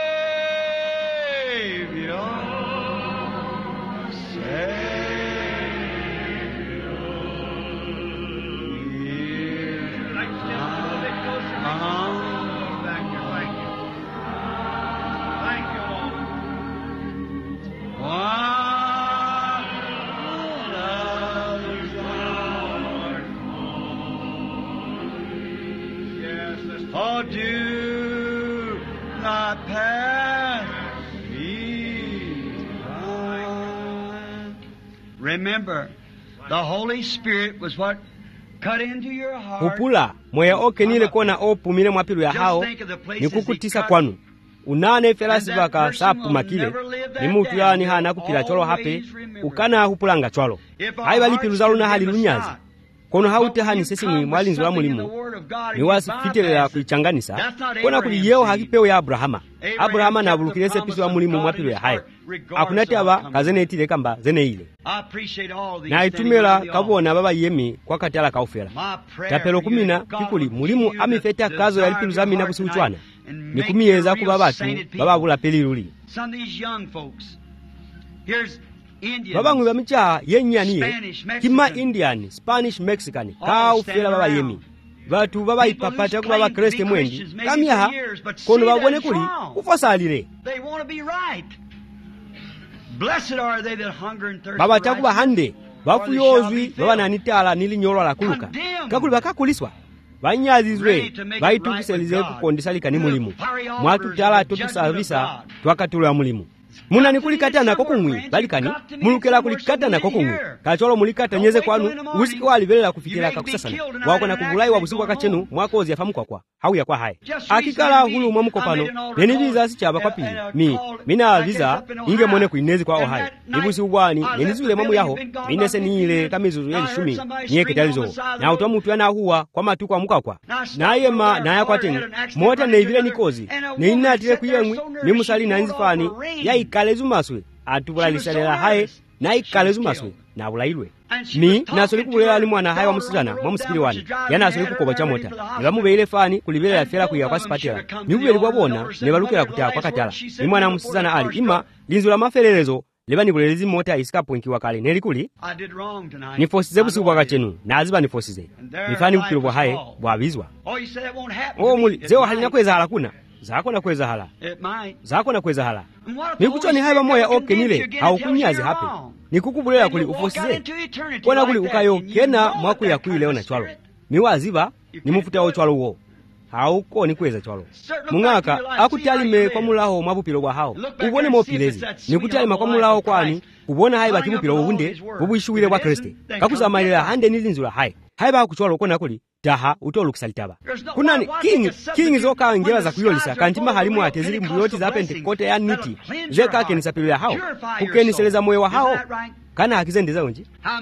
Like step a little bit closer. Thank you. Thank you. Thank you, Lord. Oh, do not pass me by. Remember, the Holy Spirit was what cut into your heart. kupula moya okenile kona opumile mwapilu ya hao nikukutisa kwanu unane felasi baka sapu makile ni mutu yani hana kupila cholo hape ukana hupulanga cholo hai balipilu zaluna hali lunyazi kono haute hani sesi ni mwalinzi wa mulimu ni wasi fitelela kuichanganisa kona kuli yeo hakipeo ya Abrahama na bulukilese piso wa mulimu mwapilu ya hae akunati aba kazene itile kamba zene ile na itumela kabona baba yemi kwa katala kaufela tapelo kumina kikuli mulimu amifeta kazo ya lipilu zamina kusiuchwana ni kumiyeza kuba batu baba bula peliluli baba ngwe bamicha yenyaniye kima Indian Spanish Mexican kaufela baba yemi batu baba ipapata ku baba Kriste mwendi kamyaha kono babone kuli ufasalire baba takuba hande bafuyozwi baba nanitala nilinyolwa la kuluka kakuli bakakuliswa banyazizwe baitukiselize kukondisalika ni mulimu mwatutala totusavisa twakatula mulimu muna nikulikata nako kumwi balikani mulukela kulikata nako kumwi kacholo mulikata nyeze kwanu usiki walibelela kufikira kakusasana wako na kugulai wa busiku akachenu mwakozi yafamu kwa hau ya kwa hai akikala hulu mwamukopano neni visa sichaba kwa pili mina visa inge mwone kuinezi kwa ohai ibusi ubwani neni zule mamu yaho minese niile kamizuzu yeli shumi nye kitalizo na utomutu yana huwa kwa matuku wa mukakwa na yema na ya kwa teni mwota neivile nikozi neina atile kuyengwi mimusali na nzifani ya ikalezu maswe atubulalisalela hae na ikalezu maswe na bulailwe mi nasoli kubulela ali mwana hae wa musitana mwa musikili wani yana asoli kukoba cha mota nibamubeile fani kulibela fera kuya kwa sipatela nibubeli bwabona nebalukela kutaa kwa katala ni mwana musitana ali ima linzula mafelelezo leba nibulelezi mota isikaponkiwa kale nelikuli nifosize busiku kwa kachenu na aziba nifosize nifani kupilo bwa hae bwabizwa muli zeo halina kweza halakuna zako na kweza hala zako na kweza hala nikuchwa ni haiba moya okenile haukunyazi hape nikukubulela kuli ufosize kona kuli ukayo kena mwaku ya kuileo na chwalo miwaziba ni mufuta wa chwalo uo hauko ni kweza chwalo mungaka akutalime kwa mulaho mwabupilo wa hao ubone mopilezi nikutalima kwa mulaho kwani ubona haiba kimupilo uhunde bubuishuwile kwa Kriste kakuzamailila hande nilinzula hai haiba kuchwalo kona kuli taha utolu kusalitaba kunani king zoka ngela za kuyolisa kantima halimu atezili mbuyoti za pentekote ya niti zeka kenisapilo ya hao kukeniseleza moyo wa hao kana hakizendeza onji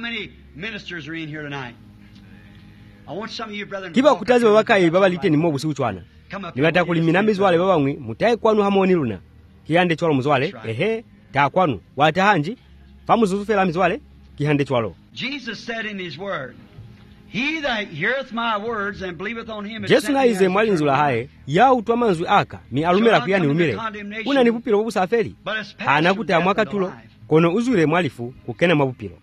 kiba kutazi babakayi baba liteni mo busi uchwana nibata kulimina mizwale baba mwi mutaye kwanu hamoni luna kihande chwalo muzwale ta kwanu wata hanji famuzuzufela mizwale kihande chwalo Jesus said in his word, he that heareth my words and believeth on him Jesu naize mwalinzula hae ya utwa manzwi aka mi alumela kuyani umile una nipupilo bubusafeli anakuta mwaka tulo kono uzwile mwalifu kukena mabupilo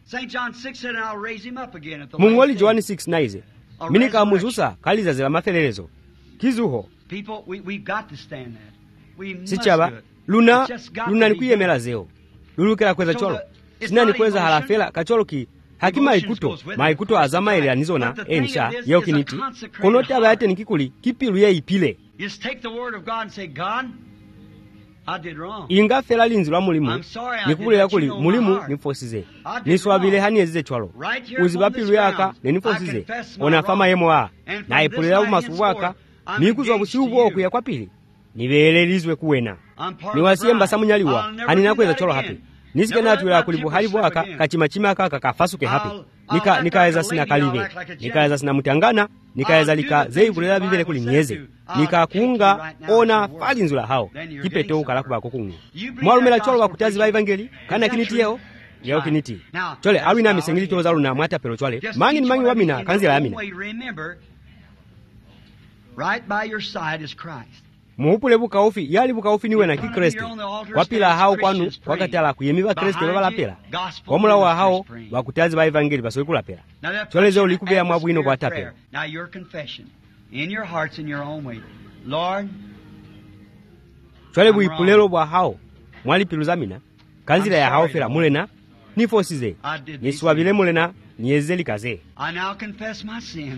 mungoli Johani 6 naize minika muzusa kaliza zela mafelelezo kizuho sichaba luna nikuyemela zeo lulukela kweza cholo sinani kweza halafela kacholo ki hakima maikuto azama ile anizona ensha yeo kiniti konoti abayate nikikuli kipilu ye ipile inga fela linzi lwa mulimu nikubulela kuli mulimu nifosize niswabile haniyezize chwalo uzibapilu yaka nenifosize onafama yemo na ipulela umasubu waka mikuzwa busiku okuya kwapili nibeelerizwe kuwena niwasiye mbasamunyaliwa aninakweza cholo hapi nisikenatwera kuli buhali bwaka kachimachima aka kafasuke hapi nikaeza sina kalive nikaeza sina mutangana nikaeza lika zeikulela bibele kuli nyeze nikakunga ona falinzula hao kipeto ukala kubako kungu mwalumela cholo wakutazi ba evangeli kana kinitiyeho yao kiniti chole awina misengili toza luna mwata pero chole mangi wamina kanzila yamina right by your side is Christ. Muhupule bukaufi yali bukaufi niwe na Kristo wapila hao kwanu wakatala kuyemiba Kristo babalapela omula wa hao bakutazi ba evangeli basowe kulapela choleze ulikubea mwabwino bwatapela. Now your confession in your hearts in your own way, Lord, chole buipulelo bwa hao mwalipiluzamina kanzila ya hao fela mulena nifosize niswabile mulena niyezeli kaze. I now confess my sin.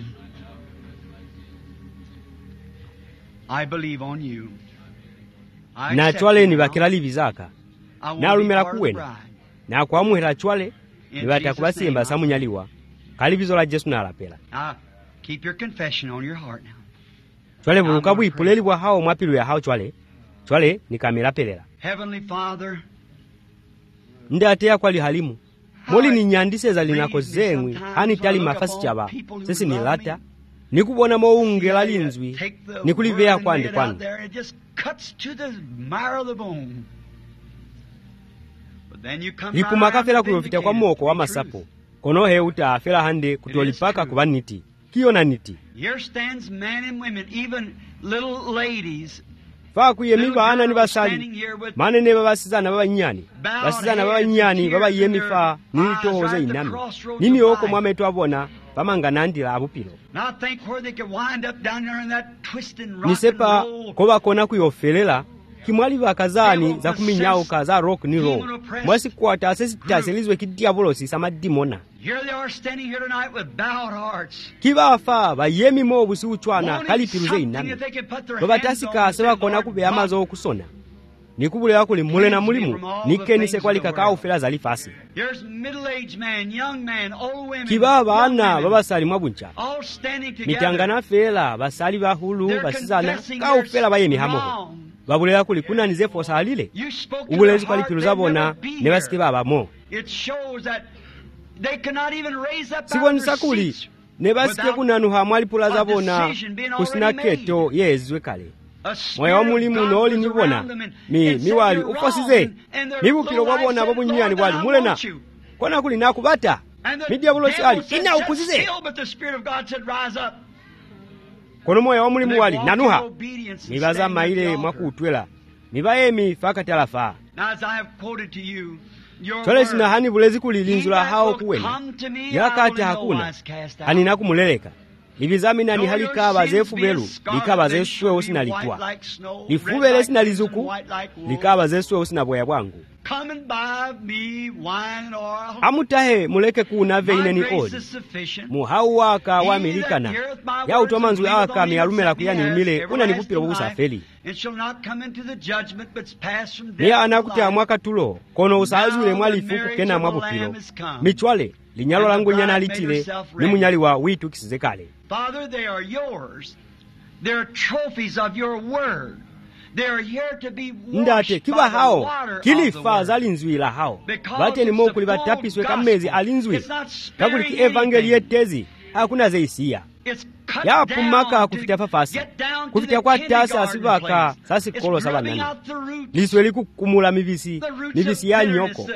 I believe on you. Na chwale ni bakira libizaka nalumela kuwena na kwamuhera chwale ni batakubasimba samunyaliwa kalibizo la Yesu nalapela. Keep your confession on your heart now. Chwale buluka bwipuleli bwa hao mwapilu ya hao chwale ni kamera pelela. Heavenly Father, ndatea kwali halimu moli ni nyandise za linako zengwi hani tali mafasi chaba sisi ni lata nikubona moungela linzwi nikulivea kwande kwanu lipumakafela kuyofita kwa moko wa masapo kono he utafela hande kutolipaka kuba niti kiona niti fakuyemi baana ni basali manene babasizana babanyani babayemi fa nitohoze inami nini oko mwametu abona pamanganandila abupilo nisepa koba kona kuyofelela kimwali bakazani za kuminyauka za rock ni roll mwasi kwata asesitaselizwe kidiabolosi samadimona kibafa bayemi mo busiuchwana kalipiruze inami babatasika seba kona kube amazo okusona nikubule wakuli mule na mulimu nikenise kwali kakao fela zali fasi kibaba ana babasali mwabuncha mitangana fela basali bahulu basizana kao fela bayemi hamoho babule wakuli kuna nizefo salile ubulezi kwali piruza bona nebasike baba mo siboni sakuli nebasike kunanu hamwali pulaza bona kusinaketo yezwe kale moyo mulimu noli nibona miwali ufosize nibukiro kwabona babunyani bwali mulena kona kuli nakubata midiabulosi ali ina ukuzize kono moyo mulimu wali nanuha nibaza maile mwakutwela nibayemi fakatalafa chole sina hani bulezi kulilinzula hao kuwena yakati hakuna hani nakumuleleka libizamina ni halikaba zefu belu likaba zeswe osinalitwa lifubele sinalizuku likaba zeswe osinaboya bwangu amutahe muleke kunave ineni odi muhau waka wamilikana ya utomanzu aka miyalumela kuyani umile unanibupira wusafeli niya anakutia mwaka tulo kono usazule mwalifuku kena mwabupiro michwale linyalo langu nyana litile ni munyali wa witu kisizekale. Father, they are yours. They are trophies of your word. They are here to be washed by the water of the word. zalinzwila hao bate ni mokuli batapiswe kamezi alinzwi kakuli ki evangeli yetezi hakuna zeisiya ya pumaka kufita fafasi kufita kwa tasa asibaka sasi kolo sabanani lisweli kukumula mivisi ya nyoko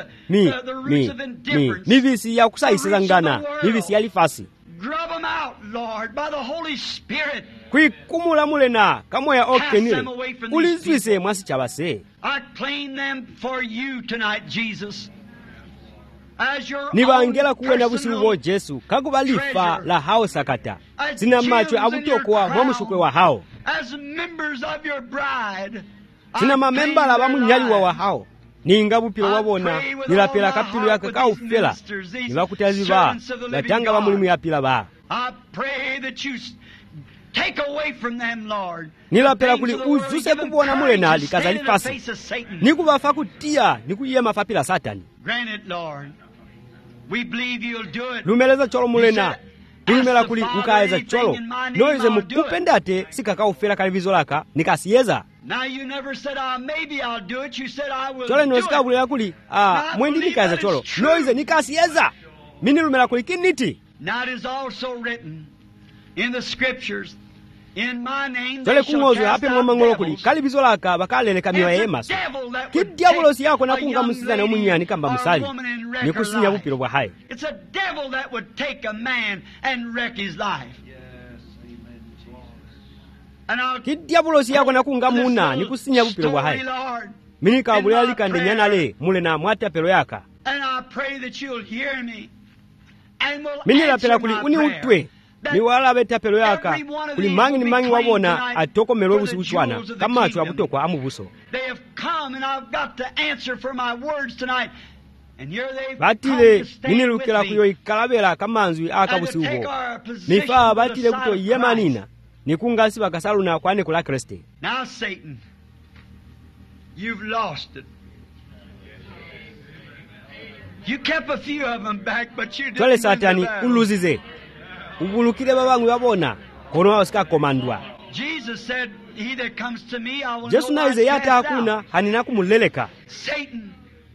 mivisi ya kusaisiza ngana mivisi ya lifasi grub them out, Lord, by the Holy Spirit. Kuikumula mulena kamoya okenile ulizwise mwasi chabase. I claim them for you tonight, Jesus. As your nibangela kuwena busiwo Jesu kakubalifa la hao sakata sina machwe abutokwa mwamushukwe wa hao as members of your bride sina mamemba la bamunyaliwa wa hao ninga bupiro wabona nilapela kapilu yake kaufela nibakutaziba latanga bamulimu yapila ba I pray that you take away from them, Lord. Nilapela kuli uzuse kubona mulena likazalifasi nikubafa kutia nikuyema fapila satani Grant it, Lord. We believe you'll do it. Lumeleza cholo mulena kulimela kuli ukayeza cholo noize mukupendate sikakaufera kalivizo laka nikasiyeza chole nosikabulira kuli mwendi nikayeza cholo noize nikasiyeza mini lumela kuli kiniti chole kung'ozwe ape mwamang'olo kuli kalivizo laka bakaleleka miwa yemaso kidiabulosi yako nakunga musizana omunyani kamba musali nikusinya bupiro bwa hayi kidiabulosi yako nakunga muna nikusinya bupiro bwa hayi mini kabulira likande nyanale mule na mwatapelo yaka mini lapela kuli uni utwe ni wala betapelo yaka kuli mangi ni mangi wabona atoko melobu sibuchwana kama achu abutokwa amubuso batile ninilukela kuyo ikalabela kamanzwi akabusi ubo nifa batile kuto yemanina nikungasi bakasaluna kwane kula Kristo. Now Satan, you've lost it. You kept a few of them back, but you didn't. Tole Satani uluzize ubulukile babangu babona kono wasika komandwa. Jesus said, he that comes to me I will Jesu naize yata hakuna hanina kumuleleka. Satan,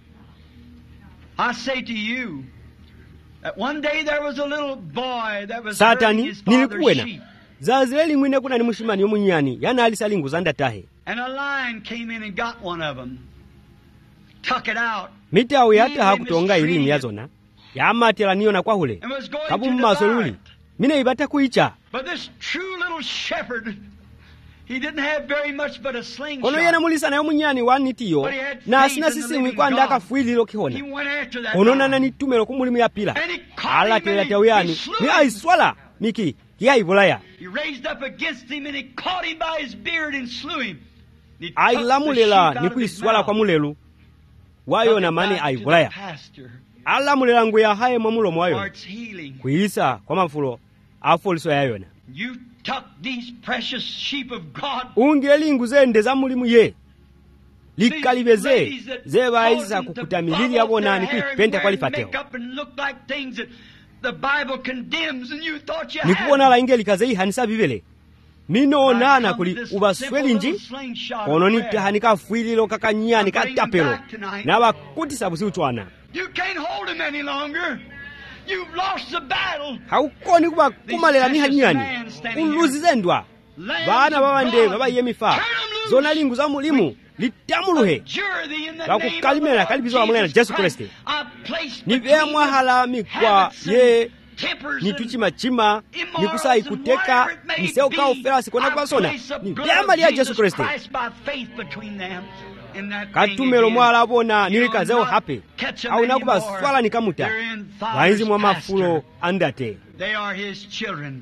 I say to you that one day there was a little boy that was herding his father's sheep. Zazeli mwine kuna ni mushimani yomunyani yana alisalingu zanda tahe. And a lion came in and got one of them. Tuck it out. Mitawe yata hakutonga ilimi yazona. Yamatela niyo na kwa hule. Kabumu masoluli. Mine ibata kuicha. But this true little shepherd, he didn't have very much but a slingshot. Kono yana mulisa na yomunyani wanitiyo. Na asina sisi mwikwa ndaka fuililo kihona. Kono nana nitumelo kumulimu ya pila. Ala tela teuyani. Ni aiswala. Miki. He raised up against him and he caught him by his beard and slew him. Ailamulela nikuiswala kwa mulelu. Wayo na mani aivulaya. Alamulela nguya haye mwamulomo wayo. Kuisa kwa mafulo afoliso yayona. You took these precious sheep of God. Ungelingu zende za mulimu ye. Likalibeze zeba isa kukutamilili yabona nikuipente kwa lifateo. The Bible condemns and you thought you had. Nikuona la ingeli kazei hanisa bibele. Mino nana kuli ubasweli nji. Kono nita hanika fuililo kakanyani katapelo. Na wakuti sabusi uchwana. You can't hold him any longer. You've lost the battle. Haukoni kuba kumalela ni hanyani. Uluzi zendwa. Baana wawande baba yemifa. Zona lingu za mulimu. Litamuluhe. Wakukalimela kalibizo wa mulena Jesu Kristo. Nivea mwahala mikwa ye nituchima chima nikusai kuteka niseo kao ferasi kona kwa sona nivea mali ya Jesu Kristo. Katumelo mwahala abona nilikazeo hape au nakuba swala nikamuta wainzi mwa mafulo andate. They are his children.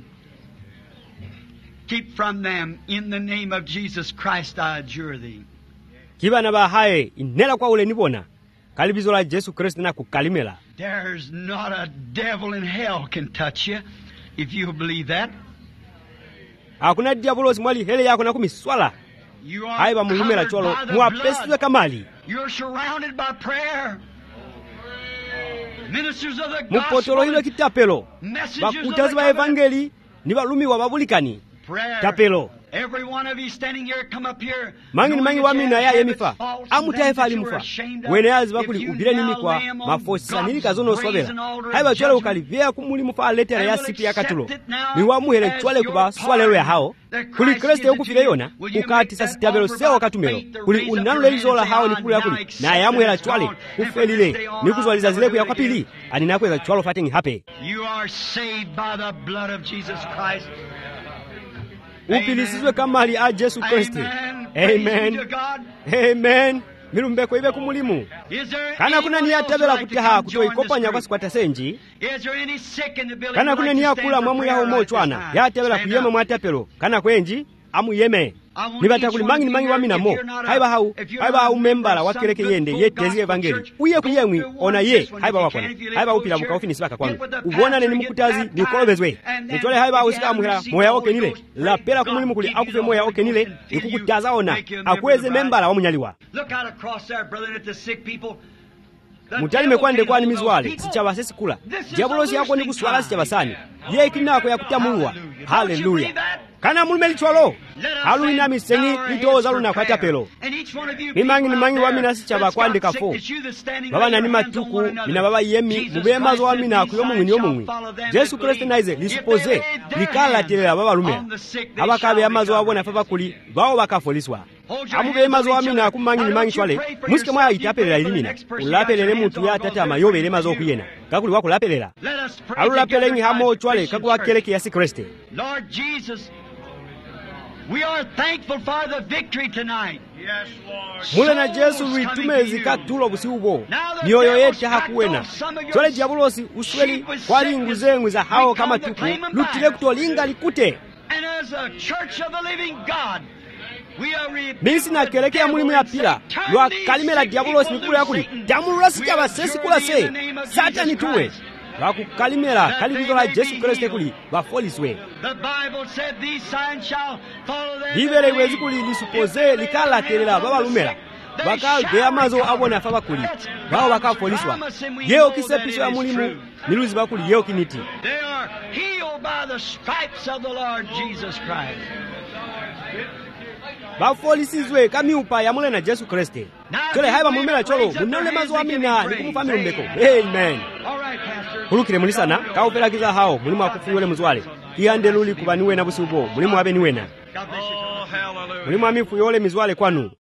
Keep from them in the name of Jesus Christ I adjure thee. Kibana bahaye inela kwa ule nibona kalibizo la Jesu Kristo na kukalimela. There's not a devil in hell can touch you if you believe that. Hakuna diabolos mwali hele yako na kumiswala. Haiba mulumela cholo mwapesiwe kamali. You're surrounded by prayer. Ministers of the mupotolo hilo kitapelo. Bakutazi ba evangeli ni balumi wa babulikani. Tapelo. Every one of you standing here come up here. Mangi wamina ya yemifa. Amutaefa alimufa. Wene azi bakuli ubire nini kwa mafosa nini kazono swabela. Haiba chwale ukalivea kumuli mufa aletera ya sipi ya katulo. Niwamuhere chwale kuba swalelo ya hao. Kuli Kristo yokufile yona. Ukati sasi tabelo seo katumelo. Kuli unanule lizola hao ni kuli ya kuli. Na yamuhera chwale kufelile. Nikuzwaliza zileku ya kapili. Aninakweza chwalo fatingi hape. You are saved by the blood of Jesus Christ. Upilisizwe kamali a Jesu Kristo. Amen. Amen. Milumbe kwa ibe kumulimu. Kana kuna niya tabela kutaha kutoikopanya kwa sikwata senji. Kana kuna niya kula mwamu ya homo chwana. Ya tabela kuyema mwatapelo. Kana kwenji amu yeme. Nibata kulimangi ni mangi wamina mo. Haiba hau membala wakileke yende ye tezi evangeli. Uye kuyemwi ona ye haiba wakwana. Haiba upila muka ofini sibaka kwanu. Ubona ni mkutazi ni ukolobezwe. Nitole haiba usika muhira moya oke nile. La pela kumulimu kuli akufe moya oke nile. Nikukutaza ona. Akweze membala wa munyaliwa. Look out across there brother at the sick people. mutalime kwande kwani mizwale sichava sesikula diabulosi yako ndi kuswala sichavasani iye ikinako yakutamulwa. Haleluya! kana mulume lichwalo halulina misengi litoza lunako atapelo mimangi mimangi wamina sichava kwande kafo baba nani matuku mina baba yemi mubemazo wamina akuyomungwini yomungwi Yesu Kristo naize lisupoze likalatirira baba lumea abakabe amazo wabona fava kuli bawo bakafoliswa amubemazo wamina akumangi mimangi chwale musike mwa itapelera ilimina ulapelele mutu ya tata amayobele mazo okuyena kakuli wakulapelera alulapelengi hamo chwale kakuwakeleke Yesu Kristo. Lord Jesus, we are thankful for the victory tonight. Yes, Lord. mule na Jesu lwitumezi katulo busiubo mioyo yetu hakuwena chole diabulosi usweli kwali nguzengwi za hao kama tuku lutile kutolinga likute. And as a church of the living God, we are misi na kelekea mulimu ya pila lwa kalimela diabulosi mikulu yakuli diamululasi chava sesikula se satani tuwe bakukalimera kalibizo la Yesu Kristo kuli bafoliswe. The Bible said these signs shall follow them. Bibele iwezi kuli lisupoze likalaterera babalumera bakalbe amazo abona fa bakuli bawo bakafoliswa yeo kisepiso ya mulimu miluzi bakuli yeo kiniti. They are healed by the stripes of the Lord Jesus Christ. bafolisizwe kamiupa ya mule na Yesu Kristo chole haiba mulumela cholo munole mazo amina nikumufa milumbeko. Amen. Kulukile mulisana kaupelakiza hao mulimu akufuwele muzwale kiyande luli kubaniwe na busubo mulimu abe niwena Oh, hallelujah. mulimu amifu yole mizwale kwanu.